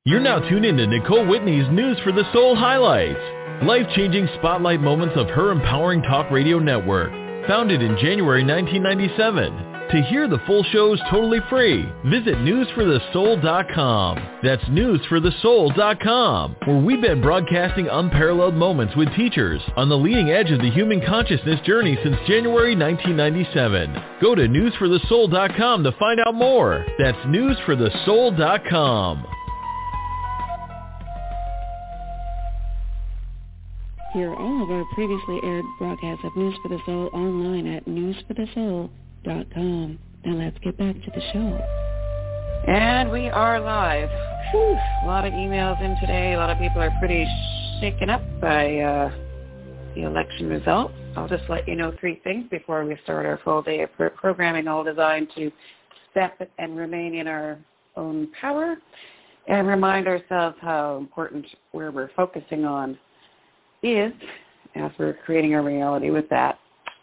You're now tuned in to Nicole Whitney's News for the Soul highlights. Life-changing spotlight moments of her empowering talk radio network. Founded in January 1997. To hear the full shows totally free, visit newsforthesoul.com. That's newsforthesoul.com, where we've been broadcasting unparalleled moments with teachers on the leading edge of the human consciousness journey since January 1997. Go to newsforthesoul.com to find out more. That's newsforthesoul.com. Hear all of our previously aired broadcasts of News for the Soul online at newsforthesoul.com. Now let's get back to the show. And we are live. Whew, a lot of emails in today. A lot of people are pretty shaken up by the election results. I'll just let you know three things before we start our full day of programming, all designed to step and remain in our own power and remind ourselves how important where we're focusing on is as we're creating our reality with that.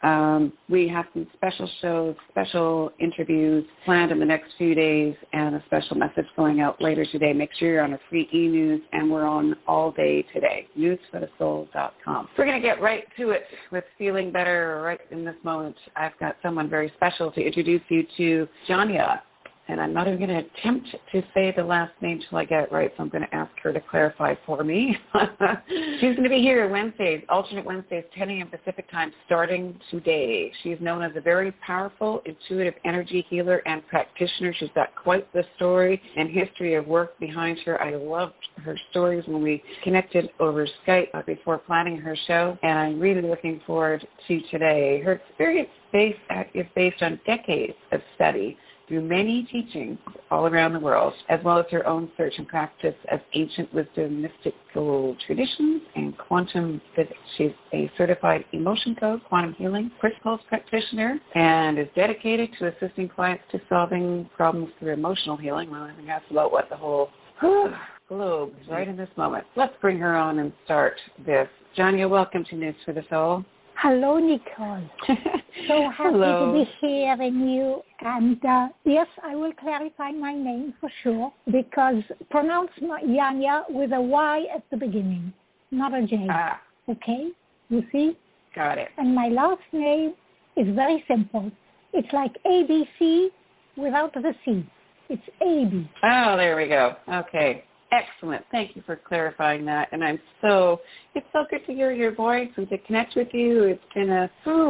We have some special shows, special interviews planned in the next few days, and a special message going out later today. Make sure you're on a free e-news, and we're on all day today, newsforthesoul.com. We're going to get right to it with feeling better right in this moment. I've got someone very special to introduce you to, Janya. And I'm not even going to attempt to say the last name till I get it right, so I'm going to ask her to clarify for me. She's going to be here Wednesdays, alternate Wednesdays, 10 a.m. Pacific time, starting today. She's known as a very powerful, intuitive energy healer and practitioner. She's got quite the story and history of work behind her. I loved her stories when we connected over Skype before planning her show, and I'm really looking forward to today. Her experience is based on decades of study through many teachings all around the world, as well as her own search and practice of ancient wisdom, mystical traditions, and quantum physics. She's a certified emotion code, quantum healing, crystals practitioner, and is dedicated to assisting clients to solving problems through emotional healing. Well, I think that's about what the whole globe is right in this moment. Let's bring her on and start this. Janya, welcome to News for the Soul. Hello, Nicole. So happy to be hearing you. And yes, I will clarify my name for sure, because pronounce Janya with a Y at the beginning, not a J. Okay? You see? Got it. And my last name is very simple. It's like ABC without the C. It's AB. Oh, there we go. Okay. Excellent. Thank you for clarifying that. And it's so good to hear your voice and to connect with you. It's been a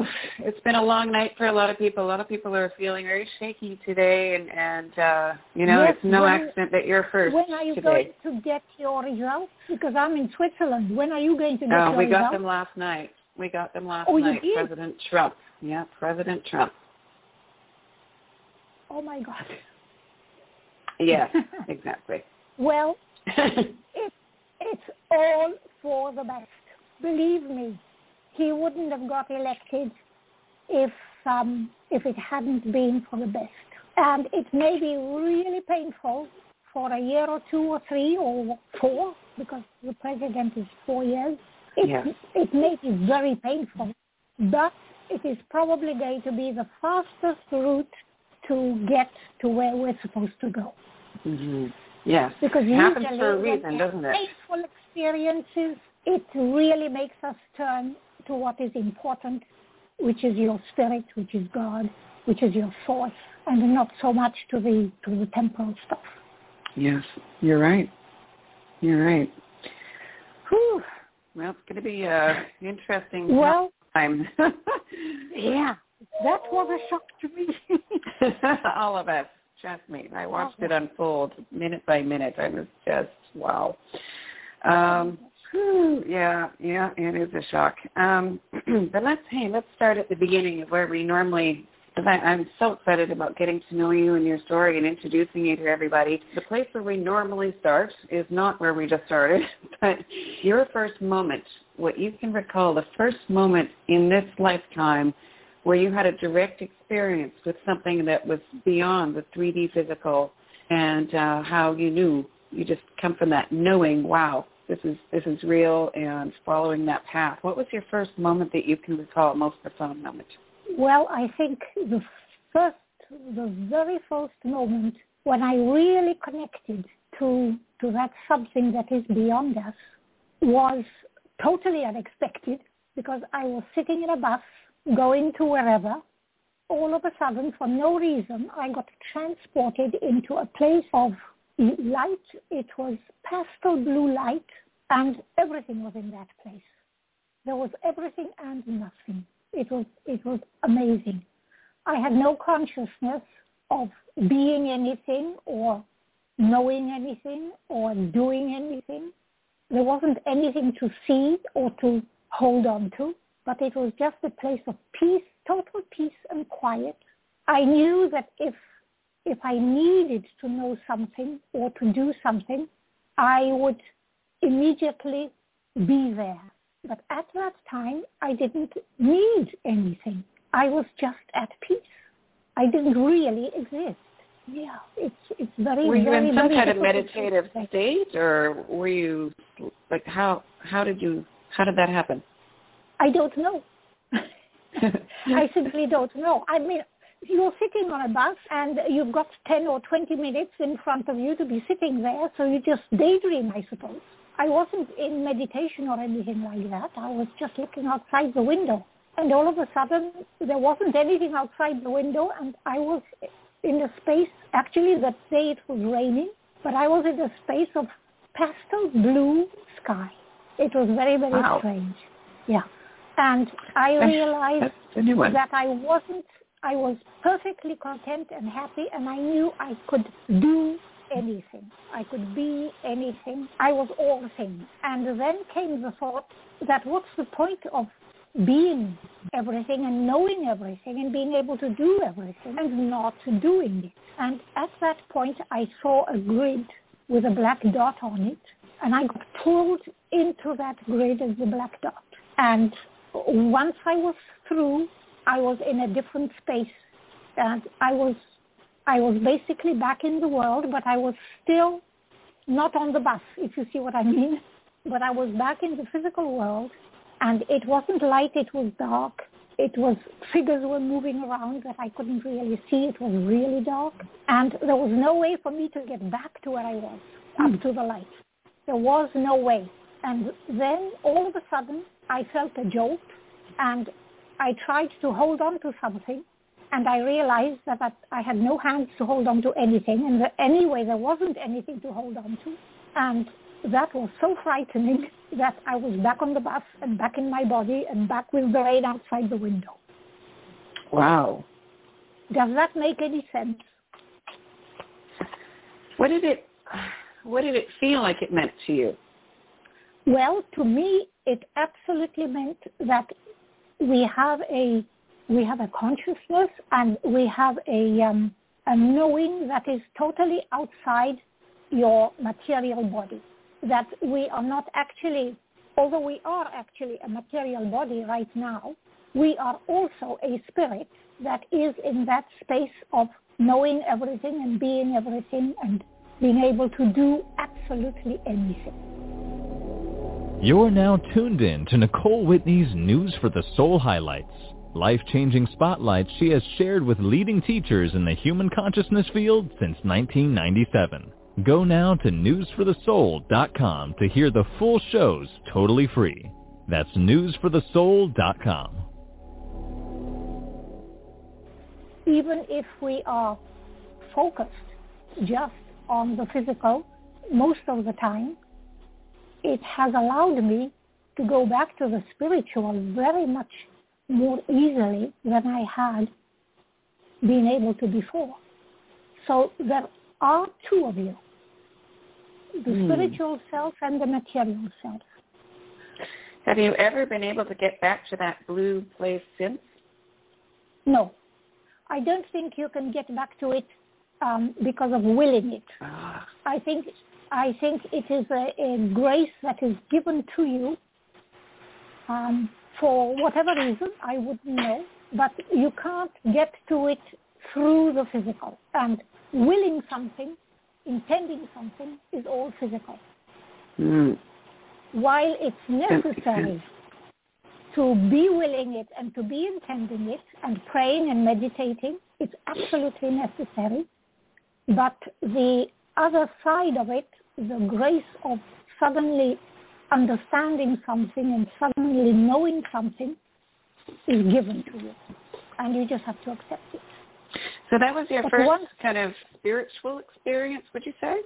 long night for a lot of people. A lot of people are feeling very shaky today, and yes, it's no accident that you're first today. When are you going to get your results? Because I'm in Switzerland. When are you going to get your results? We got them last night. You did? President Trump. Yeah, President Trump. Oh, my God. Yes, exactly. Well, it's all for the best. Believe me, he wouldn't have got elected if it hadn't been for the best. And it may be really painful for a year or 2 or 3 or 4, because the president is 4 years. It may be very painful, but it is probably going to be the fastest route to get to where we're supposed to go. Mm-hmm. Yes, because it happens for a reason, doesn't it? Painful experiences, it really makes us turn to what is important, which is your spirit, which is God, which is your source, and not so much to the temporal stuff. Yes, you're right. Whew. Well, it's going to be an interesting time. Yeah, that was a shock to me. All of us. Trust me, I watched it unfold minute by minute. I was just, wow. Yeah, it is a shock. But let's start at the beginning of where we normally, because I'm so excited about getting to know you and your story and introducing you to everybody. The place where we normally start is not where we just started, but your first moment, what you can recall, the first moment in this lifetime where you had a direct experience with something that was beyond the 3D physical, and how you knew, you just come from that knowing, wow, this is real, and following that path. What was your first moment that you can recall, most profound moment? Well, I think the very first moment when I really connected to that something that is beyond us was totally unexpected, because I was sitting in a bus going to wherever. All of a sudden, for no reason, I got transported into a place of light. It was pastel blue light, and everything was in that place. There was everything and nothing. It was amazing. I had no consciousness of being anything or knowing anything or doing anything. There wasn't anything to see or to hold on to, but it was just a place of peace, total peace and quiet. I knew that if I needed to know something or to do something, I would immediately be there. But at that time, I didn't need anything. I was just at peace. I didn't really exist. Yeah, it's very. Were you very, in some very kind of meditative state, or were you like how did that happen? I don't know. I simply don't know. I mean, you're sitting on a bus and you've got 10 or 20 minutes in front of you to be sitting there, so you just daydream, I suppose. I wasn't in meditation or anything like that. I was just looking outside the window. And all of a sudden, there wasn't anything outside the window, and I was in a space, actually that day it was raining, but I was in a space of pastel blue sky. It was very, very strange. Yeah. And I realized that I was perfectly content and happy, and I knew I could do anything. I could be anything. I was all things. And then came the thought that what's the point of being everything and knowing everything and being able to do everything and not doing it. And at that point, I saw a grid with a black dot on it, and I got pulled into that grid as the black dot. And once I was through, I was in a different space, and I was basically back in the world, but I was still not on the bus, if you see what I mean. But I was back in the physical world, and it wasn't light, it was dark. It was, figures were moving around that I couldn't really see. It was really dark. And there was no way for me to get back to where I was, up to the light. There was no way. And then all of a sudden, I felt a jolt, and I tried to hold on to something, and I realized that I had no hands to hold on to anything, and anyway, there wasn't anything to hold on to. And that was so frightening that I was back on the bus and back in my body and back with the rain outside the window. Wow. Does that make any sense? What did it feel like it meant to you? Well, to me, it absolutely meant that we have a consciousness, and we have a knowing that is totally outside your material body. That we are not actually, although we are actually a material body right now, we are also a spirit that is in that space of knowing everything and being everything and being able to do absolutely anything. You're now tuned in to Nicole Whitney's News for the Soul highlights, life-changing spotlights she has shared with leading teachers in the human consciousness field since 1997. Go now to newsforthesoul.com to hear the full shows totally free. That's newsforthesoul.com. Even if we are focused just on the physical most of the time, it has allowed me to go back to the spiritual very much more easily than I had been able to before. So there are two of you, the spiritual self and the material self. Have you ever been able to get back to that blue place since? No. I don't think you can get back to it because of willing it. I think it is a grace that is given to you for whatever reason, I wouldn't know, but you can't get to it through the physical. And willing something, intending something, is all physical. While it's necessary to be willing it and to be intending it and praying and meditating, it's absolutely necessary. But the other side of it, the grace of suddenly understanding something and suddenly knowing something, is given to you. And you just have to accept it. So that was your first kind of spiritual experience, would you say?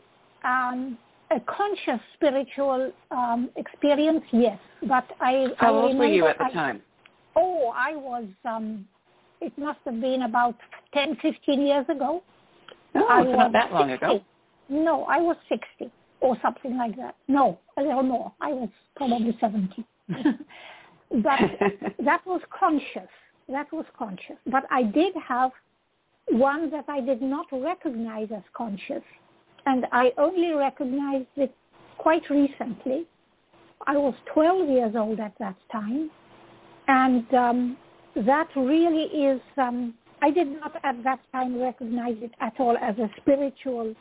A conscious spiritual experience, yes. But How old were you at the time? I was, it must have been about 10, 15 years ago. Oh, it's not that long ago. No, I was 60 or something like that. No, a little more. I was probably 70. But that was conscious. That was conscious. But I did have one that I did not recognize as conscious. And I only recognized it quite recently. I was 12 years old at that time. And that really is, I did not at that time recognize it at all as a spiritual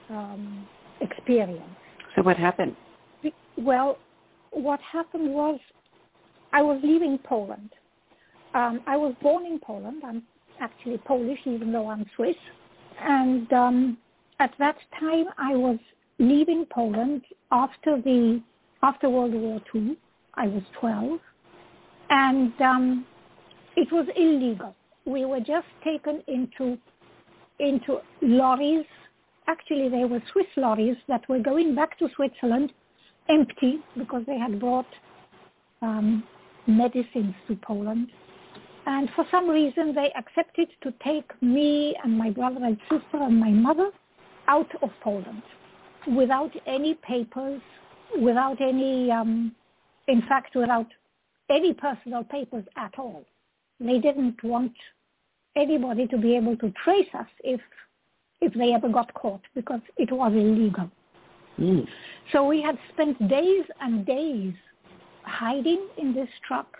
experience. So what happened? Well, what happened was I was leaving Poland. I was born in Poland. I'm actually Polish, even though I'm Swiss. And at that time, I was leaving Poland after World War II. I was 12. And it was illegal. We were just taken into lorries. Actually, they were Swiss lorries that were going back to Switzerland empty because they had brought medicines to Poland. And for some reason, they accepted to take me and my brother and sister and my mother out of Poland without any papers, without any, in fact, without any personal papers at all. They didn't want anybody to be able to trace us if they ever got caught, because it was illegal. Mm. So we had spent days and days hiding in this truck.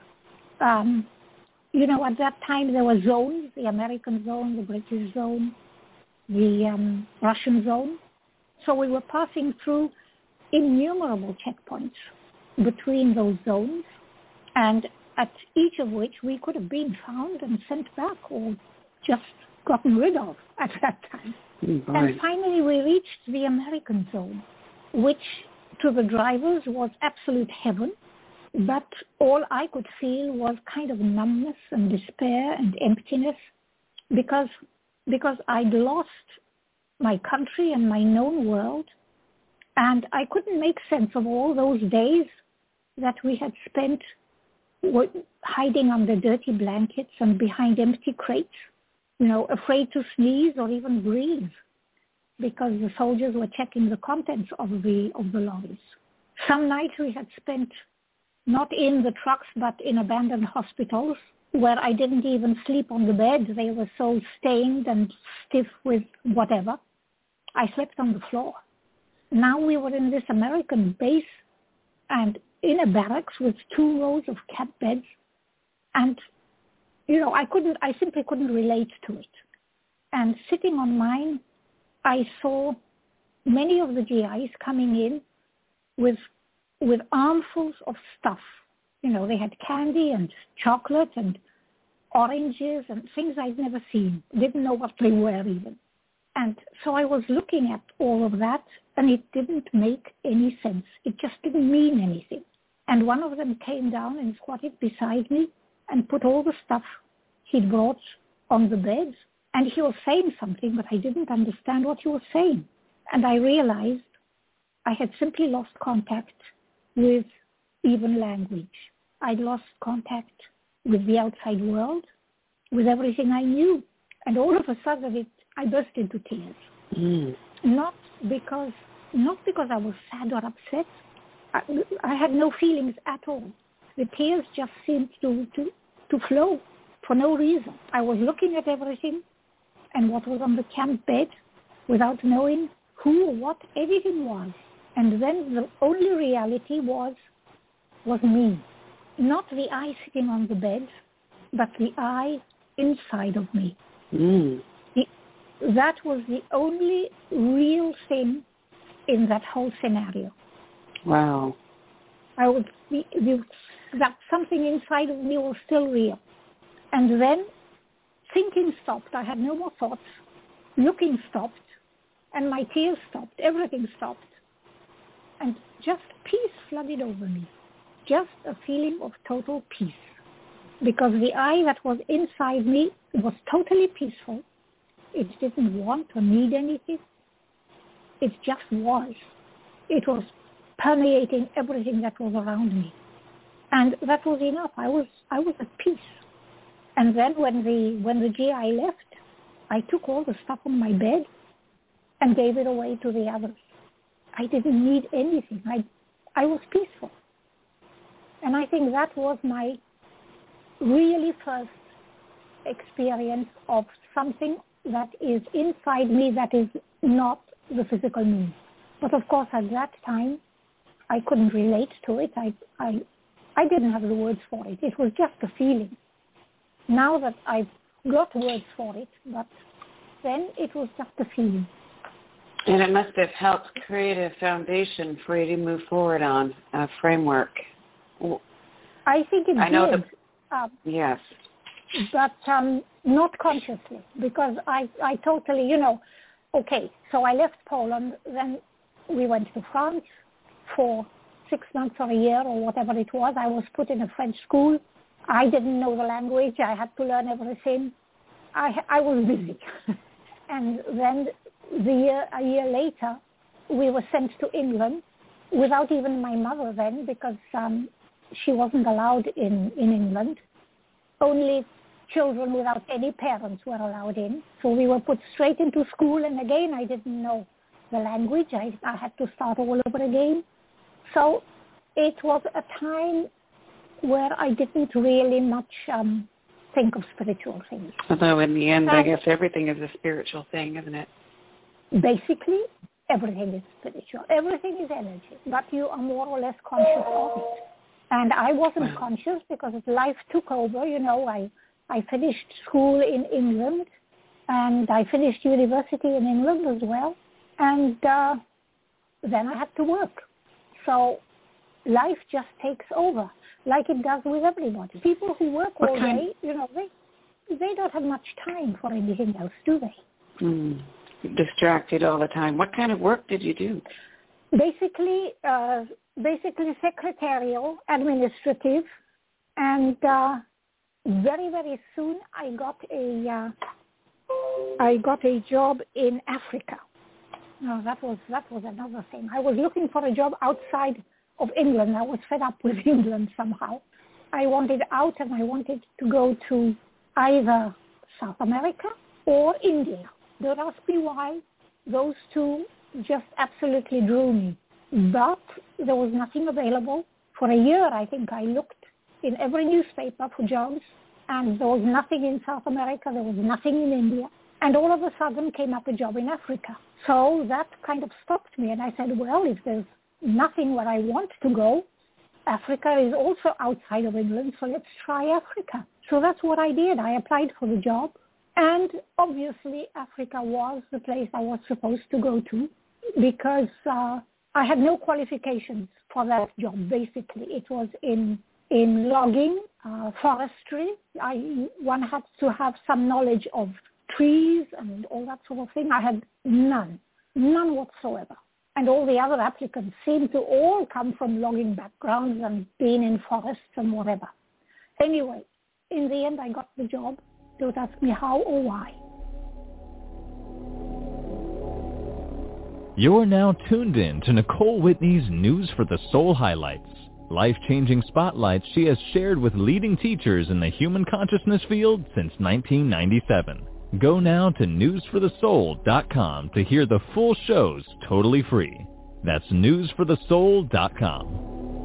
At that time there were zones, the American zone, the British zone, the Russian zone. So we were passing through innumerable checkpoints between those zones, and at each of which we could have been found and sent back or just gotten rid of at that time. Mm-hmm. And finally we reached the American zone, which to the drivers was absolute heaven, but all I could feel was kind of numbness and despair and emptiness because I'd lost my country and my known world, and I couldn't make sense of all those days that we had spent hiding under dirty blankets and behind empty crates, afraid to sneeze or even breathe because the soldiers were checking the contents of the lorries. Some nights we had spent not in the trucks but in abandoned hospitals where I didn't even sleep on the bed. They were so stained and stiff with whatever. I slept on the floor. Now we were in this American base and in a barracks with 2 rows of cat beds, and I simply couldn't relate to it. And sitting on mine, I saw many of the GIs coming in with armfuls of stuff. They had candy and chocolate and oranges and things I'd never seen. Didn't know what they were even. And so I was looking at all of that, and it didn't make any sense. It just didn't mean anything. And one of them came down and squatted beside me and put all the stuff he'd brought on the bed. And he was saying something, but I didn't understand what he was saying. And I realized I had simply lost contact with even language. I'd lost contact with the outside world, with everything I knew. And all of a sudden, I burst into tears. Mm. Not because I was sad or upset. I had no feelings at all. The tears just seemed to flow for no reason. I was looking at everything and what was on the camp bed without knowing who or what anything was. And then the only reality was me. Not the I sitting on the bed, but the I inside of me. Mm. That was the only real thing in that whole scenario. Wow. That something inside of me was still real. And then thinking stopped. I had no more thoughts. Looking stopped. And my tears stopped. Everything stopped. And just peace flooded over me. Just a feeling of total peace. Because the I that was inside me was totally peaceful. It didn't want or need anything. It just was. It was permeating everything that was around me. And that was enough. I was at peace. And then when the GI left, I took all the stuff on my bed and gave it away to the others. I didn't need anything. I was peaceful. And I think that was my really first experience of something that is inside me that is not the physical me. But of course, at that time, I couldn't relate to it. I didn't have the words for it. It was just a feeling. Now that I've got words for it, but then it was just a feeling. And it must have helped create a foundation for you to move forward on, a framework. I think it did. Yes. But not consciously, because I totally, okay, so I left Poland, then we went to France for 6 months or a year or whatever it was. I was put in a French school. I didn't know the language. I had to learn everything. I was busy. And then a year later, we were sent to England without even my mother then, because she wasn't allowed in England. Only children without any parents were allowed in. So we were put straight into school, and again, I didn't know the language. I had to start all over again. So it was a time where I didn't really much think of spiritual things. Although in the end, I guess everything is a spiritual thing, isn't it? Basically, everything is spiritual. Everything is energy, but you are more or less conscious of it. And I wasn't conscious because life took over. I finished school in England, and I finished university in England as well. And then I had to work. So life just takes over, like it does with everybody. People who work all day, they don't have much time for anything else, do they? Distracted all the time. What kind of work did you do? Basically secretarial, administrative, and very, very soon I got a job in Africa. No, that was another thing. I was looking for a job outside of England. I was fed up with England somehow. I wanted out, and I wanted to go to either South America or India. Don't ask me why. Those two just absolutely drew me. But there was nothing available. For a year, I think I looked in every newspaper for jobs, and there was nothing in South America. There was nothing in India. And all of a sudden came up a job in Africa. So that kind of stopped me. And I said, well, if there's nothing where I want to go, Africa is also outside of England, so let's try Africa. So that's what I did. I applied for the job. And obviously Africa was the place I was supposed to go to, because I had no qualifications for that job, basically. It was in logging, forestry. One had to have some knowledge of trees and all that sort of thing. I had none whatsoever. And all the other applicants seemed to all come from logging backgrounds and being in forests and whatever. Anyway, in the end I got the job. Don't ask me how or why. You're now tuned in to Nicole Whitney's News for the Soul highlights. Life-changing spotlights she has shared with leading teachers in the human consciousness field since 1997. Go now to newsforthesoul.com to hear the full shows totally free. That's newsforthesoul.com.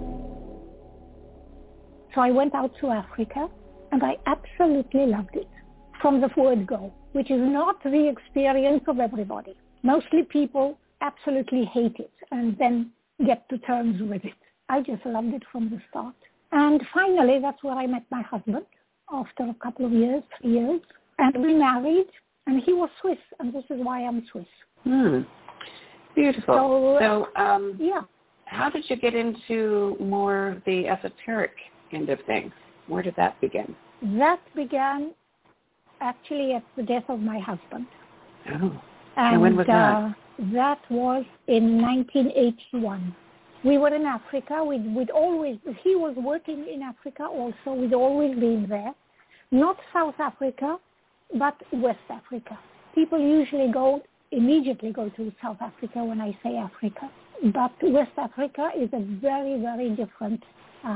So I went out to Africa, and I absolutely loved it from the word go, which is not the experience of everybody. Mostly people absolutely hate it and then get to terms with it. I just loved it from the start. And finally, that's where I met my husband after a couple of years, 3 years. And we married, and he was Swiss, and this is why I'm Swiss. Beautiful. So yeah. How did you get into more the esoteric end of things? Where did that begin? That began actually at the death of my husband. Oh. And when was that? that was in 1981. We were in Africa. He was working in Africa also. We'd always been there. Not South Africa, but West Africa. People usually immediately go to South Africa when I say Africa. But West Africa is a very, very different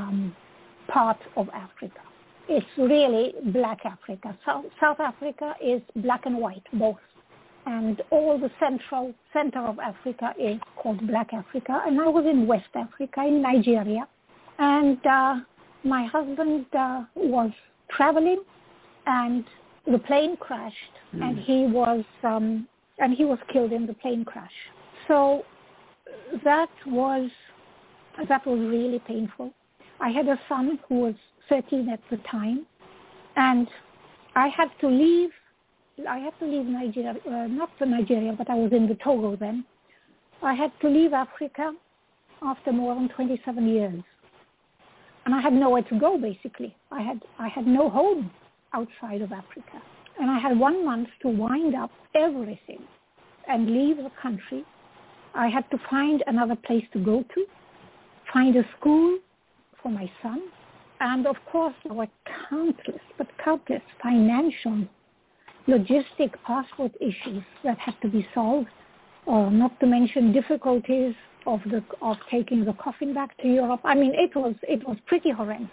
part of Africa. It's really black Africa. South Africa is black and white, both. And all the center of Africa is called Black Africa. And I was in West Africa, in Nigeria. And my husband was traveling, and the plane crashed, and he was killed in the plane crash. So that was really painful. I had a son who was 13 at the time, and I had to leave Nigeria, not to Nigeria, but I was in the Togo then. I had to leave Africa after more than 27 years. And I had nowhere to go, basically. I had no home outside of Africa. And I had 1 month to wind up everything and leave the country. I had to find another place to go to, find a school for my son. And of course, there were countless financial, logistic passport issues that had to be solved, not to mention difficulties of taking the coffin back to Europe. I mean, it was pretty horrendous.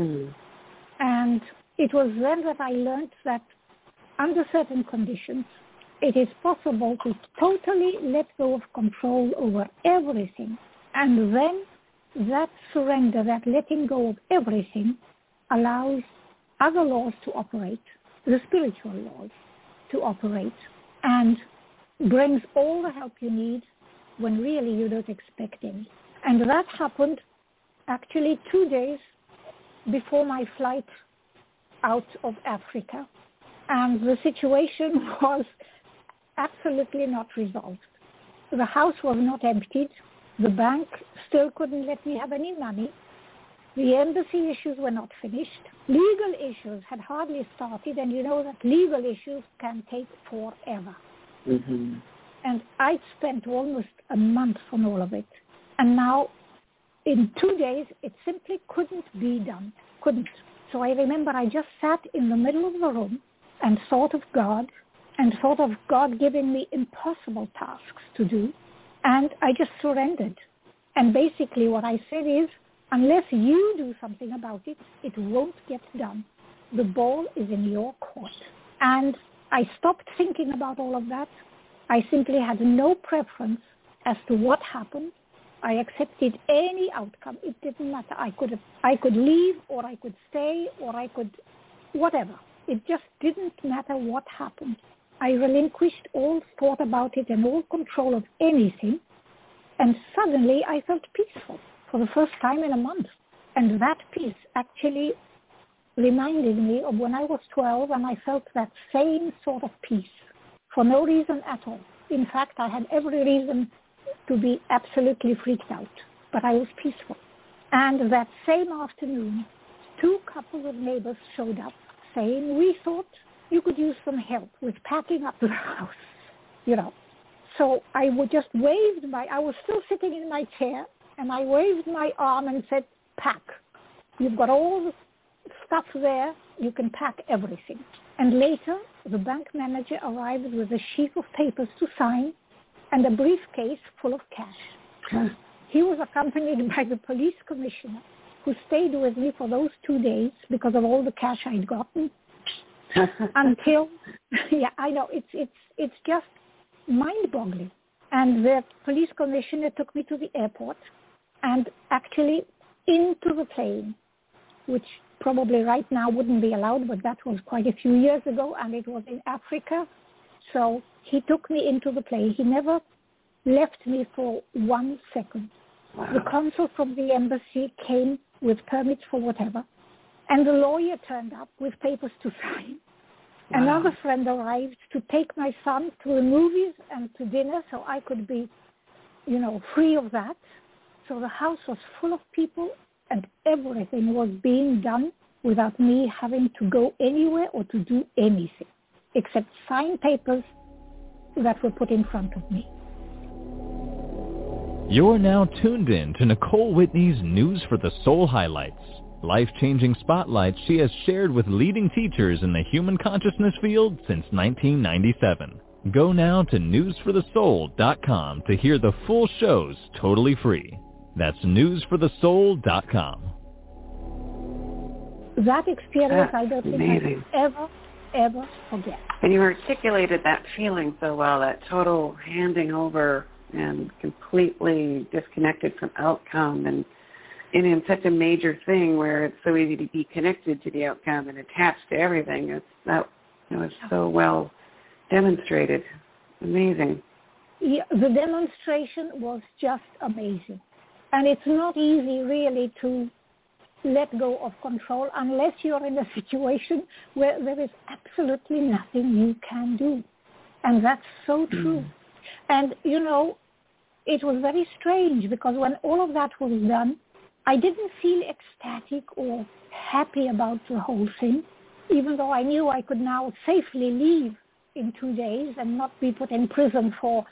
And it was then that I learned that under certain conditions, it is possible to totally let go of control over everything. And then that surrender, that letting go of everything, allows other laws to operate, the spiritual laws to operate, and brings all the help you need when really you don't expect any. And that happened actually 2 days before my flight out of Africa. And the situation was absolutely not resolved. The house was not emptied. The bank still couldn't let me have any money. The embassy issues were not finished. Legal issues had hardly started, and you know that legal issues can take forever. Mm-hmm. And I spent almost a month on all of it. And now, in 2 days, it simply couldn't be done. Couldn't. So I remember I just sat in the middle of the room and thought of God, and thought of God giving me impossible tasks to do. And I just surrendered. And basically what I said is, unless you do something about it, it won't get done. The ball is in your court. And I stopped thinking about all of that. I simply had no preference as to what happened. I accepted any outcome. It didn't matter. I could leave, or I could stay, or I could whatever. It just didn't matter what happened. I relinquished all thought about it and all control of anything. And suddenly I felt peaceful for the first time in a month. And that peace actually reminded me of when I was 12, and I felt that same sort of peace for no reason at all. In fact, I had every reason to be absolutely freaked out, but I was peaceful. And that same afternoon, 2 couples of neighbors showed up saying, we thought you could use some help with packing up the house, you know. So I just waved I was still sitting in my chair, and I waved my arm and said, pack. You've got all the stuff there, you can pack everything. And later, the bank manager arrived with a sheet of papers to sign and a briefcase full of cash. He was accompanied by the police commissioner, who stayed with me for those 2 days because of all the cash I'd gotten. Until, yeah, I know, it's just mind-boggling. And the police commissioner took me to the airport and actually into the plane, which probably right now wouldn't be allowed, but that was quite a few years ago, and it was in Africa. So he took me into the plane. He never left me for 1 second. Wow. The consul from the embassy came with permits for whatever, and the lawyer turned up with papers to sign. Wow. Another friend arrived to take my son to the movies and to dinner so I could be, free of that. So the house was full of people, and everything was being done without me having to go anywhere or to do anything, except sign papers that were put in front of me. You're now tuned in to Nicole Whitney's News for the Soul highlights. Life-changing spotlights she has shared with leading teachers in the human consciousness field since 1997. Go now to newsforthesoul.com to hear the full shows totally free. That's newsforthesoul.com. That experience I don't amazing. think I'll ever forget. And you articulated that feeling so well, that total handing over and completely disconnected from outcome and in such a major thing where it's so easy to be connected to the outcome and attached to everything. It was so well demonstrated. Amazing. Yeah, the demonstration was just amazing. And it's not easy really to let go of control unless you're in a situation where there is absolutely nothing you can do. And that's so true. And, it was very strange because when all of that was done, I didn't feel ecstatic or happy about the whole thing, even though I knew I could now safely leave in 2 days and not be put in prison for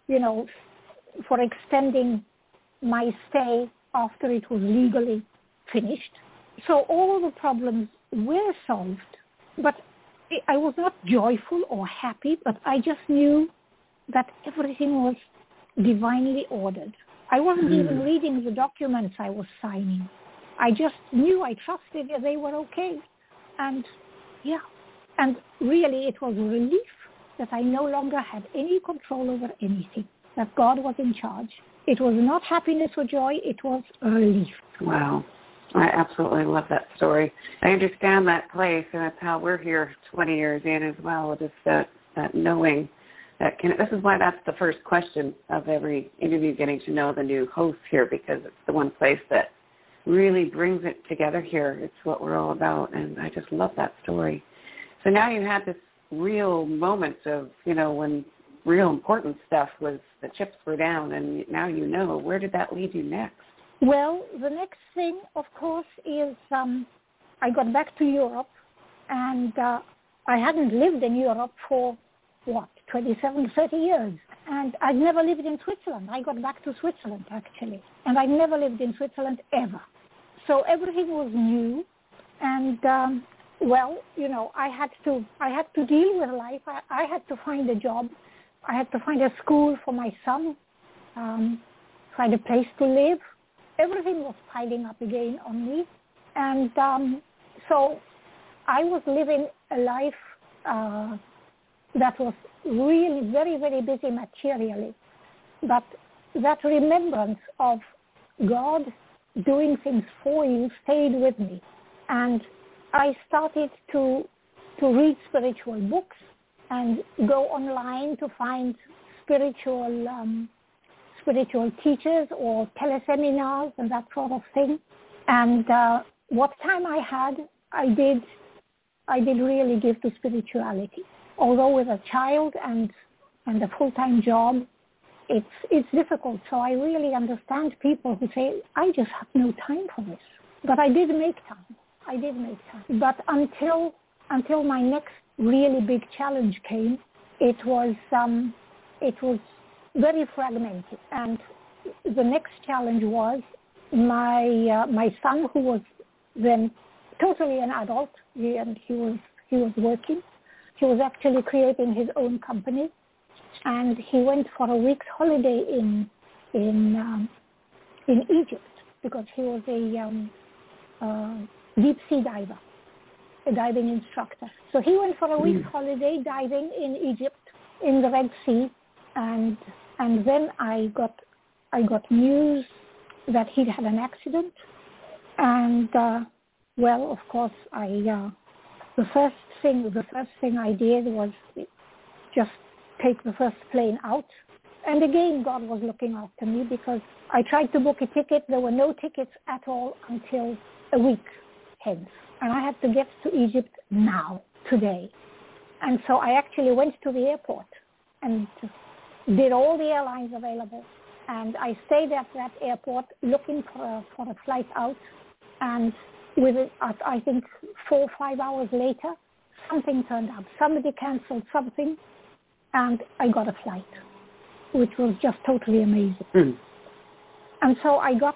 extending my stay after it was legally finished. So all the problems were solved, but I was not joyful or happy, but I just knew that everything was divinely ordered. I wasn't even reading the documents I was signing. I just knew, I trusted that they were okay. And really it was a relief that I no longer had any control over anything, that God was in charge. It was not happiness or joy, it was a relief. Wow. I absolutely love that story. I understand that place, and that's how we're here 20 years in as well, just that knowing. This is why that's the first question of every interview, getting to know the new host here, because it's the one place that really brings it together here. It's what we're all about, and I just love that story. So now you had this real moment of, when real important stuff was the chips were down, and now where did that lead you next? Well, the next thing, of course, is I got back to Europe, and I hadn't lived in Europe for, 27, 30 years. And I'd never lived in Switzerland. I got back to Switzerland, actually. And I'd never lived in Switzerland ever. So everything was new. And, I had to deal with life. I had to find a job. I had to find a school for my son, find a place to live. Everything was piling up again on me. And so I was living a life that was really very, very busy materially. But that remembrance of God doing things for you stayed with me. And I started to read spiritual books and go online to find spiritual teachers or teleseminars and that sort of thing. And what time I had, I did really give to spirituality. Although with a child and a full-time job, it's difficult. So I really understand people who say, I just have no time for this. But I did make time. But until my next really big challenge came, it was very fragmented. And the next challenge was my son, who was then totally an adult, and he was working. He was actually creating his own company, and he went for a week's holiday in Egypt because he was a deep sea diver, a diving instructor. So he went for a week's holiday diving in Egypt in the Red Sea, and then I got news that he'd had an accident, and of course the first thing I did was just take the first plane out. And again, God was looking after me because I tried to book a ticket. There were no tickets at all until a week hence. And I had to get to Egypt now, today. And so I actually went to the airport and did all the airlines available. And I stayed at that airport looking for a flight out. And I think 4 or 5 hours later, something turned up. Somebody canceled something, and I got a flight, which was just totally amazing. And so I got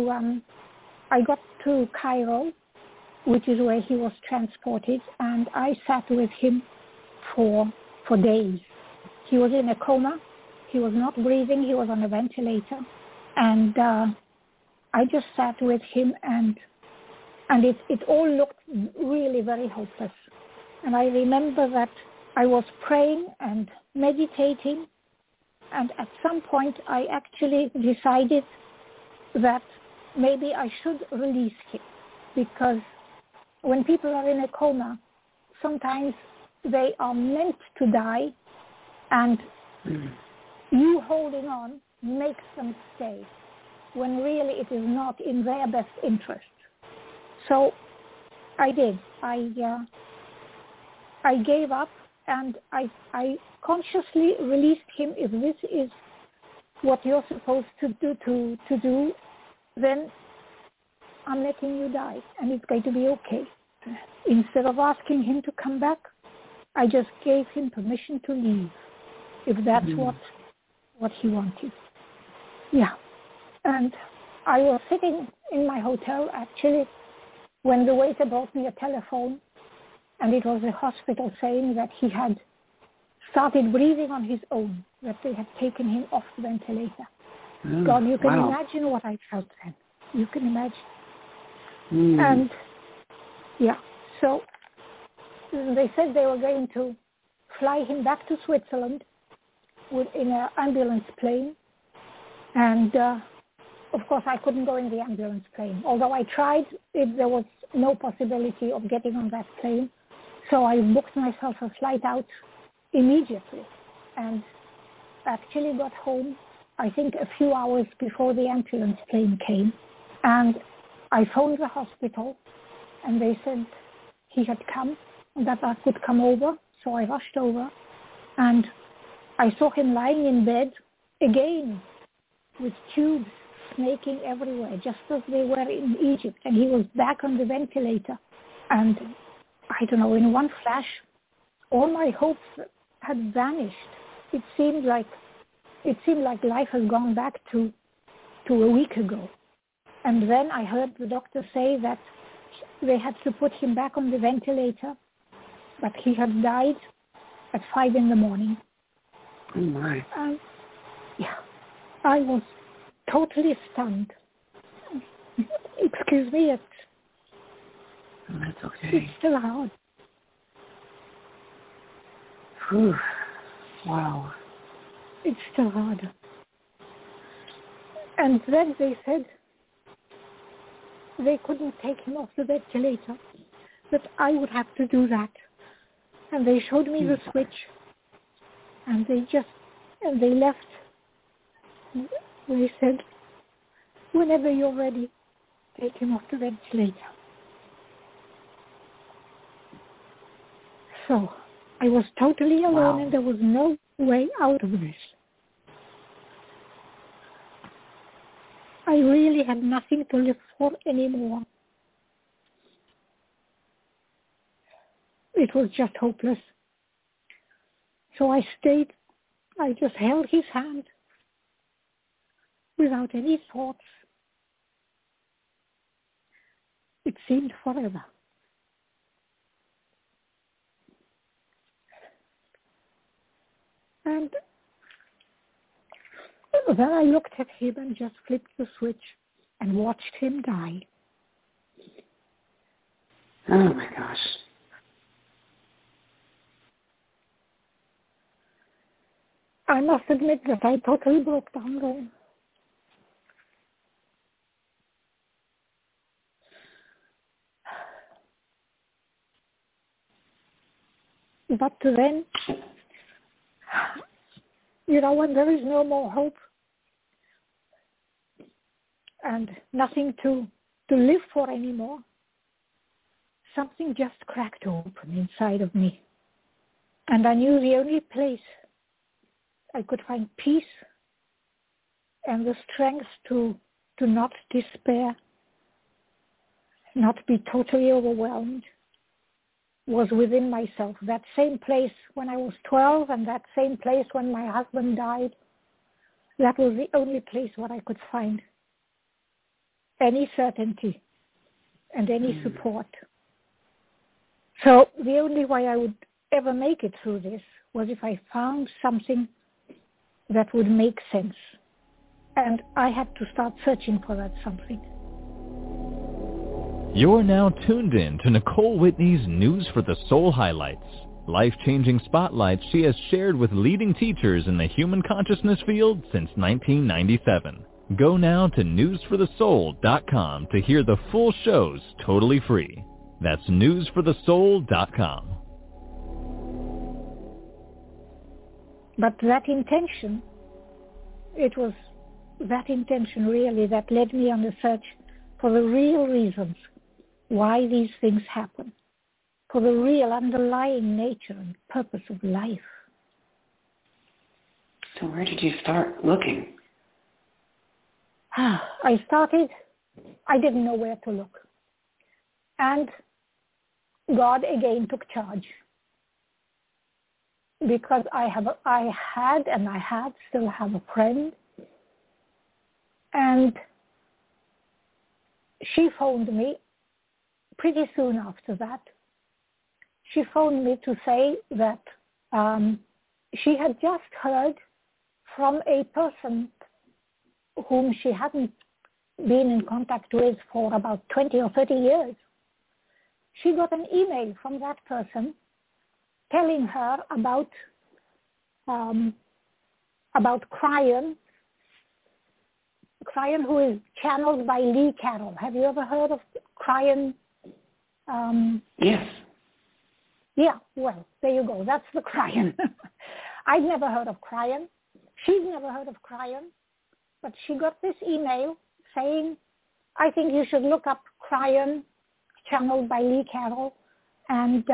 to Cairo, which is where he was transported, and I sat with him for days. He was in a coma. He was not breathing. He was on a ventilator. And I just sat with him, and it all looked really very hopeless. And I remember that I was praying and meditating, and at some point I actually decided that maybe I should release him, because when people are in a coma, sometimes they are meant to die, and you holding on makes them stay, when really it is not in their best interest. So I did. I gave up, and I consciously released him. If this is what you're supposed to do, then I'm letting you die, and it's going to be okay. Instead of asking him to come back, I just gave him permission to leave, if that's what he wanted. Yeah. And I was sitting in my hotel, actually, when the waiter brought me a telephone, and it was the hospital saying that he had started breathing on his own, that they had taken him off the ventilator. God, you can imagine what I felt then. You can imagine. And, yeah, so they said they were going to fly him back to Switzerland in an ambulance plane. And, of course, I couldn't go in the ambulance plane, although I tried. There was no possibility of getting on that plane. So I booked myself a flight out immediately, and actually got home, I think, a few hours before the ambulance plane came. And I phoned the hospital, and they said he had come, and that I could come over. So I rushed over, and I saw him lying in bed again with tubes snaking everywhere, just as they were in Egypt. And he was back on the ventilator. And I don't know, in one flash, all my hopes had vanished. It seemed like life had gone back to a week ago. And then I heard the doctor say that they had to put him back on the ventilator, but he had died at 5 a.m. Oh my! Yeah, I was totally stunned. Excuse me, that's okay. It's still hard. Whew. Wow. It's still hard. And then they said they couldn't take him off the ventilator, that I would have to do that. And they showed me the switch, and they left. They said, whenever you're ready, take him off the ventilator. So I was totally alone, and there was no way out of this. I really had nothing to live for anymore. It was just hopeless. So I stayed. I just held his hand without any thoughts. It seemed forever. And then I looked at him and just flipped the switch and watched him die. Oh my gosh. I must admit that I totally broke down then. But then, when there is no more hope and nothing to live for anymore, something just cracked open inside of me. And I knew the only place I could find peace and the strength to not despair, not be totally overwhelmed, was within myself. That same place when I was 12 and that same place when my husband died, that was the only place where I could find any certainty and any support. So the only way I would ever make it through this was if I found something that would make sense. And I had to start searching for that something. You're now tuned in to Nicole Whitney's News for the Soul highlights, life-changing spotlights she has shared with leading teachers in the human consciousness field since 1997. Go now to newsforthesoul.com to hear the full shows totally free. That's newsforthesoul.com. But that intention, it was that intention really that led me on the search for the real reasons why these things happen, for the real underlying nature and purpose of life. So where did you start looking? I didn't know where to look. And God again took charge. Because I still have a friend. And she phoned me pretty soon after that. She phoned me to say that she had just heard from a person whom she hadn't been in contact with for about 20 or 30 years. She got an email from that person telling her about Cryon, who is channeled by Lee Carroll. Have you ever heard of Cryon? Yes. Yeah, well, there you go. That's the Cryon. I'd never heard of Cryon. She's never heard of Cryon. But she got this email saying, I think you should look up Cryon, channeled by Lee Carroll, and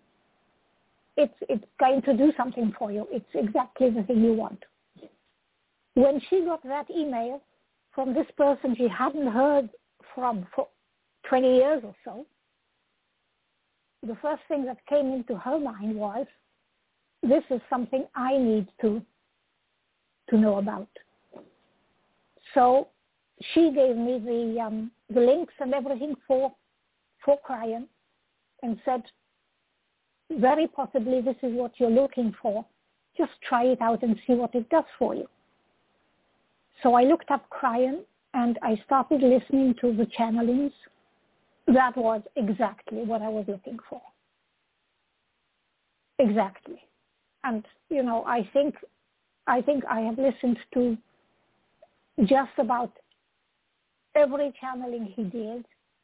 it's going to do something for you. It's exactly the thing you want. When she got that email from this person she hadn't heard from for 20 years or so, the first thing that came into her mind was, this is something I need to know about. So she gave me the links and everything for Cryon and said, very possibly this is what you're looking for. Just try it out and see what it does for you. So I looked up Cryon and I started listening to the channelings. That was exactly what I was looking for. Exactly. And, I think I have listened to just about every channeling he did.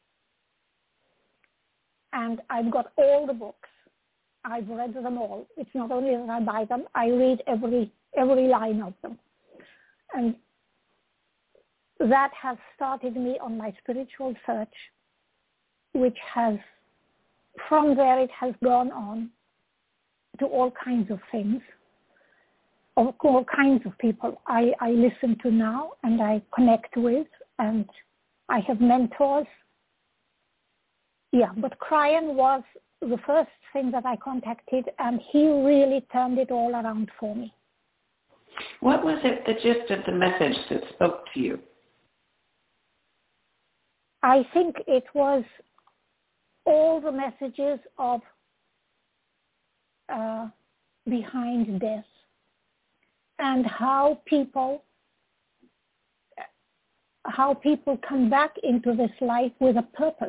And I've got all the books. I've read them all. It's not only that I buy them, I read every line of them. And that has started me on my spiritual search, which has, from there it has gone on to all kinds of things, of all kinds of people I listen to now and I connect with, and I have mentors. Yeah, but Cryon was the first thing that I contacted, and he really turned it all around for me. What was it, the gist of the message that spoke to you? I think it was all the messages of behind death and how people come back into this life with a purpose,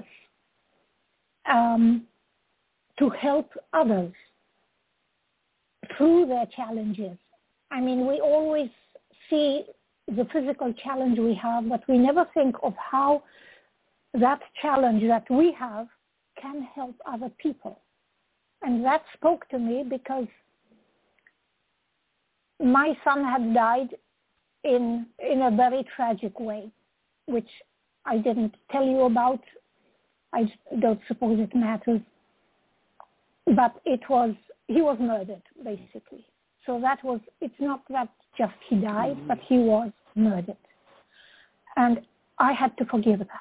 to help others through their challenges. I mean, we always see the physical challenge we have, but we never think of how that challenge that we have can help other people. And that spoke to me because my son had died in a very tragic way, which I didn't tell you about. I don't suppose it matters. But he was murdered, basically. So it's not that just he died, but he was murdered. And I had to forgive that.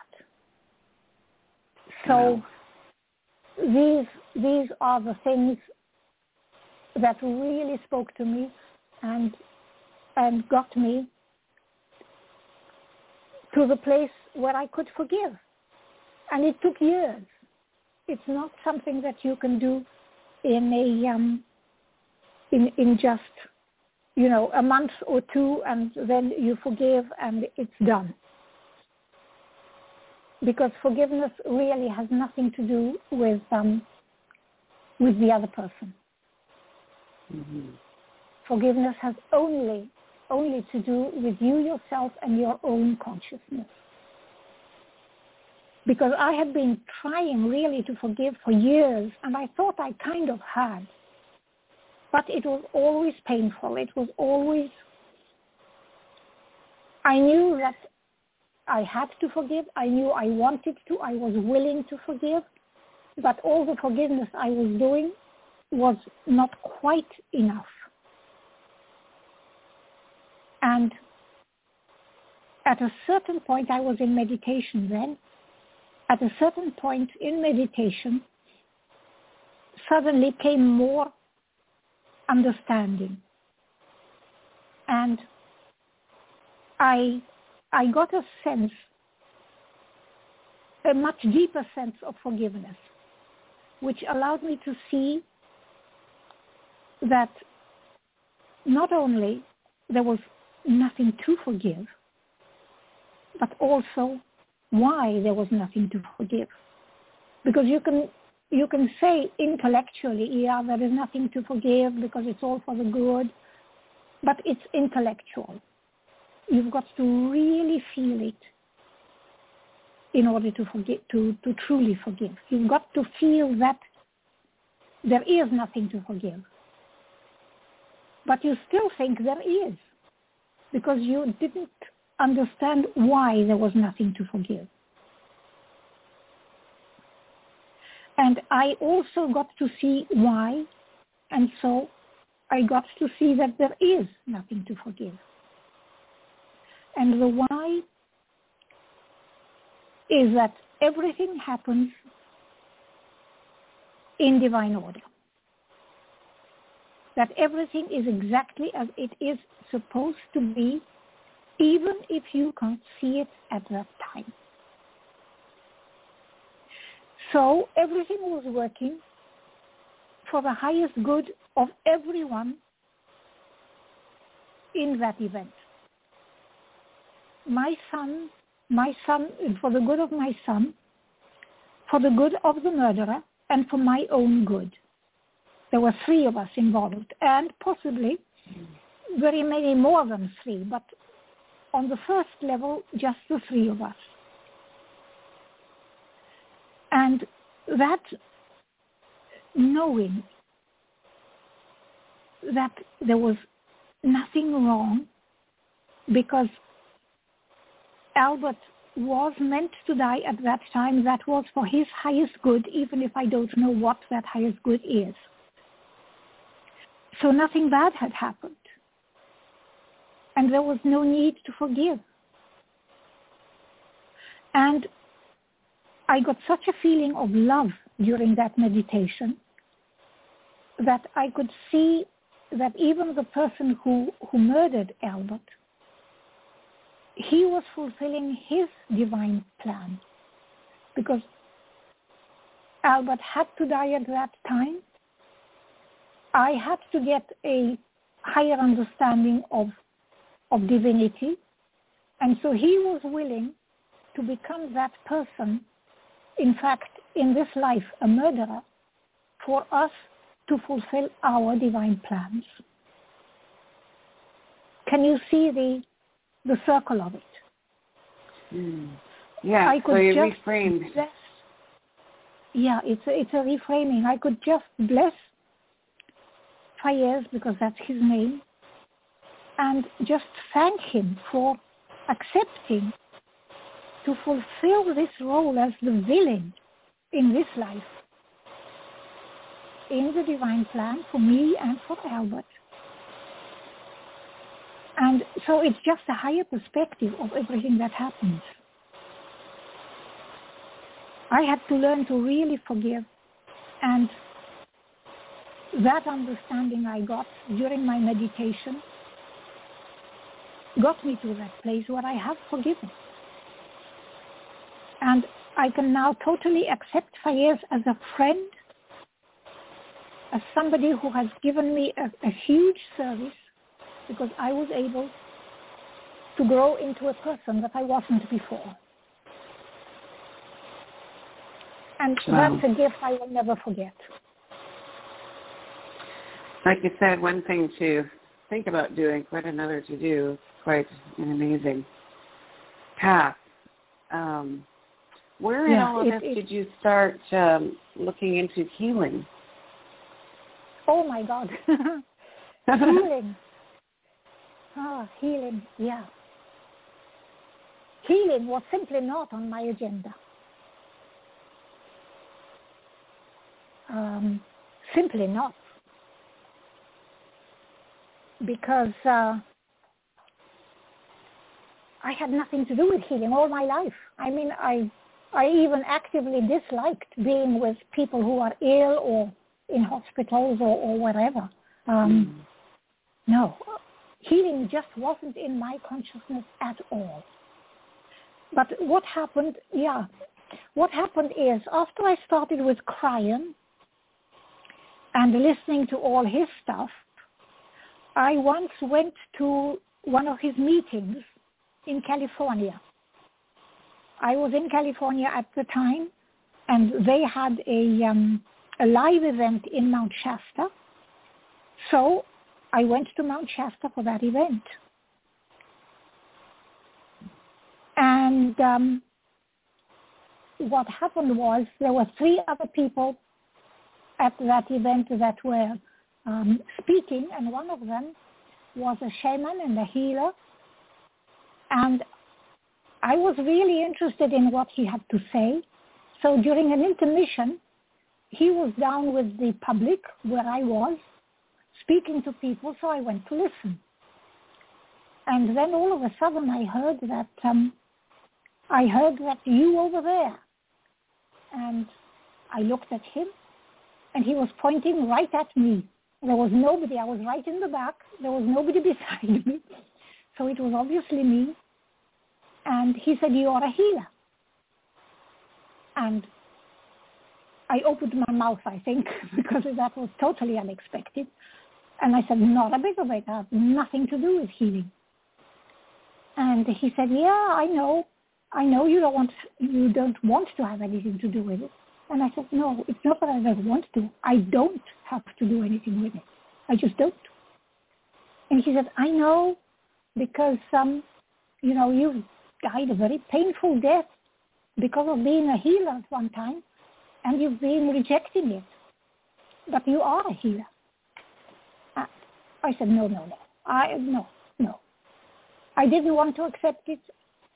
So these are the things that really spoke to me and got me to the place where I could forgive. And it took years. It's not something that you can do in just, a month or two, and then you forgive and it's done. Because forgiveness really has nothing to do with the other person. Mm-hmm. Forgiveness has only to do with you, yourself, and your own consciousness. Because I had been trying really to forgive for years, and I thought I kind of had. But it was always painful. It was always... I knew that I had to forgive. I knew I wanted to. I was willing to forgive. But all the forgiveness I was doing was not quite enough. And at a certain point, I was in meditation then. At a certain point in meditation, suddenly came more understanding. And I got a sense, a much deeper sense of forgiveness, which allowed me to see that not only there was nothing to forgive, but also why there was nothing to forgive. Because you can say intellectually, yeah, there is nothing to forgive because it's all for the good, but it's intellectual. You've got to really feel it in order to forgive, to truly forgive. You've got to feel that there is nothing to forgive. But you still think there is, because you didn't understand why there was nothing to forgive. And I also got to see why, and so I got to see that there is nothing to forgive. And the why is that everything happens in divine order. That everything is exactly as it is supposed to be, even if you can't see it at that time. So everything was working for the highest good of everyone in that event. My son, for the good of my son, for the good of the murderer, and for my own good. There were 3 of us involved, and possibly very many more than 3, but on the first level, just the 3 of us. And that knowing that there was nothing wrong, because Albert was meant to die at that time, that was for his highest good, even if I don't know what that highest good is. So nothing bad had happened. And there was no need to forgive. And I got such a feeling of love during that meditation that I could see that even the person who murdered Albert, he was fulfilling his divine plan. Because Albert had to die at that time. I had to get a higher understanding of divinity. And so he was willing to become that person, in fact, in this life, a murderer, for us to fulfill our divine plans. Can you see the circle of it? Yeah, I could so you just reframed. Bless, yeah, it's a reframing. I could just bless Fayez, because that's his name, and just thank him for accepting to fulfill this role as the villain in this life, in the divine plan for me and for Albert. And so it's just a higher perspective of everything that happens. I had to learn to really forgive, and that understanding I got during my meditation got me to that place where I have forgiven. And I can now totally accept Fayez as a friend, as somebody who has given me a huge service, because I was able to grow into a person that I wasn't before. And that's a gift I will never forget. Like you said, one thing to think about doing, quite another to do. Quite an amazing path. Where in all of this did you start looking into healing? Oh, my God. Healing. Healing, yeah. Healing was simply not on my agenda. Simply not. Because I had nothing to do with healing all my life. I mean, I even actively disliked being with people who are ill or in hospitals or wherever. No, healing just wasn't in my consciousness at all. But what happened is after I started with Kryon and listening to all his stuff, I once went to one of his meetings in California. I was in California at the time, and they had a live event in Mount Shasta. So I went to Mount Shasta for that event. And what happened was there were 3 other people at that event that were speaking, and one of them was a shaman and a healer. And I was really interested in what he had to say. So during an intermission, he was down with the public where I was, speaking to people, so I went to listen. And then all of a sudden I heard that you over there. And I looked at him, and he was pointing right at me. There was nobody. I was right in the back. There was nobody beside me. So it was obviously me. And he said, "You are a healer." And I opened my mouth, I think, because that was totally unexpected. And I said, "Not a bit of it. I have nothing to do with healing." And he said, "Yeah, I know you don't want to have anything to do with it." And I said, "No, it's not that I don't want to. I don't have to do anything with it. I just don't." And he said, "I know, because you died a very painful death because of being a healer at one time, and you've been rejecting it. But you are a healer." I said, No. I didn't want to accept it.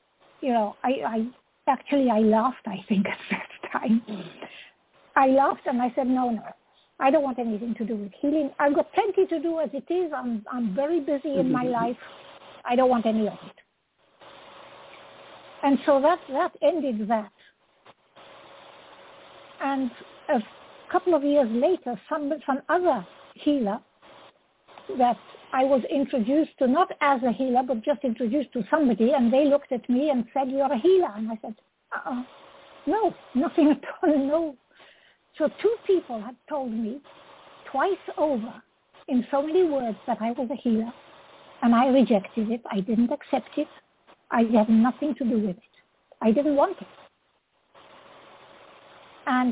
I laughed, I think, at that time. I laughed and I said, no, I don't want anything to do with healing. I've got plenty to do as it is. I'm very busy in my life. I don't want any of it. And so that ended that. And a couple of years later, some other healer that I was introduced to, not as a healer, but just introduced to somebody, and they looked at me and said, "You're a healer." And I said, no, nothing at all, no. So 2 people had told me twice over in so many words that I was a healer, and I rejected it. I didn't accept it. I had nothing to do with it. I didn't want it. And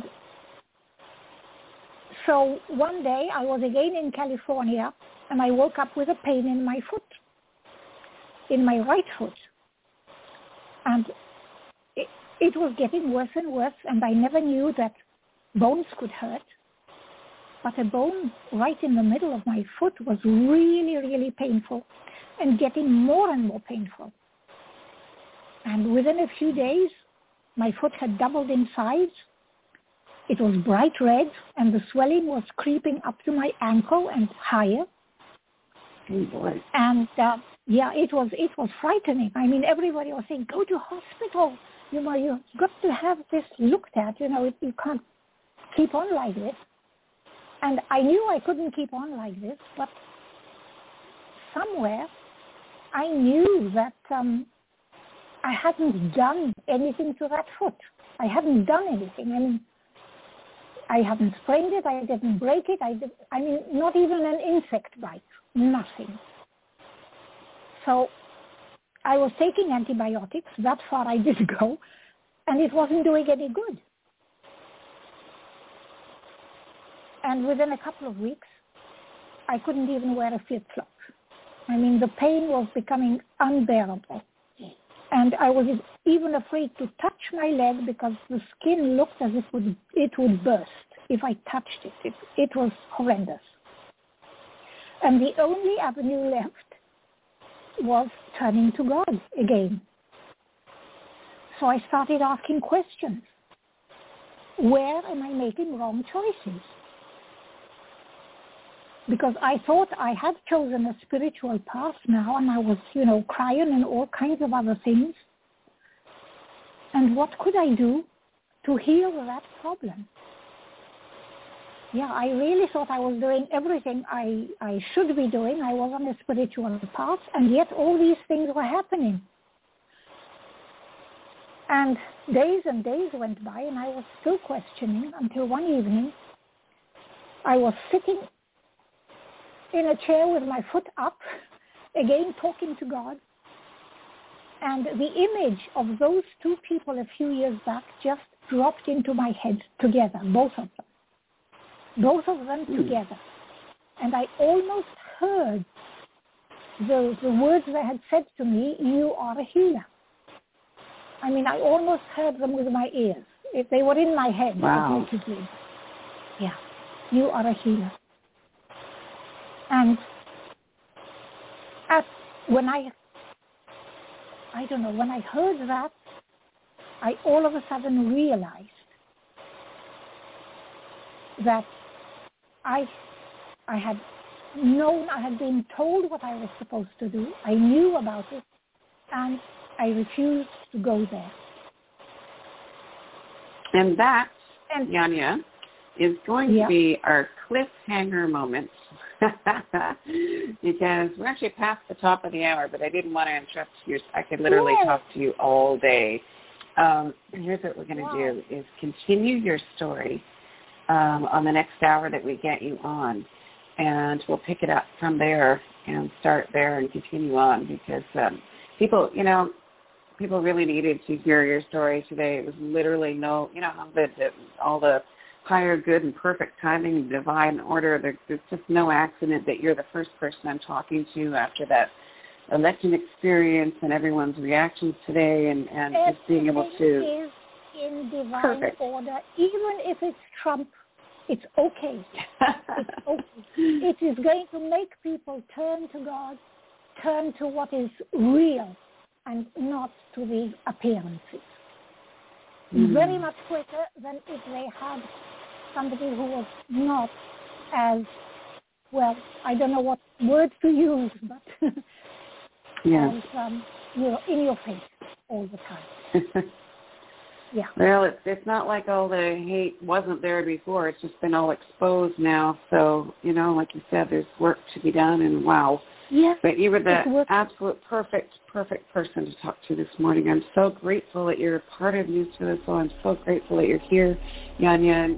so one day I was again in California, and I woke up with a pain in my foot, in my right foot. And it was getting worse and worse, and I never knew that bones could hurt. But a bone right in the middle of my foot was really, really painful and getting more and more painful. And within a few days, my foot had doubled in size. It was bright red, and the swelling was creeping up to my ankle and higher. Oh boy. And it was frightening. I mean, everybody was saying, "Go to hospital. You've got to have this looked at. You can't keep on like this." And I knew I couldn't keep on like this, but somewhere I knew that I hadn't done anything to that foot. I hadn't done anything. I mean, I haven't sprained it. I didn't break it. Not even an insect bite. Nothing. So I was taking antibiotics. That far I did go. And it wasn't doing any good. And within a couple of weeks, I couldn't even wear a flip-flop. I mean, the pain was becoming unbearable. And I was even afraid to touch my leg because the skin looked as if it would burst if I touched it. It was horrendous. And the only avenue left was turning to God again. So I started asking questions. Where am I making wrong choices? Because I thought I had chosen a spiritual path now, and I was, crying and all kinds of other things. And what could I do to heal that problem? Yeah, I really thought I was doing everything I should be doing. I was on a spiritual path, and yet all these things were happening. And days went by, and I was still questioning until one evening I was sitting in a chair with my foot up, again talking to God. And the image of those two people a few years back just dropped into my head together, both of them together. And I almost heard the words they had said to me, "You are a healer." I mean, I almost heard them with my ears. If they were in my head, wow. Yeah, "You are a healer." And when I heard that, I all of a sudden realized that I had been told what I was supposed to do. I knew about it, and I refused to go there. And that, Janja, is going to be our cliffhanger moment. Because we're actually past the top of the hour, but I didn't want to interrupt you. I could literally talk to you all day. Here's what we're going to do is continue your story on the next hour that we get you on. And we'll pick it up from there and start there and continue on because people really needed to hear your story today. It was literally all the higher good and perfect timing and divine order. There's just no accident that you're the first person I'm talking to after that election experience and everyone's reactions today and just being able to... Everything is in divine order. Even if it's Trump, it's okay. It's okay. It is going to make people turn to God, turn to what is real and not to the appearances. Mm-hmm. Very much quicker than if they had somebody who was not as, well, I don't know what word to use, but as, in your face all the time. Yeah. Well, it's not like all the hate wasn't there before. It's just been all exposed now. So, like you said, there's work to be done, and wow. Yes. But you were the absolute perfect person to talk to this morning. I'm so grateful that you're a part of News for the Soul. I'm so grateful that you're here, Janja.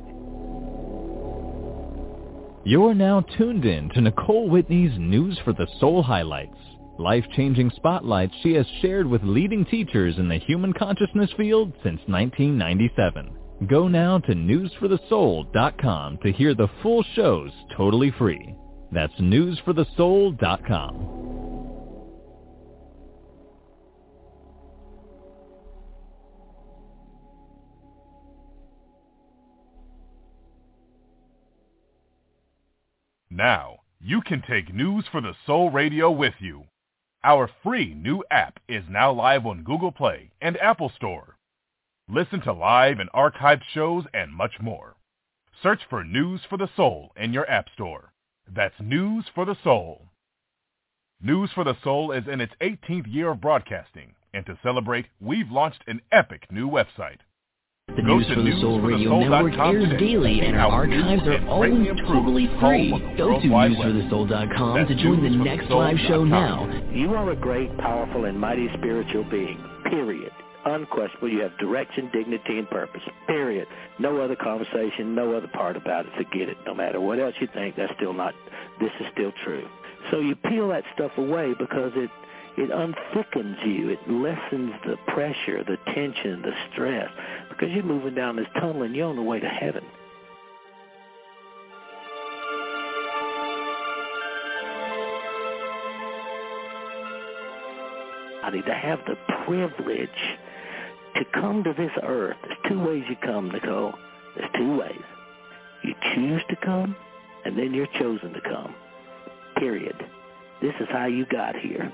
You're now tuned in to Nicole Whitney's News for the Soul highlights. Life-changing spotlights she has shared with leading teachers in the human consciousness field since 1997. Go now to newsforthesoul.com to hear the full shows totally free. That's newsforthesoul.com. Now, you can take News for the Soul Radio with you. Our free new app is now live on Google Play and Apple Store. Listen to live and archived shows and much more. Search for News for the Soul in your app store. That's News for the Soul. News for the Soul is in its 18th year of broadcasting, and to celebrate, we've launched an epic new website. The News for the Soul Radio Network airs daily, and our archives are always totally free. Go to newsforthesoul.com to join the next live show now. You are a great, powerful, and mighty spiritual being. period. Unquestionable. You have direction, dignity, and purpose, period. No other conversation, no other part about it. Forget it. No matter what else you think, this is still true. So you peel that stuff away because it unthickens you. It lessens the pressure, the tension, the stress, because you're moving down this tunnel and you're on the way to heaven. To have the privilege to come to this earth. There's two ways you come, Nicole. There's two ways. You choose to come, and then you're chosen to come. Period. This is how you got here.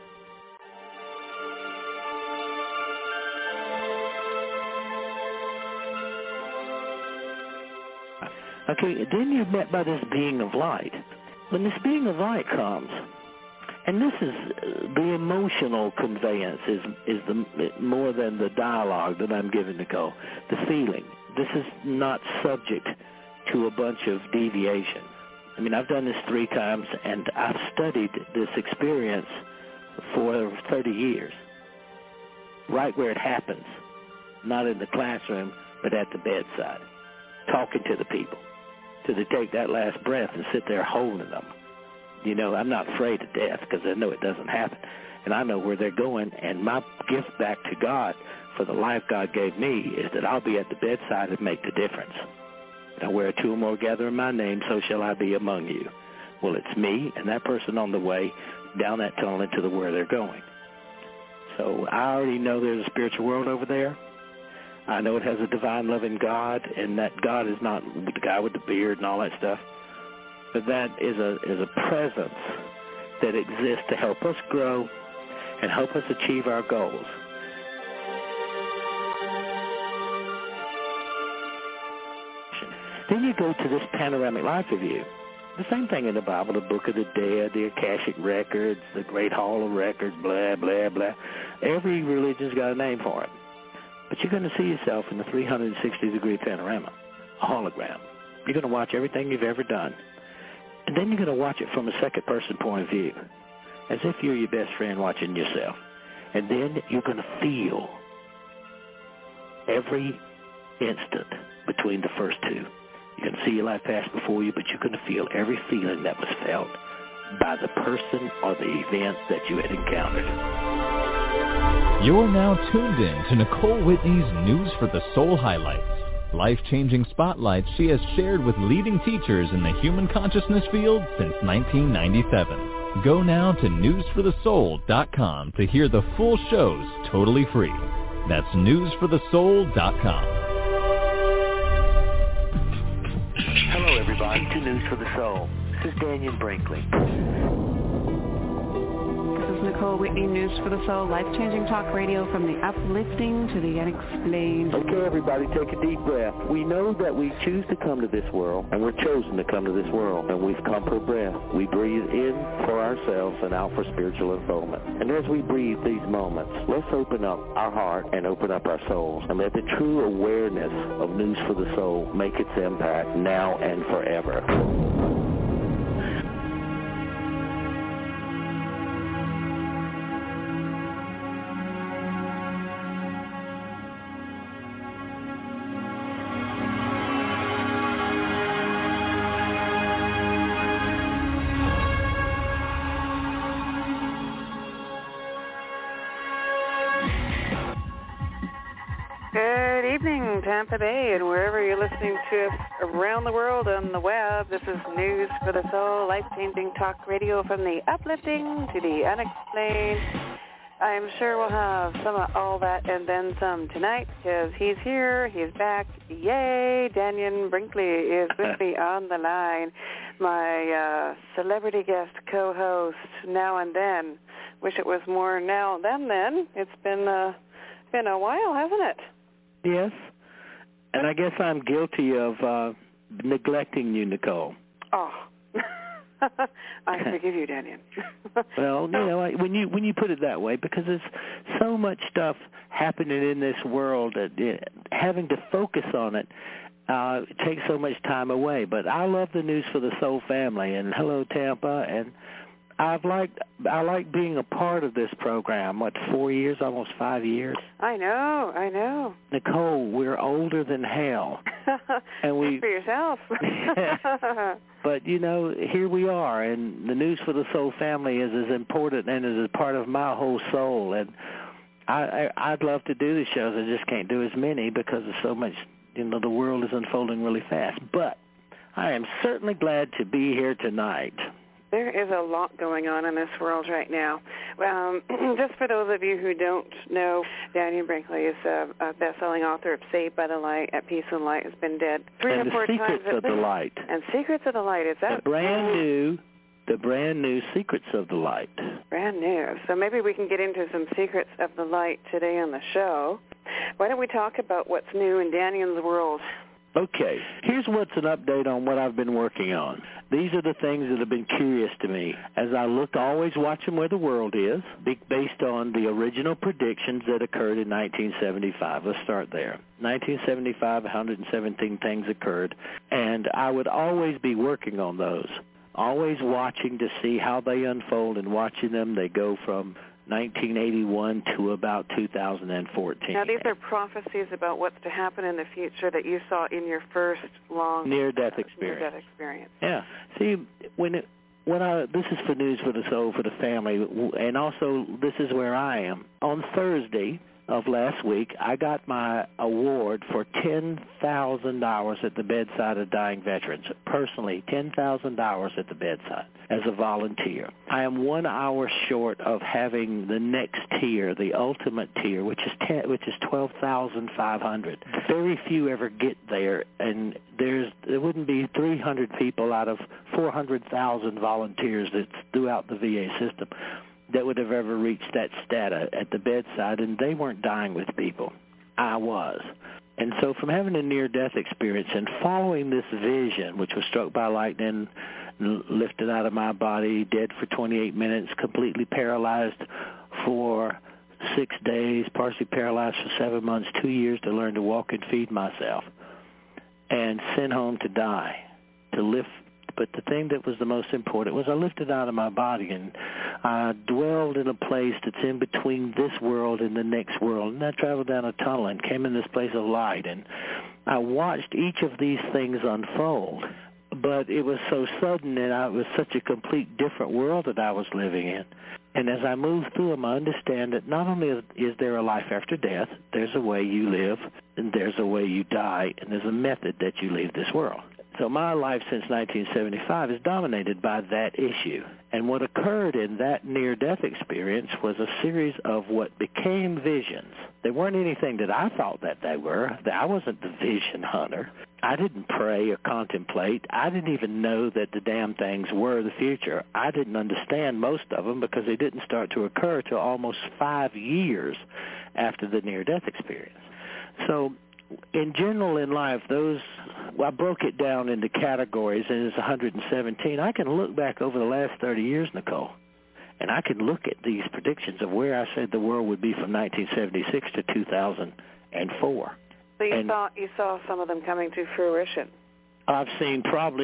Okay, then you're met by this being of light. When this being of light comes, and this is the emotional conveyance is the more than the dialogue that I'm giving, Nicole. The feeling. This is not subject to a bunch of deviation. I mean, I've done this 3 times, and I've studied this experience for 30 years, right where it happens, not in the classroom, but at the bedside, talking to the people, till they take that last breath and sit there holding them. You know, I'm not afraid of death because I know it doesn't happen, and I know where they're going, and my gift back to God for the life God gave me is that I'll be at the bedside and make the difference. Now, where 2 or more gather in my name, so shall I be among you. Well, it's me and that person on the way down that tunnel into where they're going. So I already know there's a spiritual world over there. I know it has a divine loving God, and that God is not the guy with the beard and all that stuff. But that is a presence that exists to help us grow and help us achieve our goals. Then you go to this panoramic life review. The same thing in the Bible, the Book of the Dead, the Akashic Records, the Great Hall of Records, blah, blah, blah. Every religion's got a name for it. But you're going to see yourself in the 360-degree panorama, a hologram. You're going to watch everything you've ever done. And then you're going to watch it from a second-person point of view, as if you're your best friend watching yourself. And then you're going to feel every instant between the first two. You're going to see your life pass before you, but you're going to feel every feeling that was felt by the person or the event that you had encountered. You're now tuned in to Nicole Whitney's News for the Soul highlights. Life-changing spotlights she has shared with leading teachers in the human consciousness field since 1997. Go now to newsforthesoul.com to hear the full shows totally free. That's newsforthesoul.com. Hello, everybody, to News for the Soul. This is Daniel Brinkley. This is Nicole Whitney, News for the Soul, life-changing talk radio from the uplifting to the unexplained. Okay, everybody, take a deep breath. We know that we choose to come to this world, and we're chosen to come to this world, and we've come for breath. We breathe in for ourselves and out for spiritual unfoldment. And as we breathe these moments, let's open up our heart and open up our souls, and let the true awareness of News for the Soul make its impact now and forever. Tampa Bay and wherever you're listening to us around the world on the web. This is News for the Soul, life-changing talk radio from the uplifting to the unexplained. I'm sure we'll have some of all that and then some tonight because he's here, he's back. Yay! Daniel Brinkley is with me on the line, my celebrity guest co-host now and then. Wish it was more now than then. It's been a while, hasn't it? Yes. And I guess I'm guilty of neglecting you, Nicole. Oh, I forgive you, Daniel. Well, you know, when you put it that way, because there's so much stuff happening in this world that having to focus on it takes so much time away. But I love the News for the Soul family, and hello, Tampa, and I like being a part of this program. 4 years, almost 5 years. I know. Nicole, we're older than hell. And we for yourself. But here we are, and the News for the Soul family is as important and is a part of my whole soul. And I'd love to do the shows. I just can't do as many because of so much. The world is unfolding really fast. But I am certainly glad to be here tonight. There is a lot going on in this world right now. Just for those of you who don't know, Daniel Brinkley is a best-selling author of Saved by the Light, At Peace and Light, has been dead 3 or 4 times. And the Secrets of the Light. And Secrets of the Light, is that? The brand new Secrets of the Light. Brand new. So maybe we can get into some Secrets of the Light today on the show. Why don't we talk about what's new in Daniel's world? Okay, here's what's an update on what I've been working on. These are the things that have been curious to me. As I look, always watching where the world is, based on the original predictions that occurred in 1975. Let's start there. 1975, 117 things occurred, and I would always be working on those, always watching to see how they unfold and watching them. They go from 1981 to about 2014. Now, these are prophecies about what's to happen in the future that you saw in your first long near-death experience. Yeah. See, this is for News for the Soul, for the family, and also this is where I am. On Thursday of last week, I got my award for $10,000 at the bedside of dying veterans. Personally, $10,000 at the bedside as a volunteer. I am 1 hour short of having the next tier, the ultimate tier, which is $12,500. Very few ever get there, and there wouldn't be 300 people out of 400,000 volunteers that's throughout the VA system that would have ever reached that status at the bedside, and they weren't dying with people. I was. And so from having a near-death experience and following this vision, which was struck by lightning, lifted out of my body, dead for 28 minutes, completely paralyzed for 6 days, partially paralyzed for 7 months, 2 years to learn to walk and feed myself, and sent home to die, to live. But the thing that was the most important was I lifted out of my body, and I dwelled in a place that's in between this world and the next world. And I traveled down a tunnel and came in this place of light. And I watched each of these things unfold. But it was so sudden, and it was such a complete different world that I was living in. And as I move through them, I understand that not only is there a life after death, there's a way you live, and there's a way you die, and there's a method that you leave this world. So my life since 1975 is dominated by that issue. And what occurred in that near-death experience was a series of what became visions. They weren't anything that I thought that they were. I wasn't the vision hunter. I didn't pray or contemplate. I didn't even know that the damn things were the future. I didn't understand most of them because they didn't start to occur till almost 5 years after the near-death experience. So in general in life, I broke it down into categories, and it's 117. I can look back over the last 30 years, Nicole, and I can look at these predictions of where I said the world would be from 1976 to 2004. So you saw some of them coming to fruition. I've seen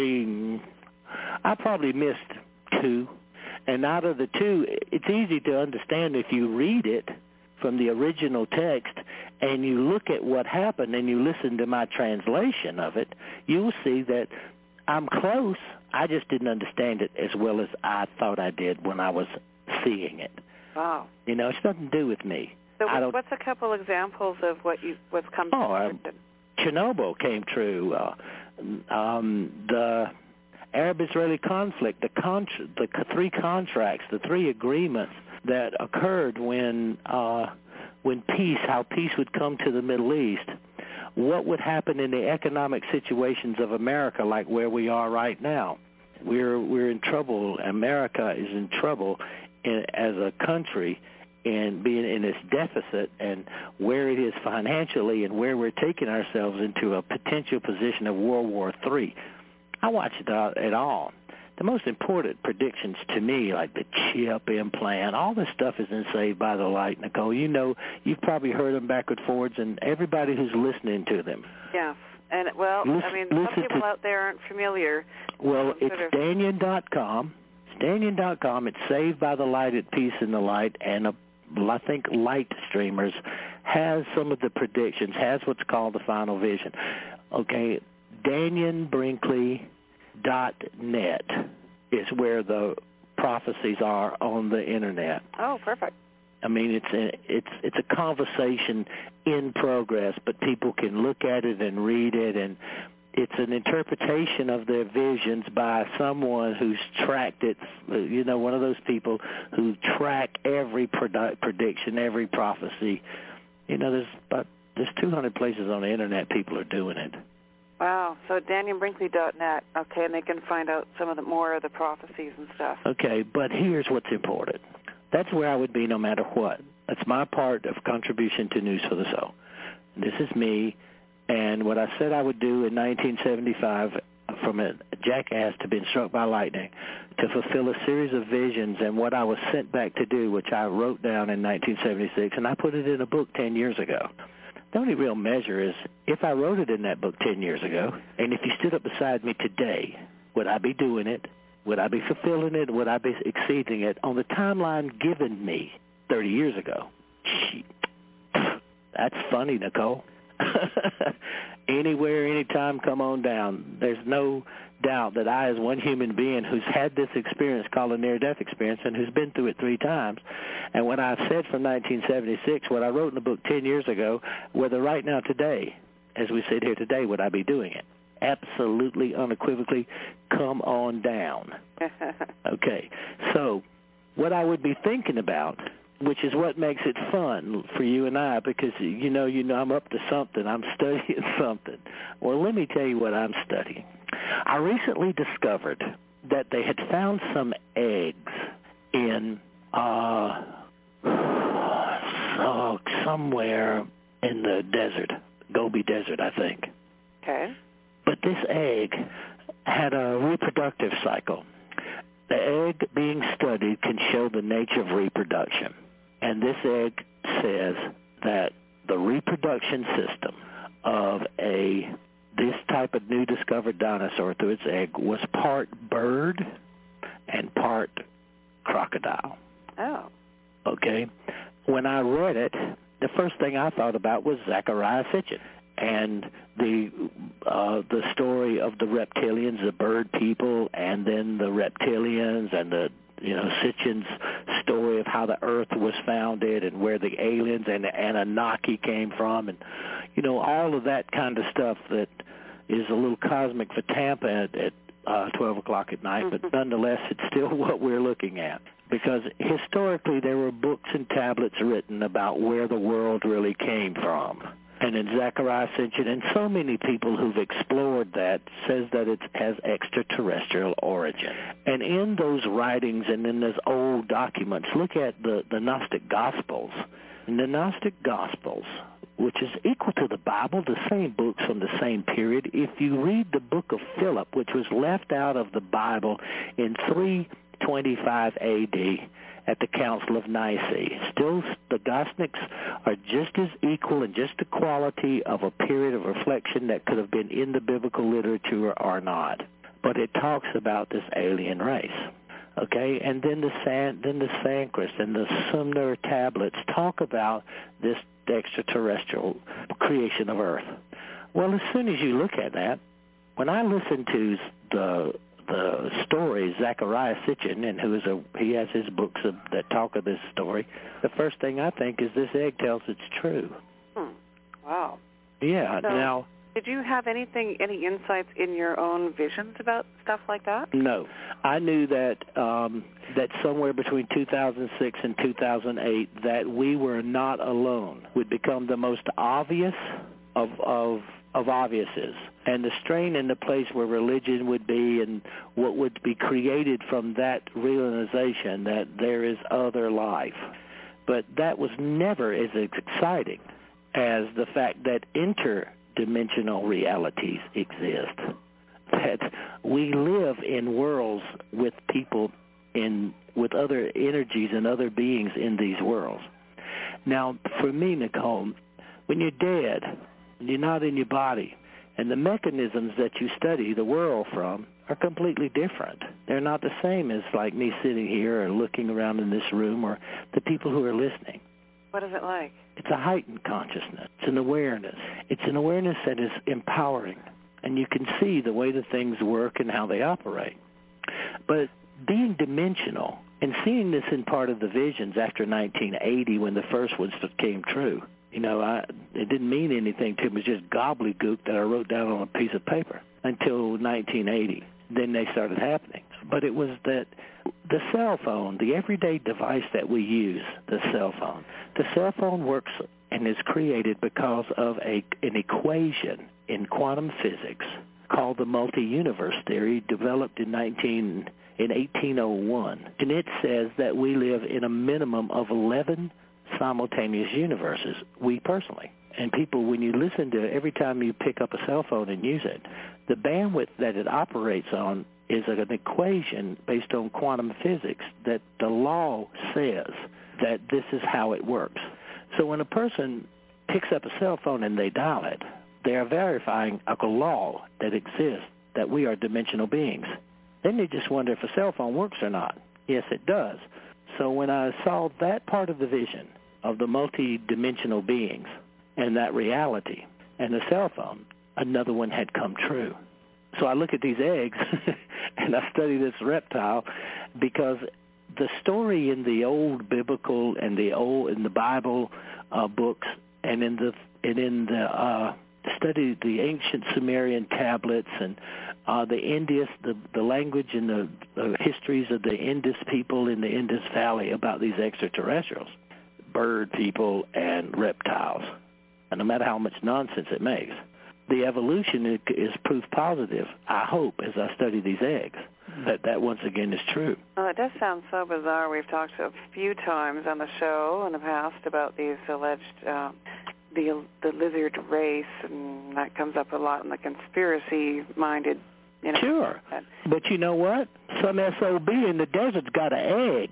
I probably missed 2, and out of the 2, it's easy to understand if you read it from the original text and you look at what happened and you listen to my translation of it, you'll see that I'm close. I just didn't understand it as well as I thought I did when I was seeing it. Wow. It's nothing to do with me. So what's a couple examples of what's come true? Chernobyl came true. The Arab-Israeli conflict, the 3 contracts, the 3 agreements that occurred when how peace would come to the Middle East, what would happen in the economic situations of America, like where we are right now. We're in trouble. America is in trouble as a country and being in its deficit, and where it is financially and where we're taking ourselves into a potential position of World War III. I watch it all. The most important predictions to me, like the chip implant, all this stuff is in Saved by the Light, Nicole. You've probably heard them backward, forwards, and everybody who's listening to them. Yeah. And, some people out there aren't familiar. Well, it's Danyan.com. It's Dannion.com. It's Saved by the Light at Peace in the Light, and I think Light Streamers has some of the predictions, has what's called the final vision. Okay, DannionBrinkley.net is where the prophecies are on the internet. Oh, perfect. I mean, it's a conversation in progress, but people can look at it and read it, and it's an interpretation of their visions by someone who's tracked it, you know, one of those people who track every prediction, every prophecy. You know, there's 200 places on the internet people are doing it. Wow. So DannionBrinkley.net, okay, and they can find out some of the more of the prophecies and stuff. Okay, but here's what's important. That's where I would be no matter what. That's my part of contribution to News for the Soul. This is me, and what I said I would do in 1975 from a jackass to being struck by lightning to fulfill a series of visions and what I was sent back to do, which I wrote down in 1976, and I put it in a book 10 years ago. The only real measure is if I wrote it in that book 10 years ago, and if you stood up beside me today, would I be doing it? Would I be fulfilling it? Would I be exceeding it on the timeline given me 30 years ago? That's funny, Nicole. Anywhere, anytime, come on down. There's no doubt that I, as one human being who's had this experience called a near-death experience and who's been through it 3 times, and when I said from 1976, what I wrote in the book 10 years ago, whether right now today, as we sit here today, would I be doing it? Absolutely, unequivocally, come on down. Okay, so what I would be thinking about, which is what makes it fun for you and I, because you know I'm up to something. I'm studying something. Well, let me tell you what I'm studying. I recently discovered that they had found some eggs in somewhere in the desert, Gobi Desert, I think. Okay. But this egg had a reproductive cycle. The egg being studied can show the nature of reproduction. And this egg says that the reproduction system of this type of new discovered dinosaur through its egg was part bird and part crocodile. Oh. Okay? When I read it, the first thing I thought about was Zecharia Sitchin and the story of the reptilians, the bird people, and then the reptilians and the Sitchin's story of how the Earth was founded and where the aliens and the Anunnaki came from, and all of that kind of stuff that is a little cosmic for Tampa at 12 o'clock at night, but nonetheless it's still what we're looking at. Because historically there were books and tablets written about where the world really came from. And in Zecharia Sitchin, and so many people who've explored that, says that it has extraterrestrial origin. And in those writings and in those old documents, look at the Gnostic Gospels. In the Gnostic Gospels, which is equal to the Bible, the same books from the same period, if you read the book of Philip, which was left out of the Bible in 325 A.D., at the Council of Nicaea. Still, the Gnostics are just as equal and just the quality of a period of reflection that could have been in the biblical literature or not. But it talks about this alien race. Okay, and then the Sanskrit and the Sumner tablets talk about this extraterrestrial creation of Earth. Well, as soon as you look at that, when I listen to the story, Zecharia Sitchin, and he has his books that talk of this story, the first thing I think is this egg tells it's true. Wow. Yeah. So, now, did you have any insights in your own visions about stuff like that? No. I knew that that somewhere between 2006 and 2008 that we were not alone would become the most obvious of obviouses, and the strain in the place where religion would be and what would be created from that realization that there is other life. But that was never as exciting as the fact that interdimensional realities exist, that we live in worlds with people with other energies and other beings in these worlds. Now, for me, Nicole, when you're dead, you're not in your body, And the mechanisms that you study the world from are completely different. They're not the same as like me sitting here or looking around in this room or the people who are listening. What is it like? It's a heightened consciousness. It's an awareness. It's an awareness that is empowering. And you can see the way that things work and how they operate. But being dimensional and seeing this in part of the visions after 1980 when the first ones came true, it didn't mean anything to me. It was just gobbledygook that I wrote down on a piece of paper until 1980. Then they started happening. But it was that the cell phone, the everyday device that we use, the cell phone works and is created because of an equation in quantum physics called the multi-universe theory, developed in 1801. And it says that we live in a minimum of 11 simultaneous universes, we personally. And people, when you listen to it, every time you pick up a cell phone and use it, the bandwidth that it operates on is an equation based on quantum physics that the law says that this is how it works. So when a person picks up a cell phone and they dial it, they are verifying a law that exists, that we are dimensional beings. Then they just wonder if a cell phone works or not. Yes, it does. So when I saw that part of the vision of the multi-dimensional beings and that reality and the cell phone, another one had come true. So I look at these eggs and I study this reptile because the story in the old biblical and in the Bible books and in the study the ancient Sumerian tablets and the Indus, the language and the histories of the Indus people in the Indus Valley about these extraterrestrials, bird people and reptiles. And no matter how much nonsense it makes, the evolution is proof positive, I hope, as I study these eggs, that once again is true. Well, it does sound so bizarre. We've talked a few times on the show in the past about these alleged the lizard race, and that comes up a lot in the conspiracy-minded. Sure. But you know what? Some SOB in the desert's got an egg.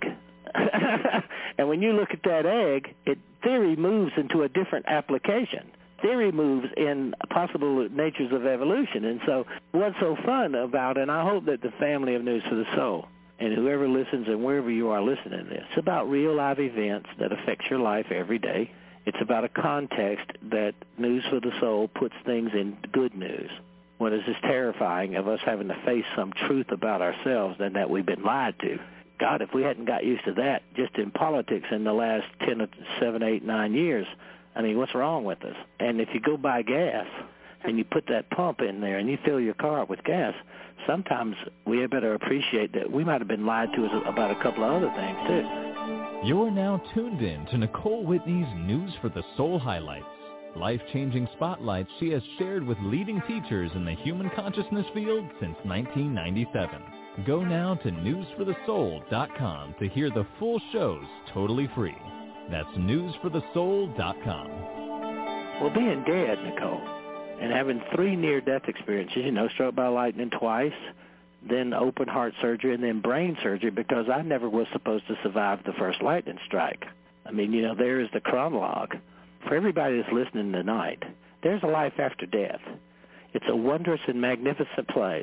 And when you look at that egg, theory moves into a different application. Theory moves in possible natures of evolution. And so what's so fun about it, and I hope that the family of News for the Soul and whoever listens and wherever you are listening to this, it's about real live events that affect your life every day. It's about a context that News for the Soul puts things in good news. What is just terrifying of us having to face some truth about ourselves and that we've been lied to. God, if we hadn't got used to that just in politics in the last 10, 7, 8, 9 years, I mean, what's wrong with us? And if you go buy gas and you put that pump in there and you fill your car up with gas, sometimes we had better appreciate that we might have been lied to about a couple of other things, too. You're now tuned in to Nicole Whitney's News for the Soul highlights. Life-changing spotlights she has shared with leading teachers in the human consciousness field since 1997. Go now to newsforthesoul.com to hear the full shows totally free. That's newsforthesoul.com. Well, being dead, Nicole, and having 3 near-death experiences, struck by lightning twice, then open heart surgery, and then brain surgery because I never was supposed to survive the first lightning strike. I mean, there is the chronologue. For everybody that's listening tonight, there's a life after death. It's a wondrous and magnificent place.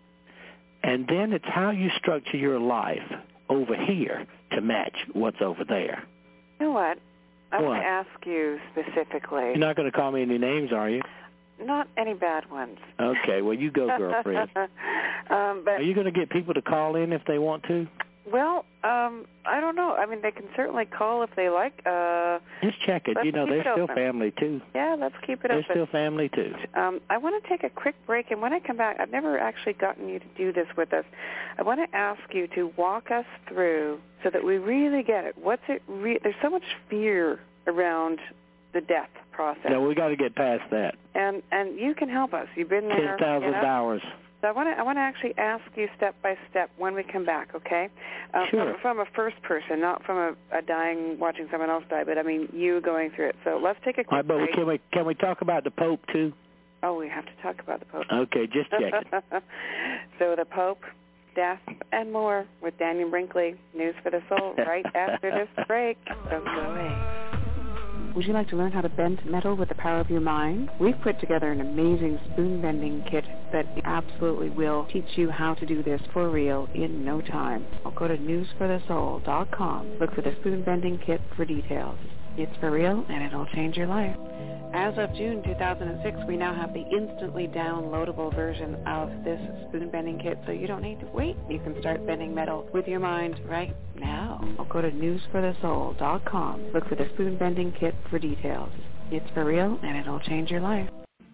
And then it's how you structure your life over here to match what's over there. You know what? I want to ask you specifically. You're not going to call me any names, are you? Not any bad ones. Okay, well, you go, girlfriend. But are you going to get people to call in if they want to? Well, I don't know. I mean, they can certainly call if they like. Just check it. They're still family, too. Yeah, let's keep it open. They're still family, too. I want to take a quick break, and when I come back, I've never actually gotten you to do this with us. I want to ask you to walk us through so that we really get it. What's it? There's so much fear around the death process. No, we got to get past that. And you can help us. You've been there. 10,000 hours. So I want to actually ask you step by step when we come back, okay? Sure. From a first person, not from a dying, watching someone else die, but I mean you going through it. So let's take a quick break. Can we talk about the Pope too? Oh, we have to talk about the Pope. Okay, just checking. So the Pope, death, and more with Daniel Brinkley, News for the Soul, right after this break. Don't go away. Would you like to learn how to bend metal with the power of your mind? We've put together an amazing spoon bending kit that absolutely will teach you how to do this for real in no time. I'll go to newsforthesoul.com. Look for the spoon bending kit for details. It's for real, and it'll change your life. As of June 2006, we now have the instantly downloadable version of this spoon bending kit, so you don't need to wait. You can start bending metal with your mind right now. I'll go to newsforthesoul.com. Look for the spoon bending kit for details. It's for real, and it'll change your life.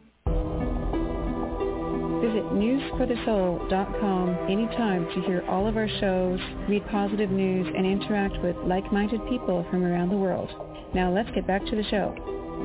Visit newsforthesoul.com anytime to hear all of our shows, read positive news, and interact with like-minded people from around the world. Now let's get back to the show.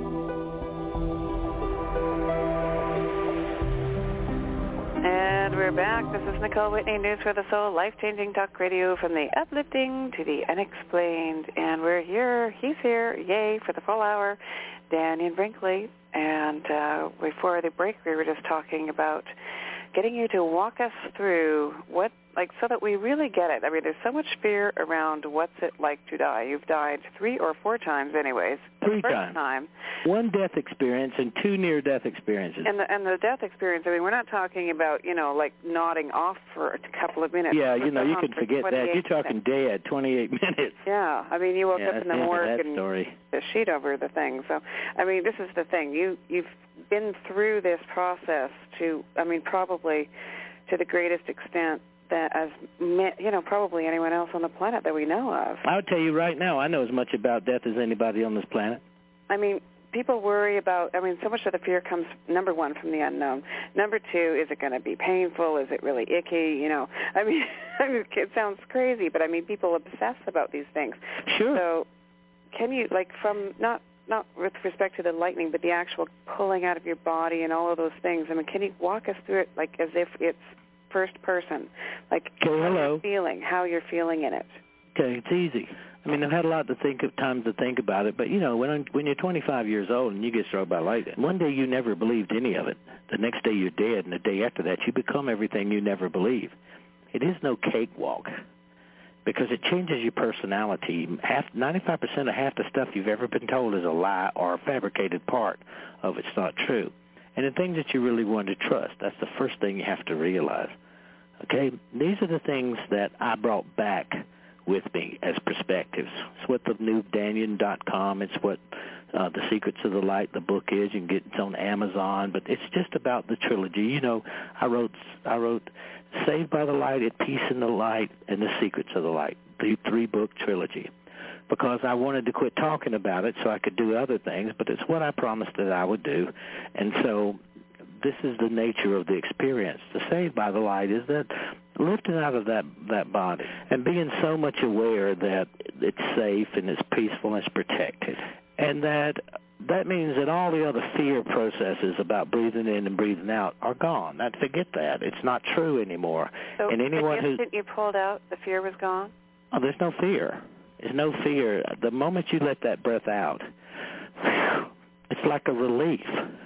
And we're back. This is Nicole Whitney, News for the Soul, life-changing talk radio from the uplifting to the unexplained. And we're here, he's here, yay, for the full hour, Dannion Brinkley. And before the break, we were just talking about getting you to walk us through what, like, so that we really get it. I mean, there's so much fear around what's it like to die. You've died 3 or 4 times anyways. 3 times. 1 death experience and 2 near-death experiences. And the death experience, I mean, we're not talking about, like nodding off for a couple of minutes. Yeah, you can forget that. You're talking dead, 28 minutes. Yeah, I mean, you woke up in the morgue and story. The sheet over the thing. So, I mean, this is the thing. You've been through this process to, I mean, probably to the greatest extent that as, probably anyone else on the planet that we know of. I'll tell you right now, I know as much about death as anybody on this planet. I mean, people worry about, so much of the fear comes, number 1, from the unknown. Number 2, is it going to be painful? Is it really icky? I mean, it sounds crazy, but, people obsess about these things. Sure. So can you, from not with respect to the lightning, but the actual pulling out of your body and all of those things, can you walk us through it as if it's first person? How you're feeling in it. Okay, it's easy. I've had a lot time to think about it, but, when you're 25 years old and you get struck by lightning, one day you never believed any of it. The next day you're dead, and the day after that you become everything you never believed. It is no cakewalk because it changes your personality. 95% of half the stuff you've ever been told is a lie or a fabricated part of it's not true. And the things that you really want to trust, that's the first thing you have to realize. Okay? These are the things that I brought back with me as perspectives. It's what the new Dannion.com, it's what The Secrets of the Light, the book is. You can get it on Amazon, but it's just about the trilogy. I wrote Saved by the Light, At Peace in the Light, and The Secrets of the Light, the 3-book trilogy, because I wanted to quit talking about it so I could do other things, but it's what I promised that I would do. And so this is the nature of the experience. The Saved by the Light is that lifting out of that body and being so much aware that it's safe and it's peaceful and it's protected. And that means that all the other fear processes about breathing in and breathing out are gone. Forget that. It's not true anymore. So and anyone the instant you pulled out, the fear was gone? Oh, there's no fear. There's no fear. The moment you let that breath out, it's like a relief.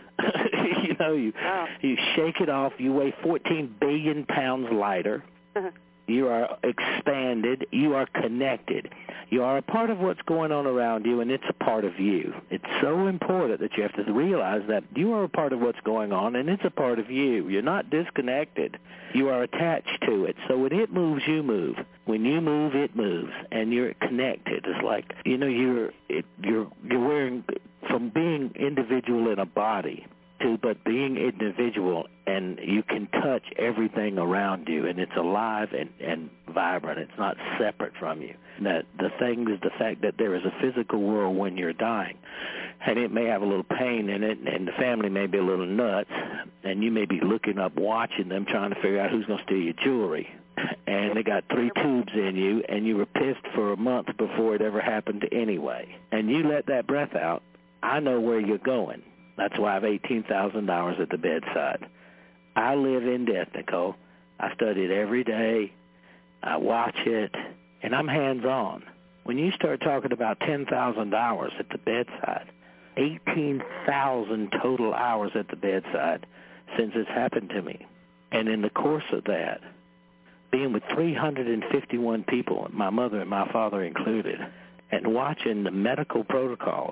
You shake it off. You weigh 14 billion pounds lighter. You are expanded. You are connected. You are a part of what's going on around you, and it's a part of you. It's so important that you have to realize that you are a part of what's going on, and it's a part of you. You're not disconnected. You are attached to it. So when it moves, you move. When you move, it moves, and you're connected. It's like, you're wearing from being individual in a body but being individual, and you can touch everything around you, and it's alive and vibrant. It's not separate from you. That the fact that there is a physical world when you're dying, and it may have a little pain in it, and the family may be a little nuts, and you may be looking up, watching them, trying to figure out who's going to steal your jewelry. And they got 3 tubes in you, and you were pissed for a month before it ever happened anyway. And you let that breath out, I know where you're going. That's why I have 18,000 hours at the bedside. I live in death, Nicole. I study it every day. I watch it, and I'm hands-on. When you start talking about 10,000 hours at the bedside, 18,000 total hours at the bedside since it's happened to me. And in the course of that, being with 351 people, my mother and my father included, and watching the medical protocols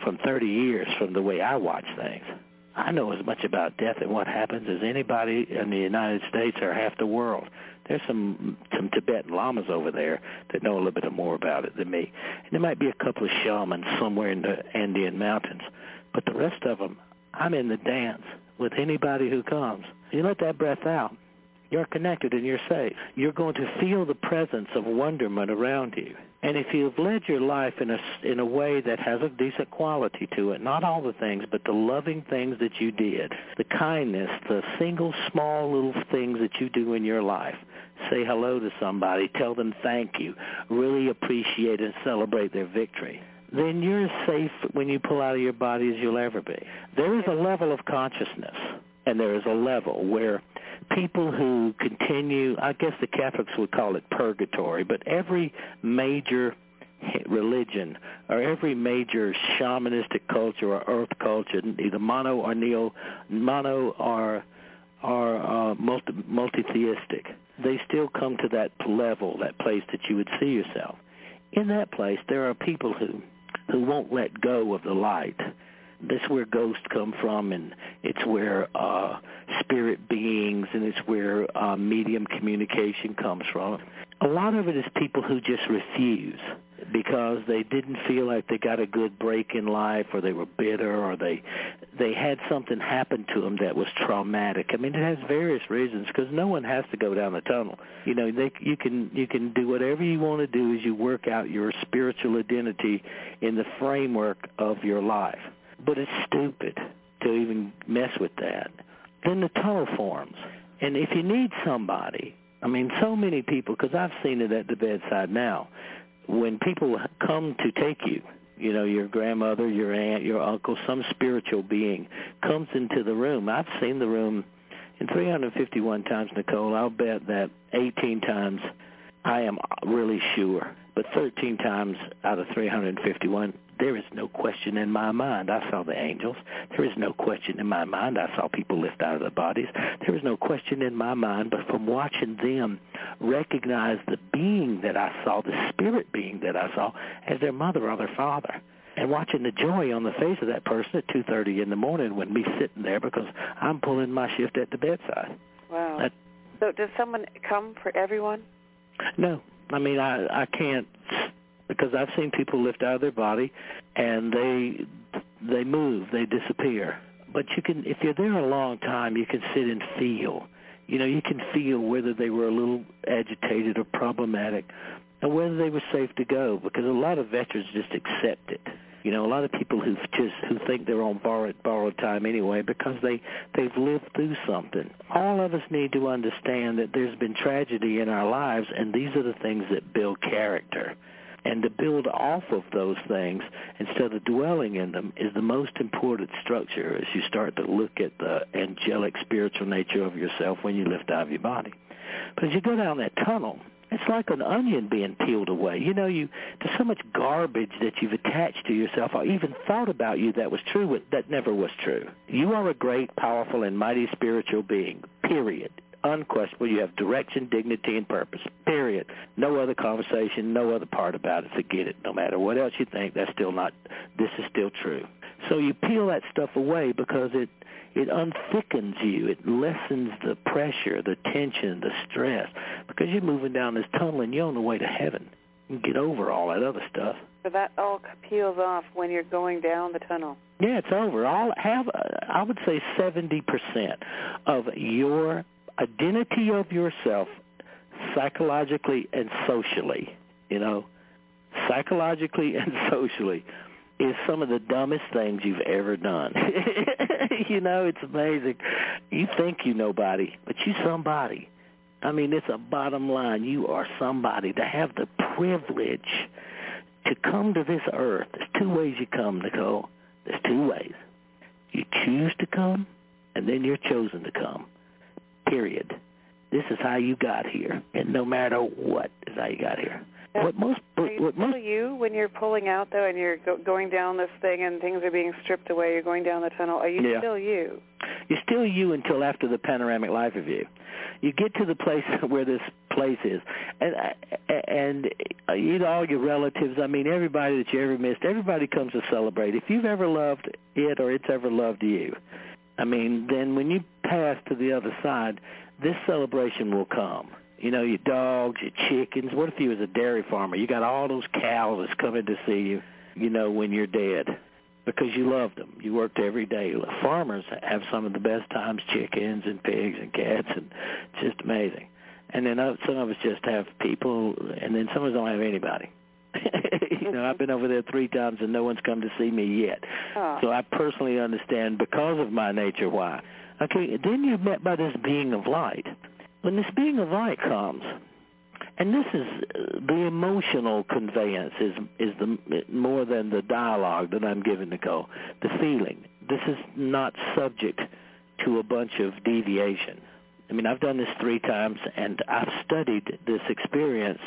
from 30 years from the way I watch things. I know as much about death and what happens as anybody in the United States or half the world. There's some Tibetan lamas over there that know a little bit more about it than me. And there might be a couple of shamans somewhere in the Andean mountains. But the rest of them, I'm in the dance with anybody who comes. You let that breath out, you're connected and you're safe. You're going to feel the presence of wonderment around you. And if you've led your life in a way that has a decent quality to it, not all the things, but the loving things that you did, the kindness, the single small little things that you do in your life, say hello to somebody, tell them thank you, really appreciate and celebrate their victory, then you're as safe when you pull out of your body as you'll ever be. There is a level of consciousness, and there is a level where people who continue, I guess the Catholics would call it purgatory, but every major religion or every major shamanistic culture or earth culture, either mono or multi-theistic, they still come to that level, that place that you would see yourself. In that place, there are people who won't let go of the light. This is where ghosts come from, and it's where spirit beings, and it's where medium communication comes from. A lot of it is people who just refuse because they didn't feel like they got a good break in life, or they were bitter, or they had something happen to them that was traumatic. I mean, it has various reasons, because no one has to go down the tunnel. You know, you can do whatever you want to do as you work out your spiritual identity in the framework of your life. But it's stupid to even mess with that. Then the tunnel forms. And if you need somebody, I mean, so many people, because I've seen it at the bedside now, when people come to take you, you know, your grandmother, your aunt, your uncle, some spiritual being comes into the room. I've seen the room in 351 times, Nicole. I'll bet that 18 times I am really sure, but 13 times out of 351, there is no question in my mind I saw the angels. There is no question in my mind I saw people lift out of their bodies. There is no question in my mind, but from watching them recognize the being that I saw, the spirit being that I saw, as their mother or their father, and watching the joy on the face of that person at 2:30 in the morning when me sitting there because I'm pulling my shift at the bedside. Wow. So does someone come for everyone? No. I mean, I can't, because I've seen people lift out of their body and they move, they disappear. But you can, if you're there a long time, you can sit and feel. You know, you can feel whether they were a little agitated or problematic, and whether they were safe to go, because a lot of veterans just accept it. You know, a lot of people who think they're on borrowed time anyway because they've lived through something. All of us need to understand that there's been tragedy in our lives, and these are the things that build character. And to build off of those things instead of dwelling in them is the most important structure as you start to look at the angelic spiritual nature of yourself when you lift out of your body. But as you go down that tunnel, it's like an onion being peeled away. You know, there's so much garbage that you've attached to yourself or even thought about you that was true that never was true. You are a great, powerful, and mighty spiritual being, period. Unquestionable. You have direction, dignity, and purpose, period. No other conversation, no other part about it. Forget it. No matter what else you think, this is still true. So you peel that stuff away because it unthickens you. It lessens the pressure, the tension, the stress, because you're moving down this tunnel and you're on the way to heaven. You can get over all that other stuff. So that all peels off when you're going down the tunnel. Yeah, it's over. I would say 70% of your identity of yourself psychologically and socially, psychologically and socially, is some of the dumbest things you've ever done. It's amazing. You think you nobody, but you somebody. I mean, it's a bottom line. You are somebody. To have the privilege to come to this earth, there's two ways you come, Nicole. There's two ways. You choose to come, and then you're chosen to come. Period. This is how you got here, and no matter what is how you got here. Are you still you when you're pulling out, though, and you're going down this thing and things are being stripped away, you're going down the tunnel, are you still you? You're still you until after the panoramic life review. You get to the place where this place is. And you know, all your relatives, I mean, everybody that you ever missed, everybody comes to celebrate. If you've ever loved it or it's ever loved you, I mean, then when you pass to the other side, this celebration will come. You know, your dogs, your chickens. What if you was a dairy farmer? You got all those cows that's coming to see you, you know, when you're dead because you loved them. You worked every day. Farmers have some of the best times, chickens and pigs and cats, and it's just amazing. And then some of us just have people, and then some of us don't have anybody. You know, I've been over there 3 times, and no one's come to see me yet. Oh. So I personally understand, because of my nature, why. Okay, then you're met by this being of light. When this being of light comes, and this is the emotional conveyance is the more than the dialogue that I'm giving to go, the feeling. This is not subject to a bunch of deviation. I mean, I've done this 3 times, and I've studied this experience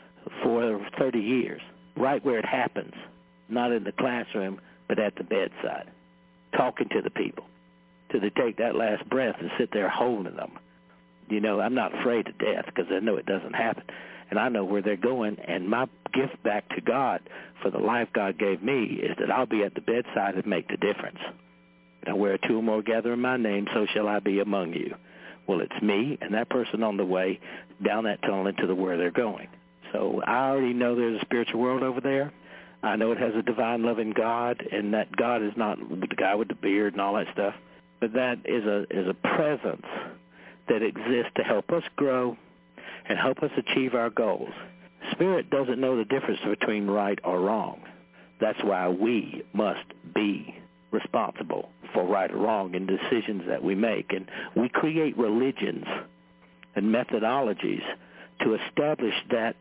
for 30 years, right where it happens, not in the classroom, but at the bedside, talking to the people, till they take that last breath and sit there holding them. You know, I'm not afraid of death because I know it doesn't happen, and I know where they're going, and my gift back to God for the life God gave me is that I'll be at the bedside and make the difference. Now, where 2 or more gather in my name, so shall I be among you. Well, it's me and that person on the way down that tunnel into the where they're going. So I already know there's a spiritual world over there. I know it has a divine loving God, and that God is not the guy with the beard and all that stuff, but that is a presence that exists to help us grow and help us achieve our goals. Spirit doesn't know the difference between right or wrong. That's why we must be responsible for right or wrong in decisions that we make. And we create religions and methodologies to establish that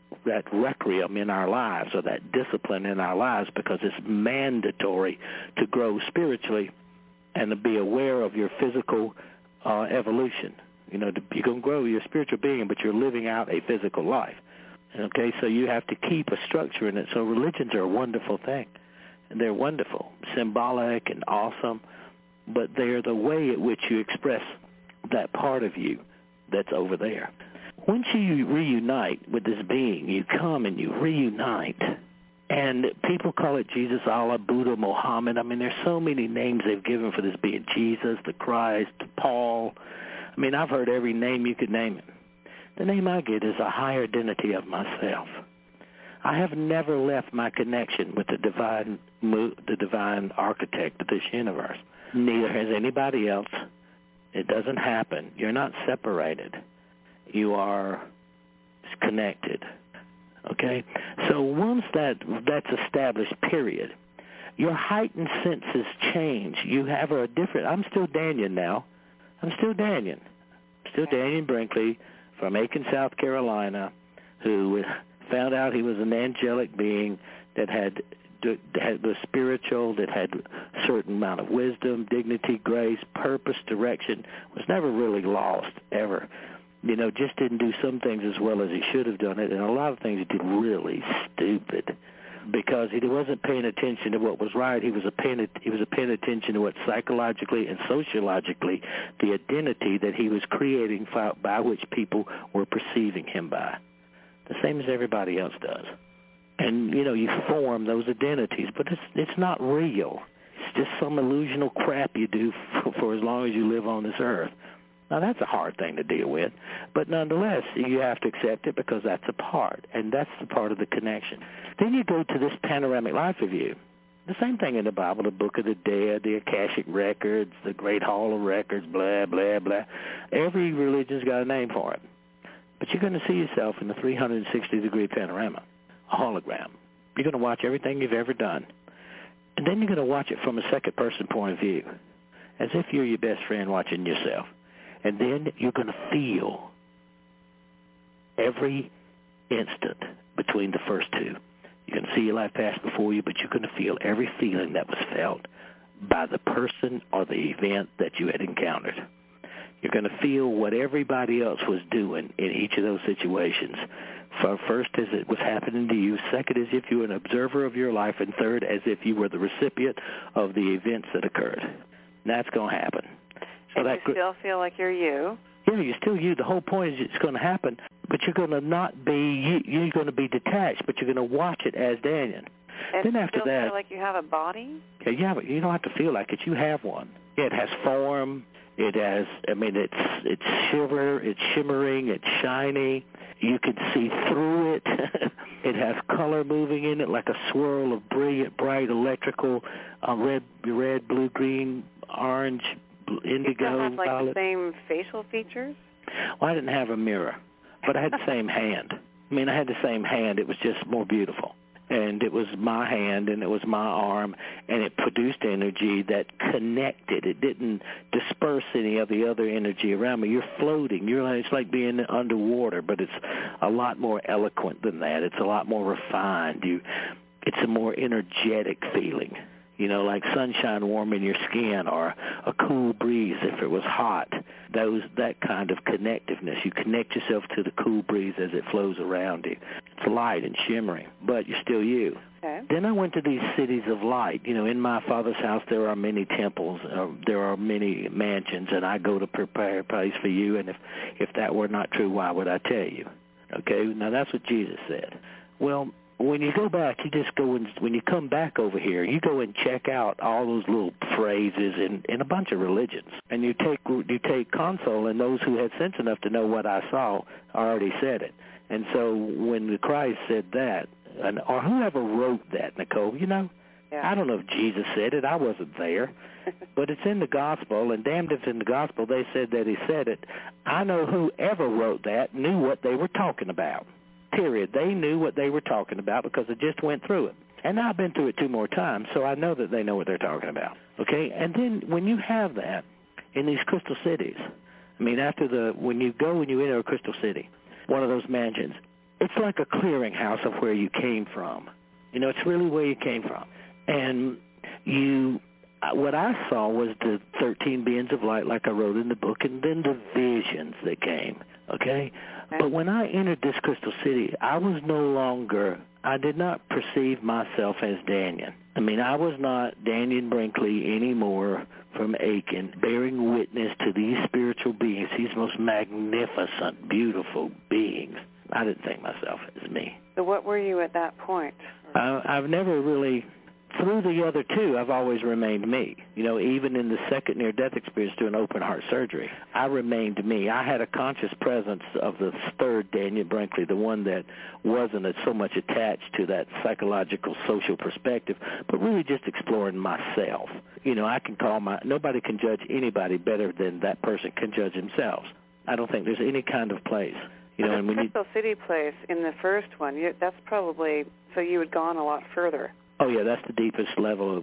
requiem in our lives, or that discipline in our lives, because it's mandatory to grow spiritually and to be aware of your physical evolution. You know, you can grow your spiritual being, but you're living out a physical life. Okay, so you have to keep a structure in it. So religions are a wonderful thing. And they're wonderful, symbolic and awesome, but they're the way at which you express that part of you that's over there. Once you reunite with this being, you come and you reunite. And people call it Jesus, Allah, Buddha, Muhammad. I mean, there's so many names they've given for this being. Jesus, the Christ, Paul. I mean, I've heard every name you could name it. The name I get is a higher identity of myself. I have never left my connection with the divine architect of this universe. Neither has anybody else. It doesn't happen. You're not separated. You are connected. Okay? So once that's established, period, your heightened senses change. You have a different... I'm still Daniel now. I'm still Daniel Brinkley from Aiken, South Carolina, who found out he was an angelic being that was spiritual, that had a certain amount of wisdom, dignity, grace, purpose, direction, was never really lost, ever. You know, just didn't do some things as well as he should have done it, and a lot of things he did really stupid because he wasn't paying attention to what was right. He was paying attention to what psychologically and sociologically, the identity that he was creating by which people were perceiving him by. The same as everybody else does. And, you know, you form those identities, but it's not real. It's just some illusional crap you do for as long as you live on this earth. Now, that's a hard thing to deal with, but nonetheless, you have to accept it because that's a part, and that's the part of the connection. Then you go to this panoramic life review. The same thing in the Bible, the Book of the Dead, the Akashic Records, the Great Hall of Records, blah, blah, blah. Every religion's got a name for it. But you're going to see yourself in the 360-degree panorama, a hologram. You're going to watch everything you've ever done. And then you're going to watch it from a second-person point of view, as if you're your best friend watching yourself. And then you're going to feel every instant between the first two. You're going to see your life pass before you, but you're going to feel every feeling that was felt by the person or the event that you had encountered. You're going to feel what everybody else was doing in each of those situations. First, as it was happening to you. Second, as if you were an observer of your life. And third, as if you were the recipient of the events that occurred. And that's going to happen. So and you still feel like you're you. Yeah, you're still you. The whole point is it's going to happen. but you're going to not be, you're going to be detached, but you're going to watch it as Daniel. And then after that, feel like you have a body? Yeah, but you don't have to feel like it. You have one. Yeah, it has form. It has, I mean, it's shimmering, it's shiny. You can see through it. It has color moving in it like a swirl of brilliant, bright electrical, red, blue, green, orange, indigo, you still have, like, violet. The same facial features? Well, I didn't have a mirror, but I had the same hand. I mean, I had the same hand. It was just more beautiful. And it was my hand, and it was my arm, and it produced energy that connected. It didn't disperse any of the other energy around me. You're floating. It's like being underwater, but it's a lot more eloquent than that. It's a lot more refined. It's a more energetic feeling, like sunshine warming your skin or a cool breeze if it was hot. That kind of connectiveness. You connect yourself to the cool breeze as it flows around you. It's light and shimmering, but you're still you. Okay. Then I went to these cities of light. In my Father's house there are many temples, there are many mansions, and I go to prepare a place for you, and if that were not true, why would I tell you? Okay, now that's what Jesus said. Well, when you go back, you just go and when you come back over here, you go and check out all those little phrases in a bunch of religions, and you take console, and those who had sense enough to know what I saw already said it. And so when the Christ said that, or whoever wrote that, Nicole, Yeah. I don't know if Jesus said it. I wasn't there. But it's in the gospel, and damned if in the gospel they said that he said it. I know whoever wrote that knew what they were talking about. Period. They knew what they were talking about because they just went through it. And I've been through it 2 more times, so I know that they know what they're talking about. Okay? And then when you have that in these crystal cities, I mean, when you enter a crystal city, one of those mansions, it's like a clearinghouse of where you came from. It's really where you came from. And what I saw was the 13 beings of light, like I wrote in the book, and then the visions that came, okay? But when I entered this crystal city, I did not perceive myself as Daniel. I mean, I was not Daniel Brinkley anymore from Aiken, bearing witness to these spiritual beings, these most magnificent, beautiful beings. I didn't think myself as me. So what were you at that point? I've never really, through the other two, I've always remained me. Even in the second near-death experience doing open heart surgery, I remained me. I had a conscious presence of the third Daniel Brinkley, the one that wasn't so much attached to that psychological, social perspective, but really just exploring myself. Nobody can judge anybody better than that person can judge themselves. I don't think there's any kind of place. And the Crystal City place in the first one, that's probably, so you had gone a lot further. Oh, yeah, that's the deepest level.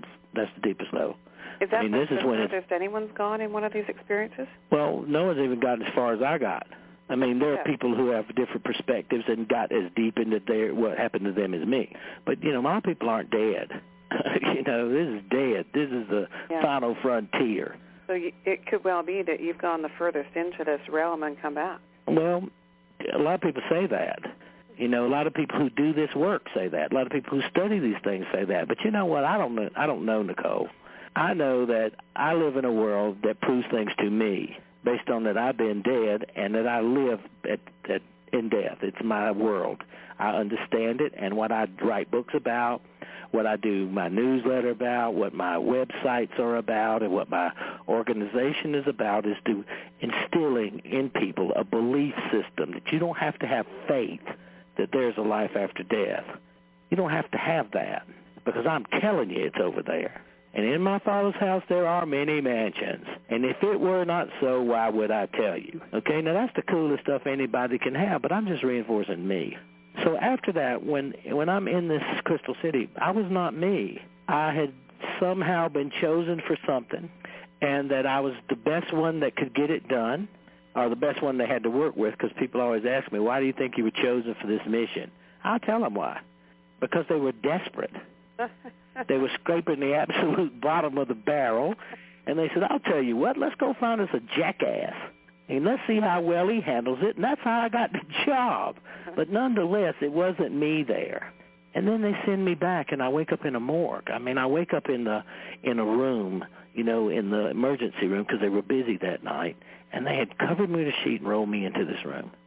Is that the furthest anyone's gone in one of these experiences? Well, no one's even gotten as far as I got. I mean, there are people who have different perspectives and got as deep into what happened to them as me. But, a lot of people aren't dead. This is dead. This is the final frontier. So it could well be that you've gone the furthest into this realm and come back. Well, a lot of people say that. A lot of people who do this work say that. A lot of people who study these things say that. But you know what? I don't know, Nicole. I know that I live in a world that proves things to me based on that I've been dead and that I live in death. It's my world. I understand it, and what I write books about, what I do my newsletter about, what my websites are about, and what my organization is about is instilling in people a belief system that you don't have to have faith that there's a life after death. You don't have to have that because I'm telling you it's over there. And in my Father's house there are many mansions. And if it were not so, why would I tell you? Okay, now that's the coolest stuff anybody can have, but I'm just reinforcing me. So after that, when I'm in this crystal city, I was not me. I had somehow been chosen for something, and that I was the best one that could get it done, or the best one they had to work with, because people always ask me, why do you think you were chosen for this mission? I'll tell them why. Because they were desperate. They were scraping the absolute bottom of the barrel, and they said, I'll tell you what, let's go find us a jackass, and let's see how well he handles it, and that's how I got the job. But nonetheless, it wasn't me there. And then they send me back, and I wake up in a morgue. I mean, I wake up in a room, in the emergency room, because they were busy that night, and they had covered me with a sheet and rolled me into this room.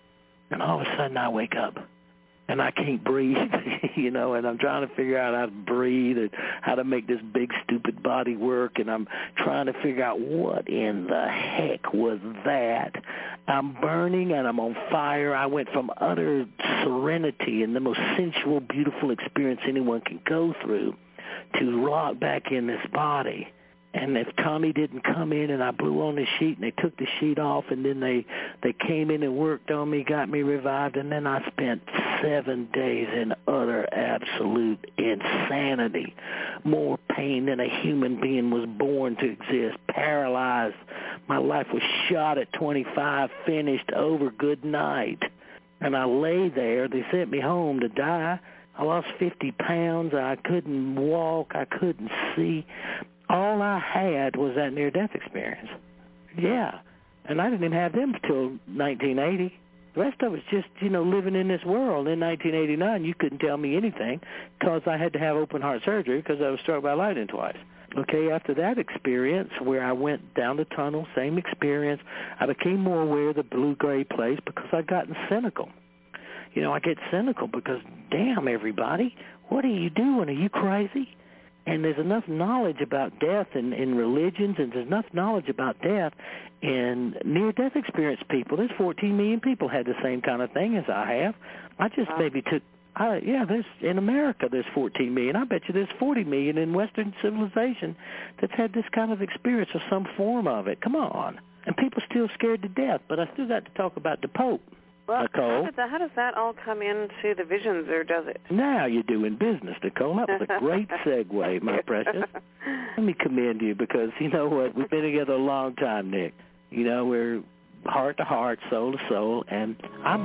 And all of a sudden I wake up. And I can't breathe, and I'm trying to figure out how to breathe and how to make this big, stupid body work, and I'm trying to figure out what in the heck was that. I'm burning and I'm on fire. I went from utter serenity and the most sensual, beautiful experience anyone can go through to rock back in this body. And if Tommy didn't come in and I blew on the sheet and they took the sheet off and then they came in and worked on me, got me revived, and then I spent 7 days in utter, absolute insanity. More pain than a human being was born to exist, paralyzed. My life was shot at 25, finished, over, good night. And I lay there. They sent me home to die. I lost 50 pounds. I couldn't walk. I couldn't see. All I had was that near-death experience. Yeah. And I didn't even have them until 1980. The rest of it's just, living in this world. In 1989, you couldn't tell me anything because I had to have open-heart surgery because I was struck by lightning twice. Okay, after that experience where I went down the tunnel, same experience, I became more aware of the blue-gray place because I'd gotten cynical. I get cynical because, damn, everybody, what are you doing? Are you crazy? And there's enough knowledge about death in religions, and there's enough knowledge about death in near-death experience people. There's 14 million people had the same kind of thing as I have. I just maybe took, there's in America there's 14 million. I bet you there's 40 million in Western civilization that's had this kind of experience or some form of it. Come on. And people still scared to death, but I still got to talk about the Pope. Well, Nicole. how does that all come into the visions, or does it? Now you're doing business, Nicole. That was a great segue, my precious. Let me commend you because, you know what, we've been together a long time, Nick. We're heart to heart, soul to soul, and I'm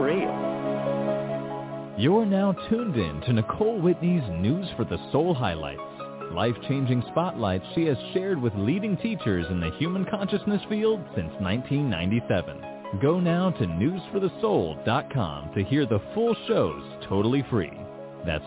real. You're now tuned in to Nicole Whitney's News for the Soul highlights. Life-changing spotlights she has shared with leading teachers in the human consciousness field since 1997. Go now to newsforthesoul.com to hear the full shows totally free. That's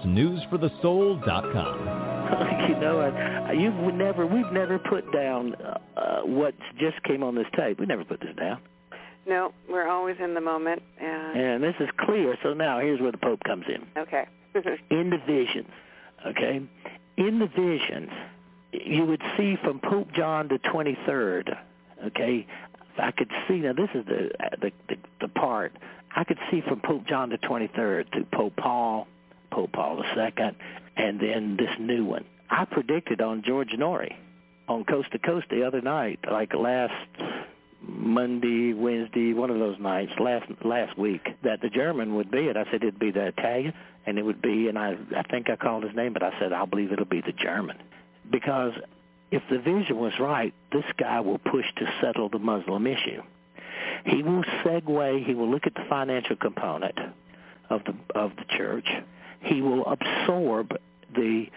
newsforthesoul.com. We've never put down what just came on this tape. We never put this down. No, we're always in the moment. And this is clear. So now here's where the Pope comes in. Okay. In the visions, okay? In the visions, you would see from Pope John the 23rd, okay? I could see, now this is the part, I could see from Pope John the 23rd to Pope Paul II, and then this new one. I predicted on George Norrie on Coast to Coast the other night, like last Monday, Wednesday, one of those nights, last week, that the German would be it. I said it'd be the Italian, and it would be, and I think I called his name, but I said I'll believe it'll be the German. Because if the vision was right, this guy will push to settle the Muslim issue. He will segue. He will look at the financial component of the church. He will absorb the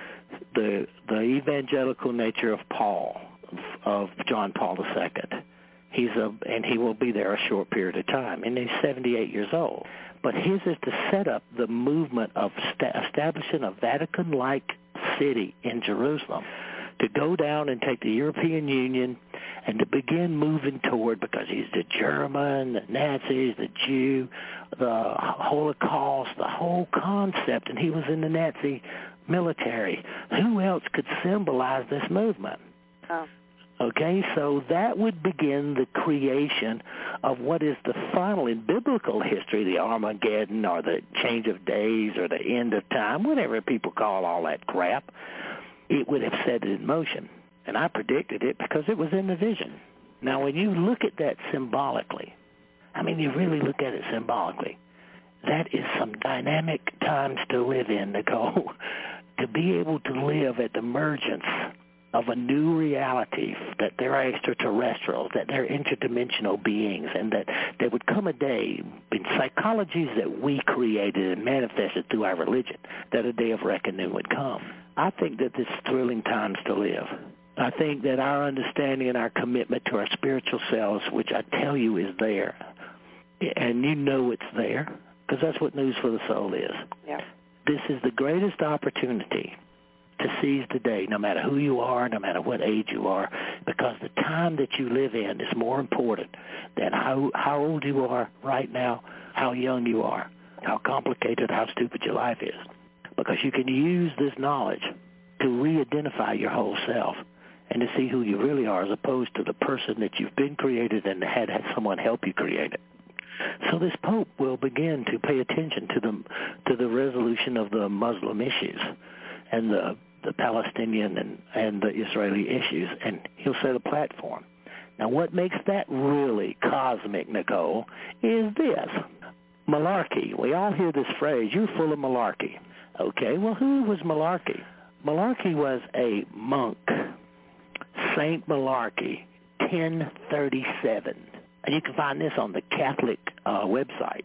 evangelical nature of Paul, of John Paul II. And he will be there a short period of time, and he's 78 years old. But his is to set up the movement of establishing a Vatican-like city in Jerusalem, to go down and take the European Union and to begin moving toward, because he's the German, the Nazis, the Jew, the Holocaust, the whole concept, and he was in the Nazi military. Who else could symbolize this movement? Oh. Okay, so that would begin the creation of what is the final, in biblical history, the Armageddon or the change of days or the end of time, whatever people call all that crap. It would have set it in motion. And I predicted it because it was in the vision. Now, when you look at that symbolically, you really look at it symbolically, that is some dynamic times to live in, Nicole. To be able to live at the emergence of a new reality, that they're extraterrestrials, that they're interdimensional beings, and that there would come a day in psychologies that we created and manifested through our religion, that a day of reckoning would come. I think that this is thrilling times to live. I think that our understanding and our commitment to our spiritual selves, which I tell you is there, and you know it's there, because that's what News for the Soul is. Yeah. This is the greatest opportunity to seize the day, no matter who you are, no matter what age you are, because the time that you live in is more important than how old you are right now, how young you are, how complicated, how stupid your life is. Because you can use this knowledge to re-identify your whole self and to see who you really are as opposed to the person that you've been created and had someone help you create it. So this Pope will begin to pay attention to the resolution of the Muslim issues and the Palestinian and the Israeli issues, and he'll set a platform. Now, what makes that really cosmic, Nicole, is this. Malarkey. We all hear this phrase, you're full of malarkey. Okay, well, who was Malarkey? Malarkey was a monk, Saint Malarkey, 1037. And you can find this on the Catholic website.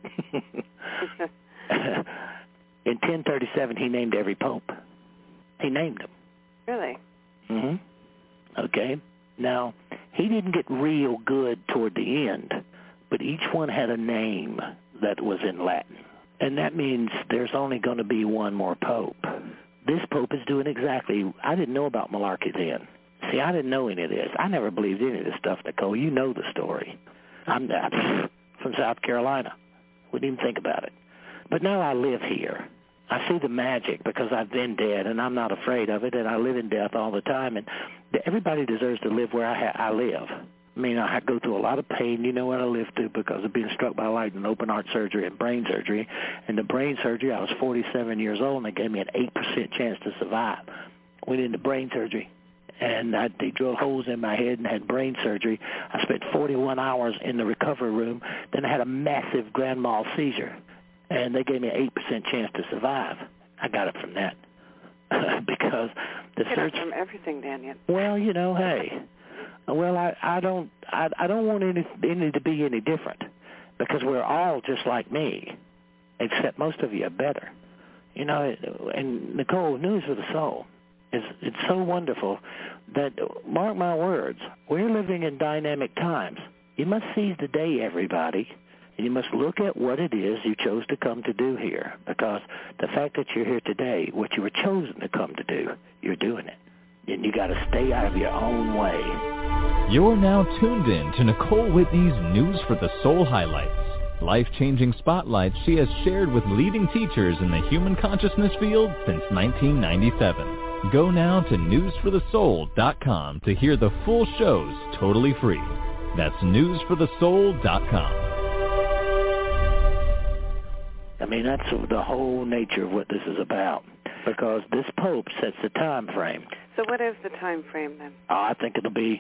In 1037, he named every pope. He named them. Really? Mm-hmm. Okay. Now, he didn't get real good toward the end, but each one had a name that was in Latin. And that means there's only going to be one more pope. This pope is doing exactly, I didn't know about Malarkey then. See, I didn't know any of this. I never believed any of this stuff, Nicole. You know the story. I'm from South Carolina. Wouldn't even think about it. But now I live here. I see the magic because I've been dead, and I'm not afraid of it, and I live in death all the time. And everybody deserves to live where I live. I mean, I go through a lot of pain. You know what I lived through because of being struck by lightning, open heart surgery, and brain surgery. And the brain surgery, I was 47 years old, and they gave me an 8% chance to survive. Went into brain surgery, and they drilled holes in my head and had brain surgery. I spent 41 hours in the recovery room. Then I had a massive grand mal seizure, and they gave me an 8% chance to survive. I got it from that because the surgery. From everything, Daniel. Well, you know, hey. Well, I don't want any to be any different because we're all just like me, except most of you are better. You know, and Nicole, News for the Soul, it's so wonderful that, mark my words, we're living in dynamic times. You must seize the day, everybody, and you must look at what it is you chose to come to do here because the fact that you're here today, what you were chosen to come to do, you're doing it. And you got to stay out of your own way. You're now tuned in to Nicole Whitney's News for the Soul highlights. Life-changing spotlights she has shared with leading teachers in the human consciousness field since 1997. Go now to newsforthesoul.com to hear the full shows totally free. That's newsforthesoul.com. I mean, that's the whole nature of what this is about because this Pope sets the time frame. So what is the time frame then? I think it'll be,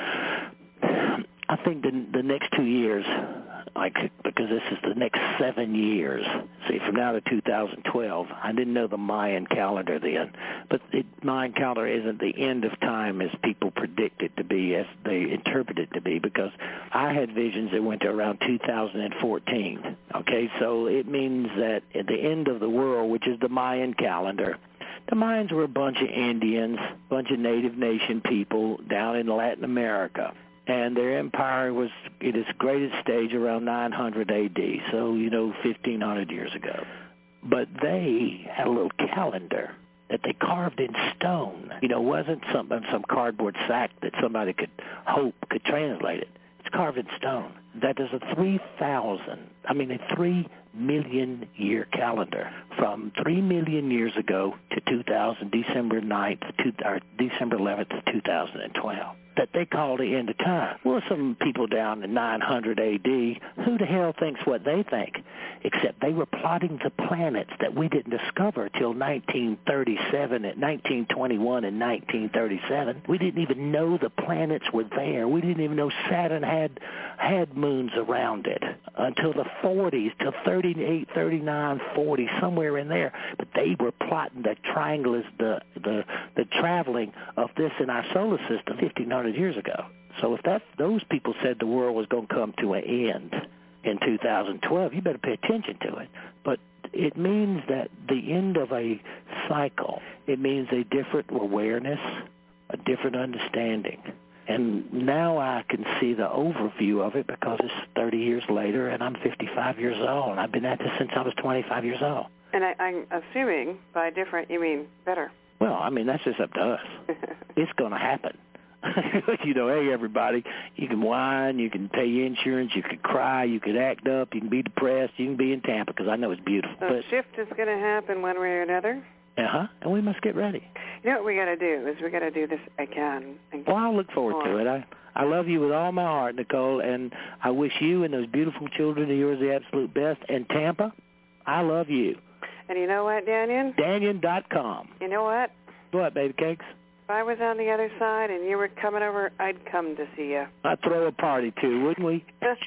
I think the next 2 years, because this is the next 7 years. See, from now to 2012, I didn't know the Mayan calendar then, but the Mayan calendar isn't the end of time as people predict it to be, as they interpret it to be, because I had visions that went to around 2014. Okay, so it means that at the end of the world, which is the Mayan calendar, the Mayans were a bunch of Indians, a bunch of native nation people down in Latin America. And their empire was at its greatest stage around 900 A.D., so, 1,500 years ago. But they had a little calendar that they carved in stone. It wasn't some cardboard sack that somebody could translate it. It's carved in stone. That is a 3 million year calendar from 3 million years ago to 2000, December 11th, 2012. That they call the end of time. Well, some people down in 900 A.D., who the hell thinks what they think? Except they were plotting the planets that we didn't discover till 1921 and 1937. We didn't even know the planets were there. We didn't even know Saturn had moons around it until the 40s, till 38, 39, 40, somewhere in there. But they were plotting the triangle is the traveling of this in our solar system 1,500 years ago. So if those people said the world was going to come to an end in 2012, you better pay attention to it. But it means that the end of a cycle. It means a different awareness, a different understanding. And now I can see the overview of it because it's 30 years later and I'm 55 years old. And I've been at this since I was 25 years old. And I'm assuming by different, you mean better. Well, that's just up to us. It's going to happen. Hey, everybody, you can whine, you can pay insurance, you can cry, you can act up, you can be depressed, you can be in Tampa, because I know it's beautiful. The shift is going to happen one way or another. Uh-huh, and we must get ready. You know what we got to do is we got to do this again. Well, I look forward to it. I love you with all my heart, Nicole, and I wish you and those beautiful children of yours the absolute best. And Tampa, I love you. And you know what, Daniel? Daniel.com. You know what? What, baby cakes? If I was on the other side and you were coming over, I'd come to see you. I'd throw a party, too, wouldn't we?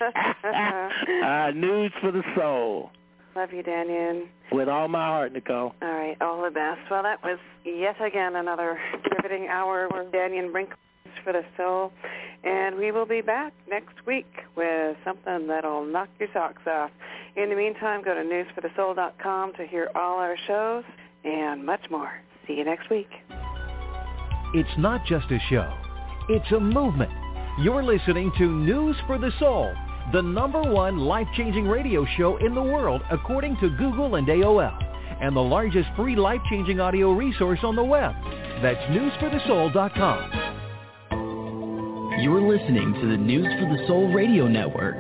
News for the soul. Love you, Daniel. With all my heart, Nicole. All right, all the best. Well, that was yet again another riveting hour with Daniel Brink for the soul. And we will be back next week with something that'll knock your socks off. In the meantime, go to newsforthesoul.com to hear all our shows and much more. See you next week. It's not just a show. It's a movement. You're listening to News for the Soul, the #1 life-changing radio show in the world according to Google and AOL, and the largest free life-changing audio resource on the web. That's newsforthesoul.com. You're listening to the News for the Soul Radio Network.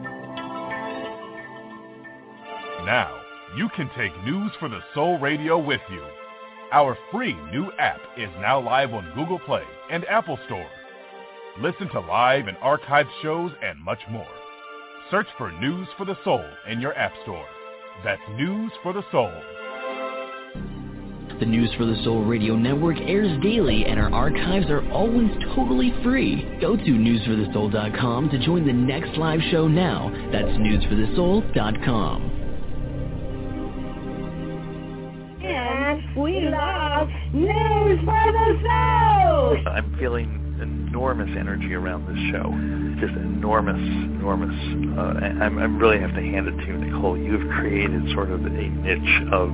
Now, you can take News for the Soul Radio with you. Our free new app is now live on Google Play and Apple Store. Listen to live and archived shows and much more. Search for News for the Soul in your app store. That's News for the Soul. The News for the Soul Radio Network airs daily, and our archives are always totally free. Go to newsforthesoul.com to join the next live show now. That's newsforthesoul.com. And we love News for the Soul! I'm feeling enormous energy around this show. Just enormous. I really have to hand it to you, Nicole. You've created sort of a niche of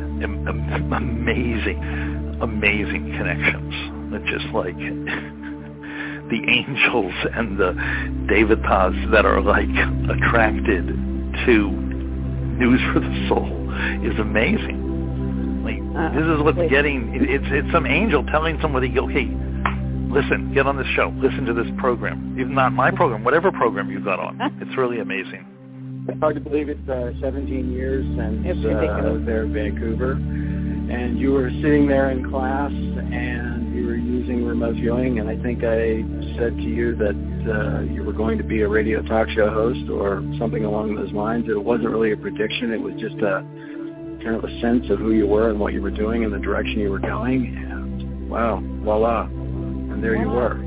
amazing connections. It's just like the angels and the devatas that are like attracted to News for the Soul is amazing. Like this is what's getting. It's some angel telling somebody, okay, listen, get on this show. Listen to this program. Even not my program, whatever program you've got on. It's really amazing. It's hard to believe it's 17 years since there in Vancouver. And you were sitting there in class and you were using remote viewing, and I think I said to you that you were going to be a radio talk show host or something along those lines. It wasn't really a prediction. It was just a kind of a sense of who you were and what you were doing and the direction you were going. And wow, voila. And there you were.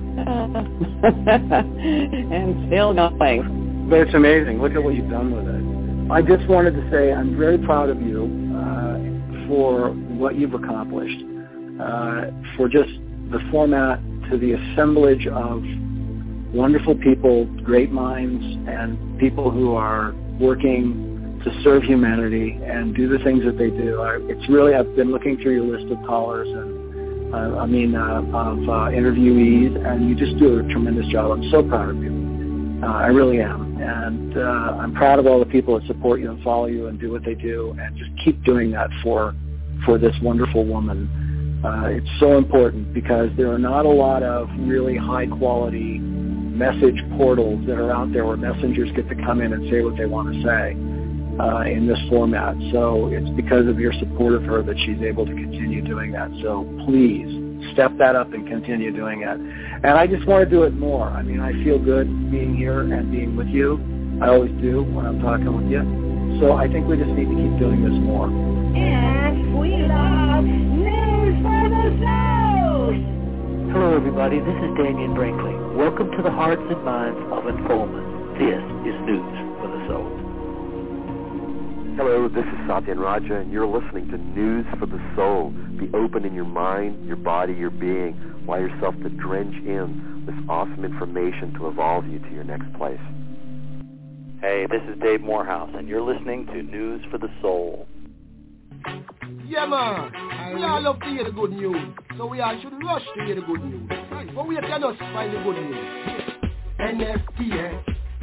And still going. But it's amazing. Look at what you've done with it. I just wanted to say I'm very proud of you for what you've accomplished, for just the format to the assemblage of wonderful people, great minds, and people who are working to serve humanity and do the things that they do. It's really, I've been looking through your list of callers and of interviewees, and you just do a tremendous job. I'm so proud of you. I really am. And I'm proud of all the people that support you and follow you and do what they do, and just keep doing that for this wonderful woman. It's so important because there are not a lot of really high-quality message portals that are out there where messengers get to come in and say what they want to say in this format. So it's because of your support of her that she's able to continue doing that. So please step that up and continue doing it. And I just want to do it more. I mean, I feel good being here and being with you. I always do when I'm talking with you. So I think we just need to keep doing this more. And we love News for the Soul! Hello, everybody. This is Daniel Brinkley. Welcome to the hearts and minds of Unfoldment. This is News for the Soul. Hello, this is Satyan Raja, and you're listening to News for the Soul. Be open in your mind, your body, your being. Allow yourself to drench in this awesome information to evolve you to your next place. Hey, this is Dave Morehouse, and you're listening to News for the Soul. Yeah, man. We all love to hear the good news, so we all should rush to hear the good news. Right. But we can just find the good news. NSTS.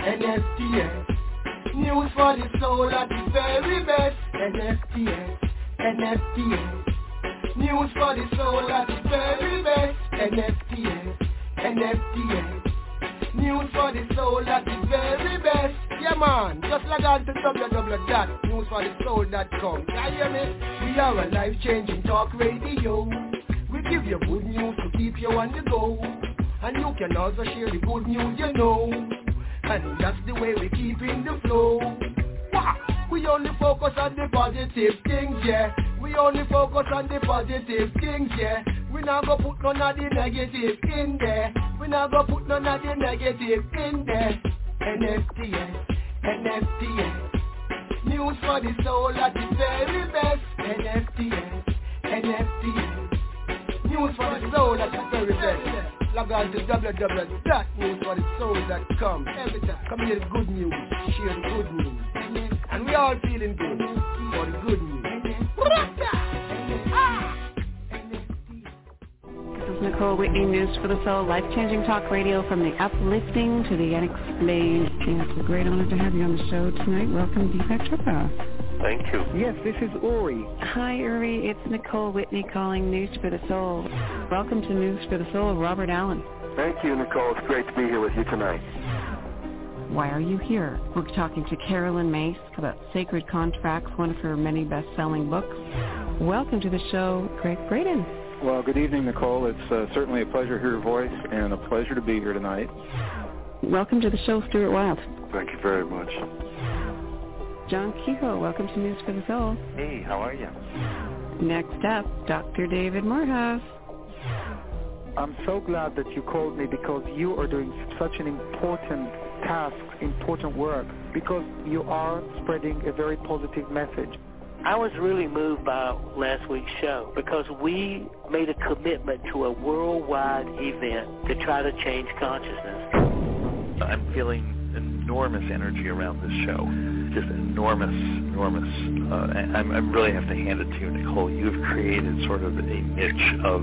News for the soul at the very best. NSTS. News for the soul at the very best. NSTS. NFTS. News for the soul at the very best. Yeah man, just log on to www.newsforthesoul.com. Can you hear me? We are a life-changing talk radio. We give you good news to keep you on the go. And you can also share the good news you know. And that's the way we keep in the flow. Wow. We only focus on the positive things, yeah. We only focus on the positive things, yeah. We not go put none of the negative in there. We not go put none of the negative in there. NFTS, NFTS. News for the soul at the very best. NFTS, NFTS. News for the soul at the very best. Log on to www.newsforthesoul.com. Every time, come hear the good news, share the good news. And we all feeling good for the good news. This is Nicole Whitney, News for the Soul, life-changing talk radio from the uplifting to the unexplained. And it's a great honor to have you on the show tonight. Welcome, Deepak Chopra. Thank you. Yes, this is Uri. Hi, Uri. It's Nicole Whitney calling News for the Soul. Welcome to News for the Soul, Robert Allen. Thank you, Nicole. It's great to be here with you tonight. Why are you here? We're talking to Carolyn Myss about Sacred Contracts, one of her many best-selling books. Welcome to the show, Greg Braden. Well, good evening, Nicole. It's certainly a pleasure to hear your voice and a pleasure to be here tonight. Welcome to the show, Stuart Wilde. Thank you very much. John Kehoe, welcome to News for the Soul. Hey, how are you? Next up, Dr. David Morehouse. I'm so glad that you called me because you are doing such an important task, important work, because you are spreading a very positive message. I was really moved by last week's show because we made a commitment to a worldwide event to try to change consciousness. I'm feeling enormous energy around this show. Just enormous. I really have to hand it to you, Nicole. You've created sort of a niche of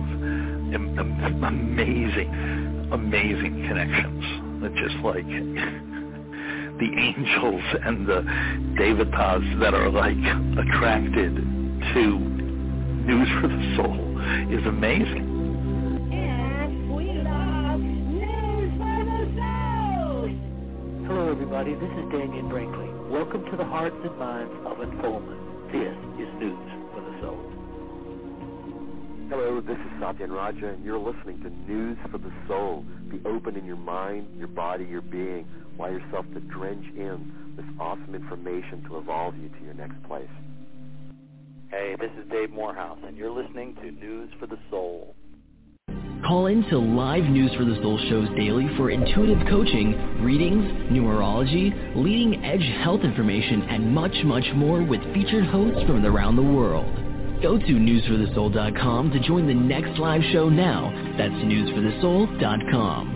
amazing connections. That just like the angels and the devatas that are like attracted to News for the Soul is amazing. And we love News for the Soul. Hello, everybody. This is Daniel Brinkley. Welcome to the hearts and minds of Unfoldment. This is News for the Soul. Hello, this is Satyan Raja, and you're listening to News for the Soul. Be open in your mind, your body, your being. Allow yourself to drench in this awesome information to evolve you to your next place. Hey, this is Dave Morehouse, and you're listening to News for the Soul. Call in to live News for the Soul shows daily for intuitive coaching, readings, numerology, leading-edge health information, and much, much more with featured hosts from around the world. Go to newsforthesoul.com to join the next live show now. That's newsforthesoul.com.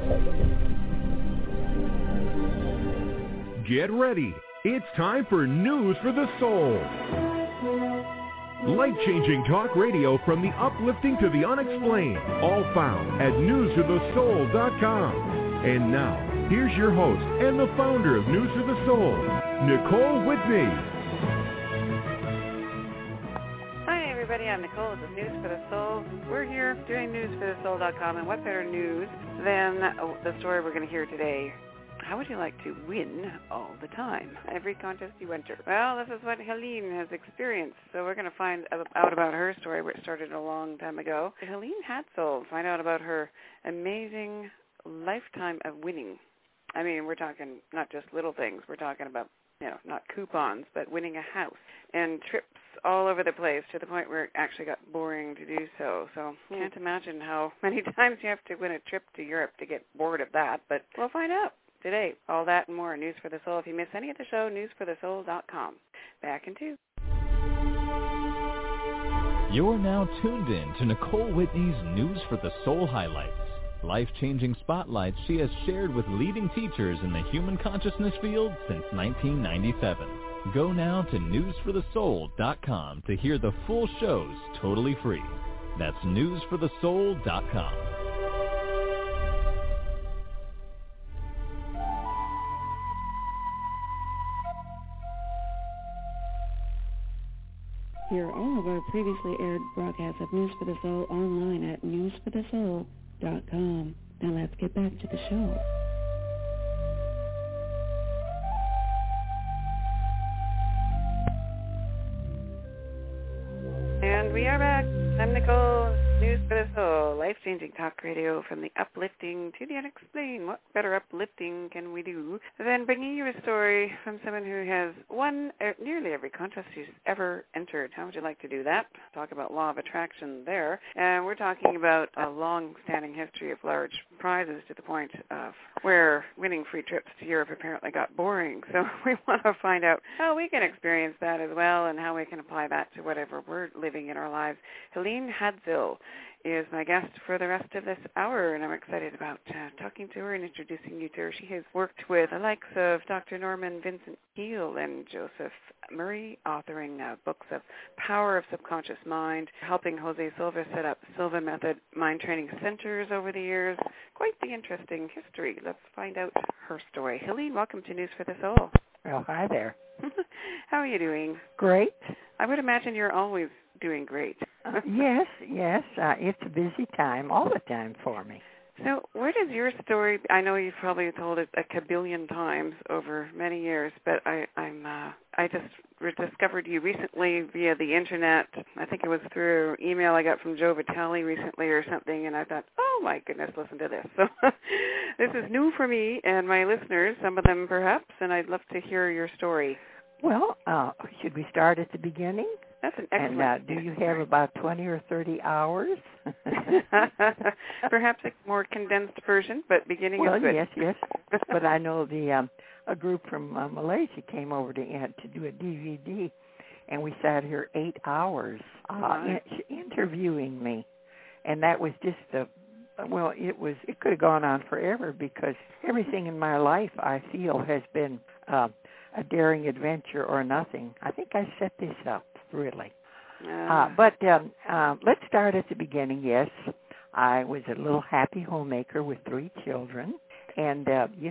Get ready. It's time for News for the Soul. Life-changing talk radio from the uplifting to the unexplained. All found at newsforthesoul.com. And now, here's your host and the founder of News for the Soul, Nicole Whitney. Everybody, I'm Nicole. This is News for the Soul. We're here doing newsforthesoul.com, and what better news than the story we're going to hear today? How would you like to win all the time? Every contest you enter. Well, this is what Helene has experienced, so we're going to find out about her story, which started a long time ago. Helene Hatzel, find out about her amazing lifetime of winning. I mean, we're talking not just little things. We're talking about, not coupons, but winning a house and trips all over the place to the point where it actually got boring to do so. So can't imagine how many times you have to win a trip to Europe to get bored of that, but we'll find out today. All that and more, News for the Soul. If you miss any of the show, newsforthesoul.com. Back in 2. You're now tuned in to Nicole Whitney's News for the Soul highlights. Life-changing spotlights she has shared with leading teachers in the human consciousness field since 1997. Go now to newsforthesoul.com to hear the full shows totally free. That's newsforthesoul.com. Hear all of our previously aired broadcasts of News for the Soul online at newsforthesoul.com. Now let's get back to the show. And we are back. I'm Nicole. News for the Soul, life-changing talk radio from the uplifting to the unexplained. What better uplifting can we do than bringing you a story from someone who has won nearly every contest she's ever entered? How would you like to do that? Talk about law of attraction there. And we're talking about a long-standing history of large prizes to the point of where winning free trips to Europe apparently got boring. So we want to find out how we can experience that as well and how we can apply that to whatever we're living in our lives. Helene Hadfield is my guest for the rest of this hour, and I'm excited about talking to her and introducing you to her. She has worked with the likes of Dr. Norman Vincent Peale and Joseph Murray, authoring books of Power of Subconscious Mind, helping Jose Silva set up Silva Method Mind Training Centers over the years. Quite the interesting history. Let's find out her story. Helene, welcome to News for the Soul. Well, hi there. How are you doing? Great. I would imagine you're always doing great. Yes. It's a busy time all the time for me. So where does your story, I know you've probably told it a kabillion times over many years, but I just discovered you recently via the internet. I think it was through email I got from Joe Vitale recently or something, and I thought, oh my goodness, listen to this. So this is new for me and my listeners, some of them perhaps, and I'd love to hear your story. Well, should we start at the beginning? That's an excellent. And do you have about 20 or 30 hours? Perhaps a more condensed version, but beginning is good. Yes. But I know a group from Malaysia came over to do a DVD, and we sat here 8 hours interviewing me, and that was just it could have gone on forever because everything in my life I feel has been a daring adventure or nothing. I think I set this up, really. But let's start at the beginning. Yes, I was a little happy homemaker with 3 children, and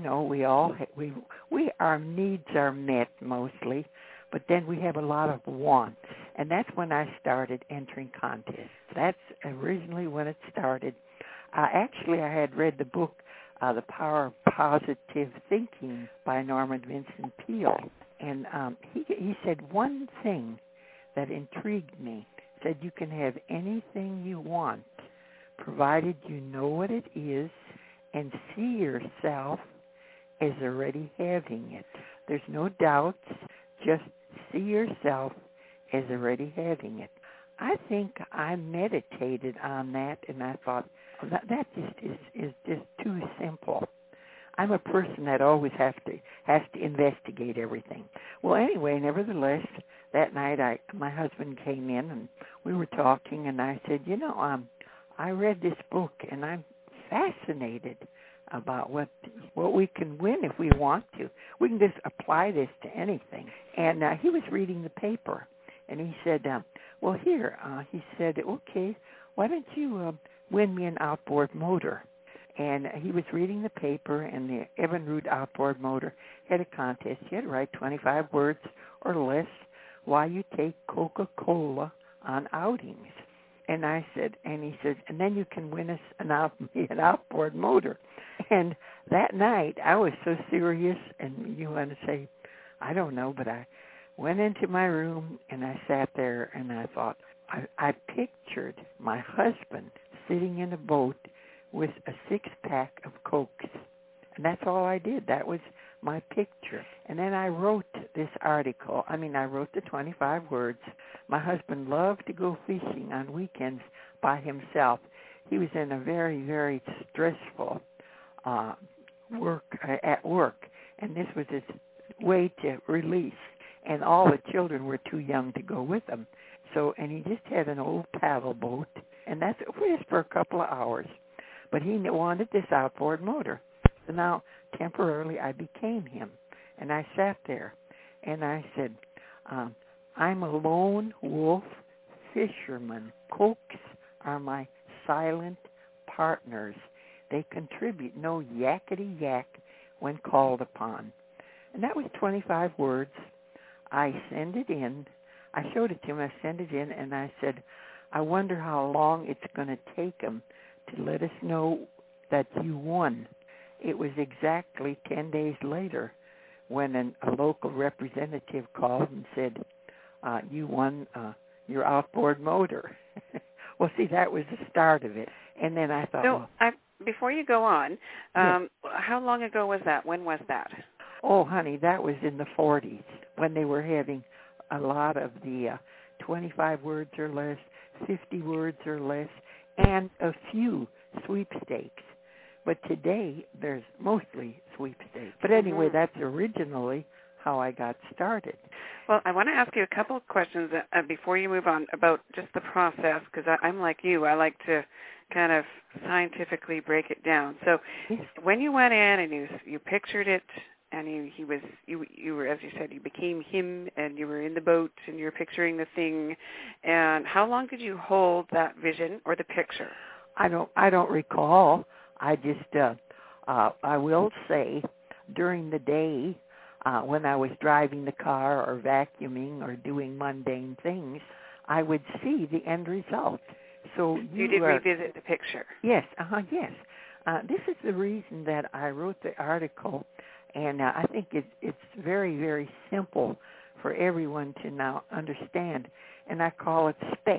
we our needs are met mostly, but then we have a lot of wants, and that's when I started entering contests. That's originally when it started. Actually, I had read the book The Power of Positive Thinking by Norman Vincent Peale. And he said one thing that intrigued me. He said you can have anything you want, provided you know what it is and see yourself as already having it. There's no doubts, just see yourself as already having it. I think I meditated on that, and I thought, that just is just too simple. I'm a person that always has to investigate everything. Well, anyway, nevertheless, that night my husband came in and we were talking, and I said, I read this book and I'm fascinated about what we can win if we want to. We can just apply this to anything. And he was reading the paper, and he said, he said, okay, why don't you win me an outboard motor? And he was reading the paper, and the Evinrude outboard motor had a contest. You had to write 25 words or less while you take Coca-Cola on outings. And I said, and he said, and then you can win us an outboard motor. And that night, I was so serious, and you want to say, I don't know, but I went into my room, and I sat there, and I thought, I pictured my husband sitting in a boat with a 6-pack of Cokes. And that's all I did. That was my picture. And then I wrote this article. I wrote the 25 words. My husband loved to go fishing on weekends by himself. He was in a very, very stressful work. And this was his way to release. And all the children were too young to go with him. So, and he just had an old paddle boat. And that's just for a couple of hours. But he wanted this outboard motor. So now, temporarily, I became him. And I sat there, and I said, I'm a lone wolf fisherman. Cokes are my silent partners. They contribute no yakety-yak when called upon. And that was 25 words. I sent it in. I showed it to him. I sent it in, and I said, I wonder how long it's going to take him to let us know that you won. It was exactly 10 days later when a local representative called and said, you won your outboard motor. Well, see, that was the start of it. And then I thought... So, before you go on, how long ago was that? When was that? Oh, honey, that was in the 40s when they were having a lot of the 25 words or less, 50 words or less, and a few sweepstakes. But today, there's mostly sweepstakes. But anyway, that's originally how I got started. Well, I want to ask you a couple of questions before you move on about just the process, because I'm like you. I like to kind of scientifically break it down. So when you went in and you pictured it, and you were, as you said, you became him, and you were in the boat, and you're picturing the thing. And how long did you hold that vision or the picture? I don't recall. I just I will say during the day when I was driving the car or vacuuming or doing mundane things, I would see the end result. So you did revisit the picture. Yes, yes. This is the reason that I wrote the article, and I think it's very, very simple for everyone to now understand. And I call it SPEC,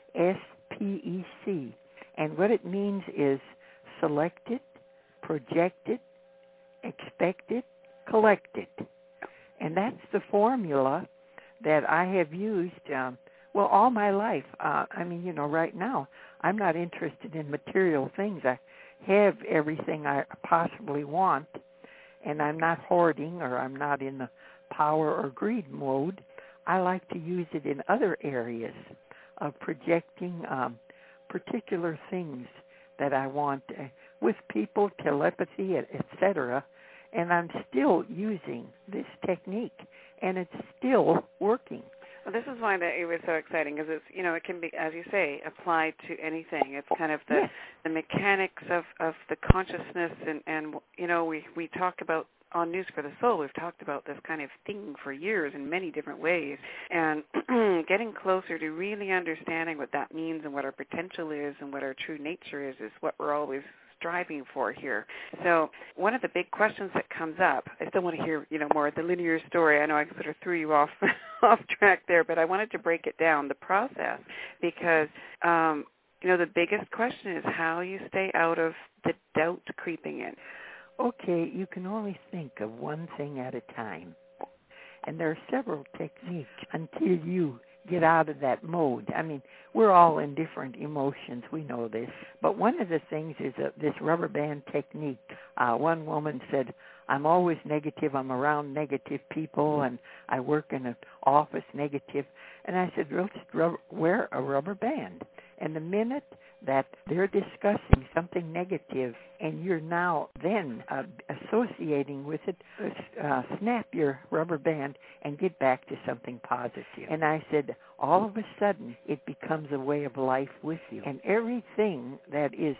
S-P-E-C. And what it means is selected, projected, expected, collected. And that's the formula that I have used, all my life. Right now, I'm not interested in material things. I have everything I possibly want, and I'm not hoarding or I'm not in the power or greed mode. I like to use it in other areas of projecting particular things that I want with people, telepathy, etc. And I'm still using this technique, and it's still working. Well, this is why it was so exciting, because it can be, as you say, applied to anything. It's kind of the mechanics of the consciousness, and we talk about on News for the Soul, we've talked about this kind of thing for years in many different ways, and getting closer to really understanding what that means and what our potential is and what our true nature is what we're always striving for here. So one of the big questions that comes up, I still want to hear, more of the linear story. I know I sort of threw you off track there, but I wanted to break it down, the process, because, the biggest question is how you stay out of the doubt creeping in. Okay, you can only think of one thing at a time. And there are several techniques until you get out of that mode. I mean, we're all in different emotions. We know this. But one of the things is this rubber band technique. One woman said, I'm always negative. I'm around negative people, and I work in an office negative. And I said, well, just wear a rubber band. And the minute that they're discussing something negative and you're now then associating with it, snap your rubber band and get back to something positive. And I said, all of a sudden, it becomes a way of life with you. And everything that is,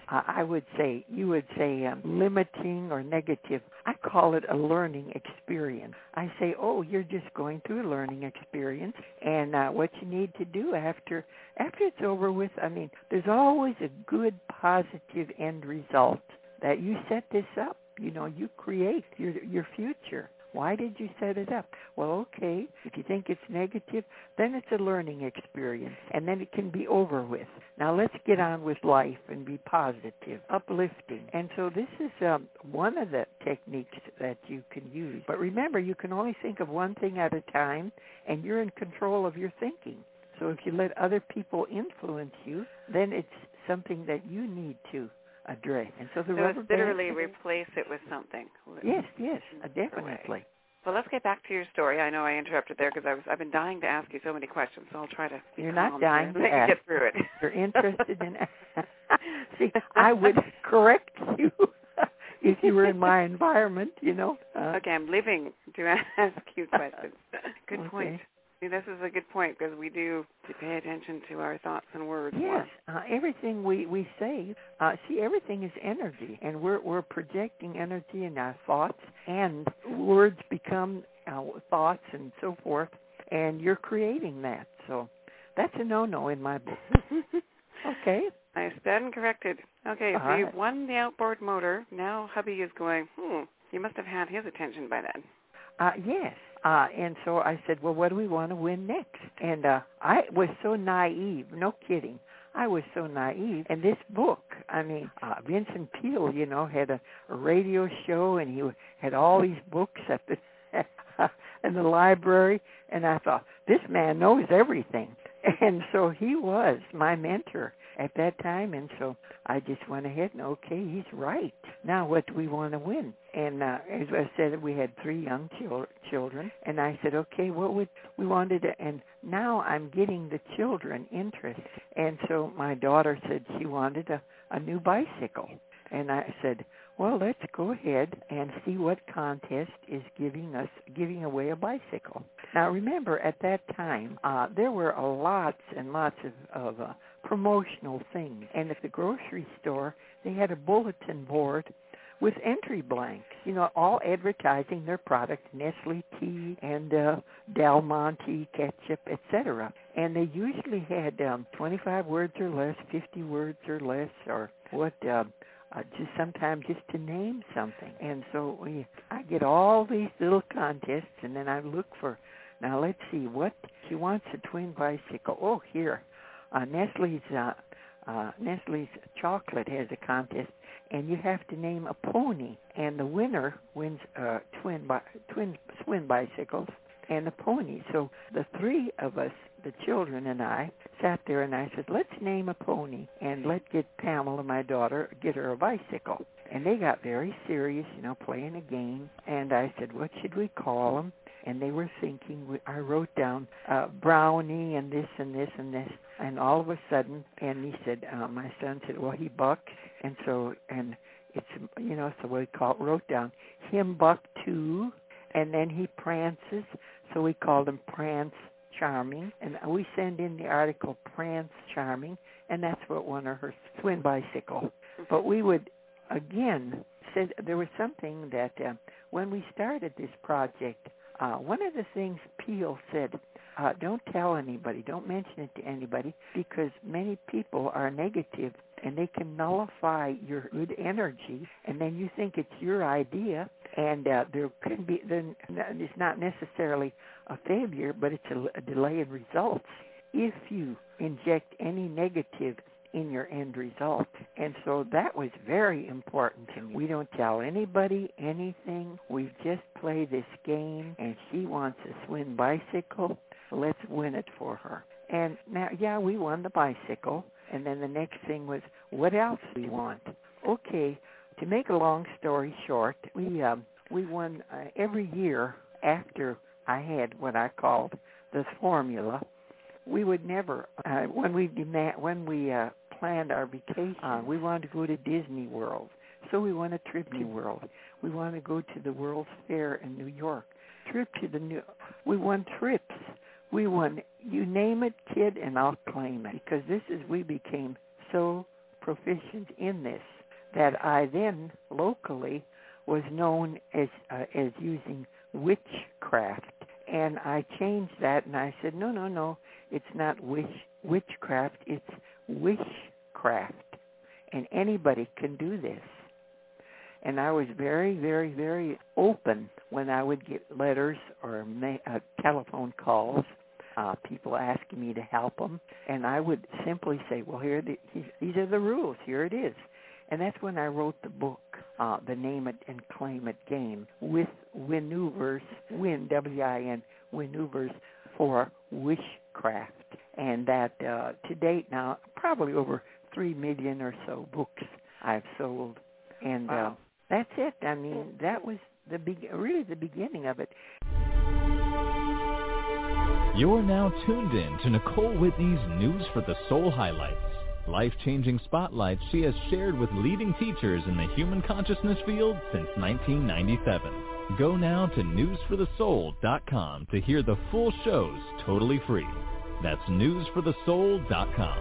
you would say limiting or negative, I call it a learning experience. I say, you're just going through a learning experience, and what you need to do after it's over with, there's always a good, positive end result that you set this up. You create your future. Why did you set it up? Well, okay, if you think it's negative, then it's a learning experience, and then it can be over with. Now let's get on with life and be positive, uplifting. And so this is one of the techniques that you can use. But remember, you can only think of one thing at a time, and you're in control of your thinking. So if you let other people influence you, then it's something that you need to address. And so it's literally replace it with something. Yes, definitely. Well, let's get back to your story. I know I interrupted there because I've been dying to ask you so many questions, so I'll try to be You're calm not dying to let ask. you get through it. You're interested in See, I would correct you if you were in my environment, Okay, I'm living to ask you questions. Good Okay. point. See, this is a good point because we do pay attention to our thoughts and words. Yes, everything we say, everything is energy, and we're projecting energy in our thoughts, and words become thoughts and so forth, and you're creating that. So that's a no-no in my book. Okay. I stand corrected. Okay, so you've won the outboard motor. Now hubby is going, you must have had his attention by then. Yes. And so I said, well, what do we want to win next? And I was so naive. No kidding. I was so naive. And this book, I mean, Vincent Peale, you know, had a radio show, and he had all these books at the in the library. And I thought, this man knows everything. And so he was my mentor at that time, and so I just went ahead and, okay, he's right. Now what do we want to win? And as I said, we had 3 young children, and I said, okay, what would we wanted to, and now I'm getting the children interested. And so my daughter said she wanted a new bicycle. And I said, well, let's go ahead and see what contest is giving away a bicycle. Now, remember, at that time, there were lots and lots of promotional things. And at the grocery store, they had a bulletin board with entry blanks, you know, all advertising their product, Nestle tea and Del Monte ketchup, etc. And they usually had 25 words or less, 50 words or less, or what, just sometimes just to name something. And so I get all these little contests, and then I look for, now let's see, what, she wants a twin bicycle. Oh, here, Nestle's chocolate has a contest, and you have to name a pony, and the winner wins twin swing bicycles and a pony. So the 3 of us, the children and I, sat there, and I said, let's name a pony, and let's get Pamela, my daughter, get her a bicycle. And they got very serious, you know, playing a game, and I said, what should we call them? And they were thinking, I wrote down Brownie and this and this and this, and all of a sudden, and he said, my son said, well, he bucks, and so, and it's, you know, so we wrote down him buck too, and then he prances, so we called him Prance Charming, and we send in the article Prance Charming, and that's what won her twin bicycle. But we would, again, said there was something that when we started this project, one of the things Peale said, don't tell anybody, don't mention it to anybody, because many people are negative, and they can nullify your good energy, and then you think it's your idea, and there can be, then it's not necessarily a failure, but it's a delay in results if you inject any negative in your end result. And so that was very important to me. We don't tell anybody anything. We just play this game, and she wants a swing bicycle. Let's win it for her. And now, yeah, we won the bicycle, and then the next thing was, what else do we want? Okay, to make a long story short, we won every year after I had what I called the formula. We would never, when we planned our vacation, we wanted to go to Disney World. So we won a trip to World. We wanted to go to the World's Fair in New York. We won trips. We won, you name it, kid, and I'll claim it. Because we became so proficient in this that I then locally was known as using witchcraft. And I changed that, and I said, no, it's not witchcraft, it's wishcraft. And anybody can do this. And I was very, very, very open when I would get letters or telephone calls, people asking me to help them. And I would simply say, well, these are the rules. Here it is. And that's when I wrote the book, The Name It and Claim It Game, with Winuver's, W-I-N, Winuver's for wishcraft. And that to date now, probably over 3 million or so books I've sold. And that's it. I mean, that was really the beginning of it. You're now tuned in to Nicole Whitney's News for the Soul highlights. Life-changing spotlights she has shared with leading teachers in the human consciousness field since 1997. Go now to newsforthesoul.com to hear the full shows totally free. That's newsforthesoul.com.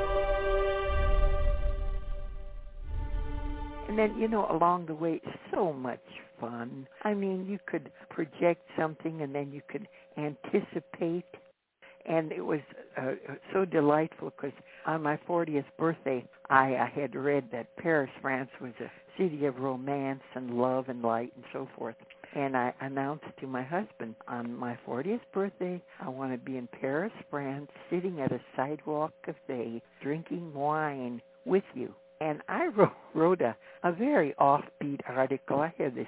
And then, along the way, so much fun. I mean, you could project something, and then you could anticipate And it was so delightful because on my 40th birthday, I had read that Paris, France was a city of romance and love and light and so forth. And I announced to my husband, on my 40th birthday, I want to be in Paris, France, sitting at a sidewalk cafe, drinking wine with you. And I wrote a very offbeat article. I had this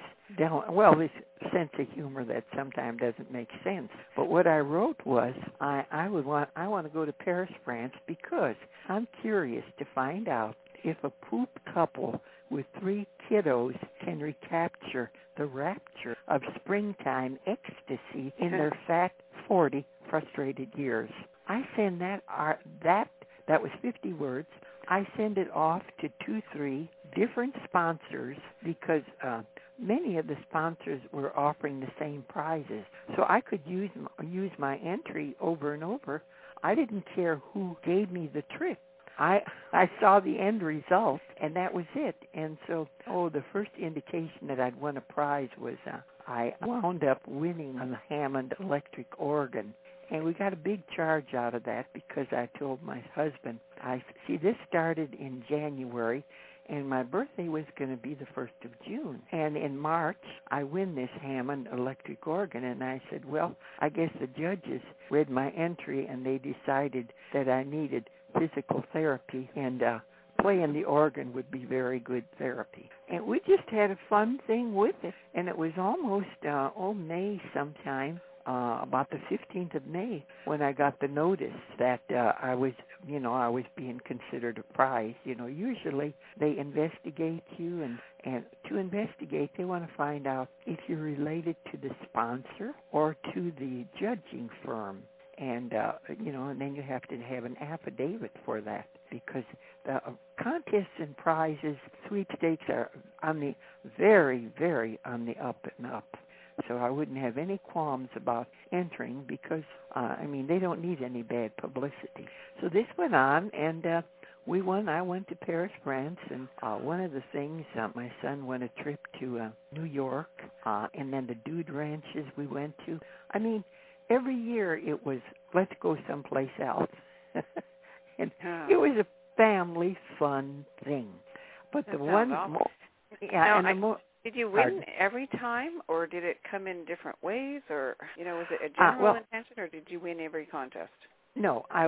sense of humor that sometimes doesn't make sense. But what I wrote was, I want to go to Paris, France, because I'm curious to find out if a poop couple with 3 kiddos can recapture the rapture of springtime ecstasy in their fat 40 frustrated years. I send that was 50 words. I send it off to 2-3 different sponsors because many of the sponsors were offering the same prizes. So I could use my entry over and over. I didn't care who gave me the trip. I saw the end result, and that was it. And so, the first indication that I'd won a prize was I wound up winning a Hammond electric organ. And we got a big charge out of that because I told my husband, this started in January, and my birthday was going to be the 1st of June. And in March, I win this Hammond electric organ, and I said, well, I guess the judges read my entry, and they decided that I needed physical therapy, and playing the organ would be very good therapy. And we just had a fun thing with it, and it was almost, May sometime. About the 15th of May, when I got the notice that I was being considered a prize. Usually they investigate you, and to investigate, they want to find out if you're related to the sponsor or to the judging firm. And, and then you have to have an affidavit for that, because the contests and prizes, sweepstakes are on the very, very on the up and up. So I wouldn't have any qualms about entering because, they don't need any bad publicity. So this went on, and we won. I went to Paris, France, and one of the things, my son went a trip to New York, and then the dude ranches we went to. Every year it was, let's go someplace else. And it was a family fun thing. But that the one... Awesome. Did you win every time, or did it come in different ways, or was it a general intention, or did you win every contest? No, I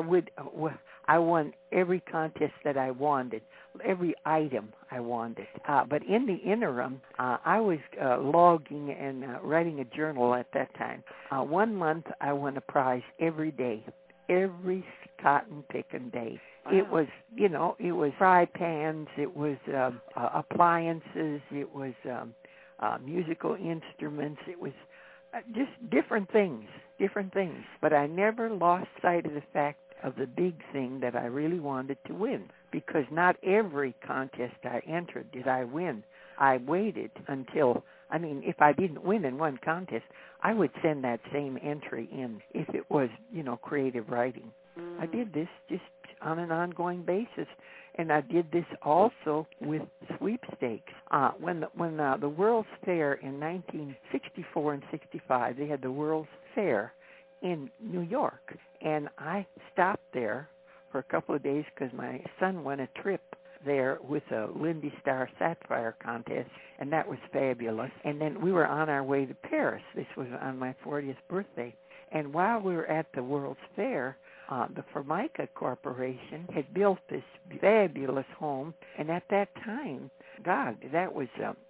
won every contest that I wanted, every item I wanted. But in the interim, I was logging and writing a journal at that time. 1 month, I won a prize every day, every cotton picking day. Wow. It was, it was fry pans, it was appliances, it was musical instruments, it was just different things. But I never lost sight of the fact of the big thing that I really wanted to win, because not every contest I entered did I win. I waited until, if I didn't win in one contest, I would send that same entry in if it was, creative writing. I did this just on an ongoing basis, and I did this also with sweepstakes. When the World's Fair in 1964 and 65, they had the World's Fair in New York, and I stopped there for a couple of days because my son won a trip there with a Lindy Star Sapphire contest, and that was fabulous. And then we were on our way to Paris. This was on my 40th birthday. And while we were at the World's Fair, the Formica Corporation had built this fabulous home, and at that time, God, that was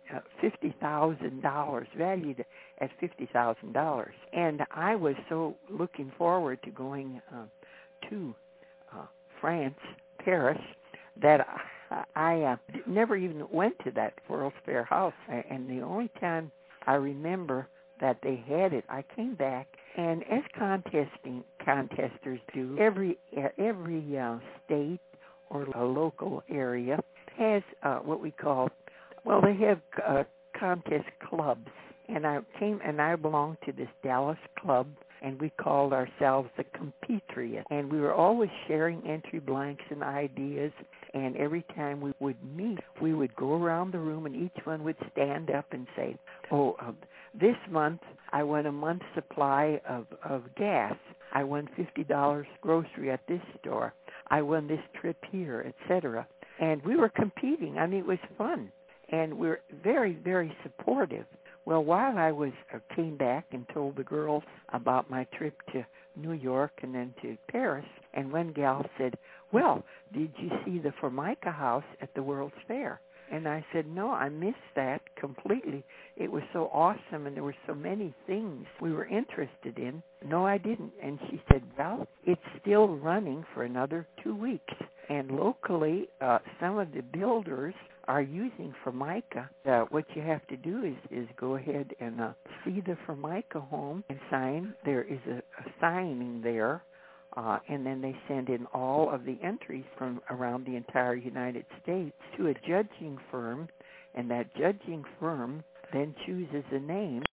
$50,000, valued at $50,000. And I was so looking forward to going to France, Paris, that I never even went to that World's Fair house. And the only time I remember that they had it, I came back, and as contesters do, every state or a local area has what we call, they have contest clubs. And I belonged to this Dallas club, and we called ourselves the Compatriot. And we were always sharing entry blanks and ideas, and every time we would meet, we would go around the room, and each one would stand up and say, this month I won a month's supply of gas. I won $50 grocery at this store. I won this trip here, etc. And we were competing. I mean, it was fun. And we're very, very supportive. Well, while I came back and told the girls about my trip to New York and then to Paris, and one gal said, well, did you see the Formica house at the World's Fair? And I said, no, I missed that completely. It was so awesome, and there were so many things we were interested in. No, I didn't. And she said, well, it's still running for another 2 weeks. And locally, some of the builders are using Formica. What you have to do is go ahead and see the Formica home and sign. There is a signing there. And then they send in all of the entries from around the entire United States to a judging firm, and that judging firm then chooses a name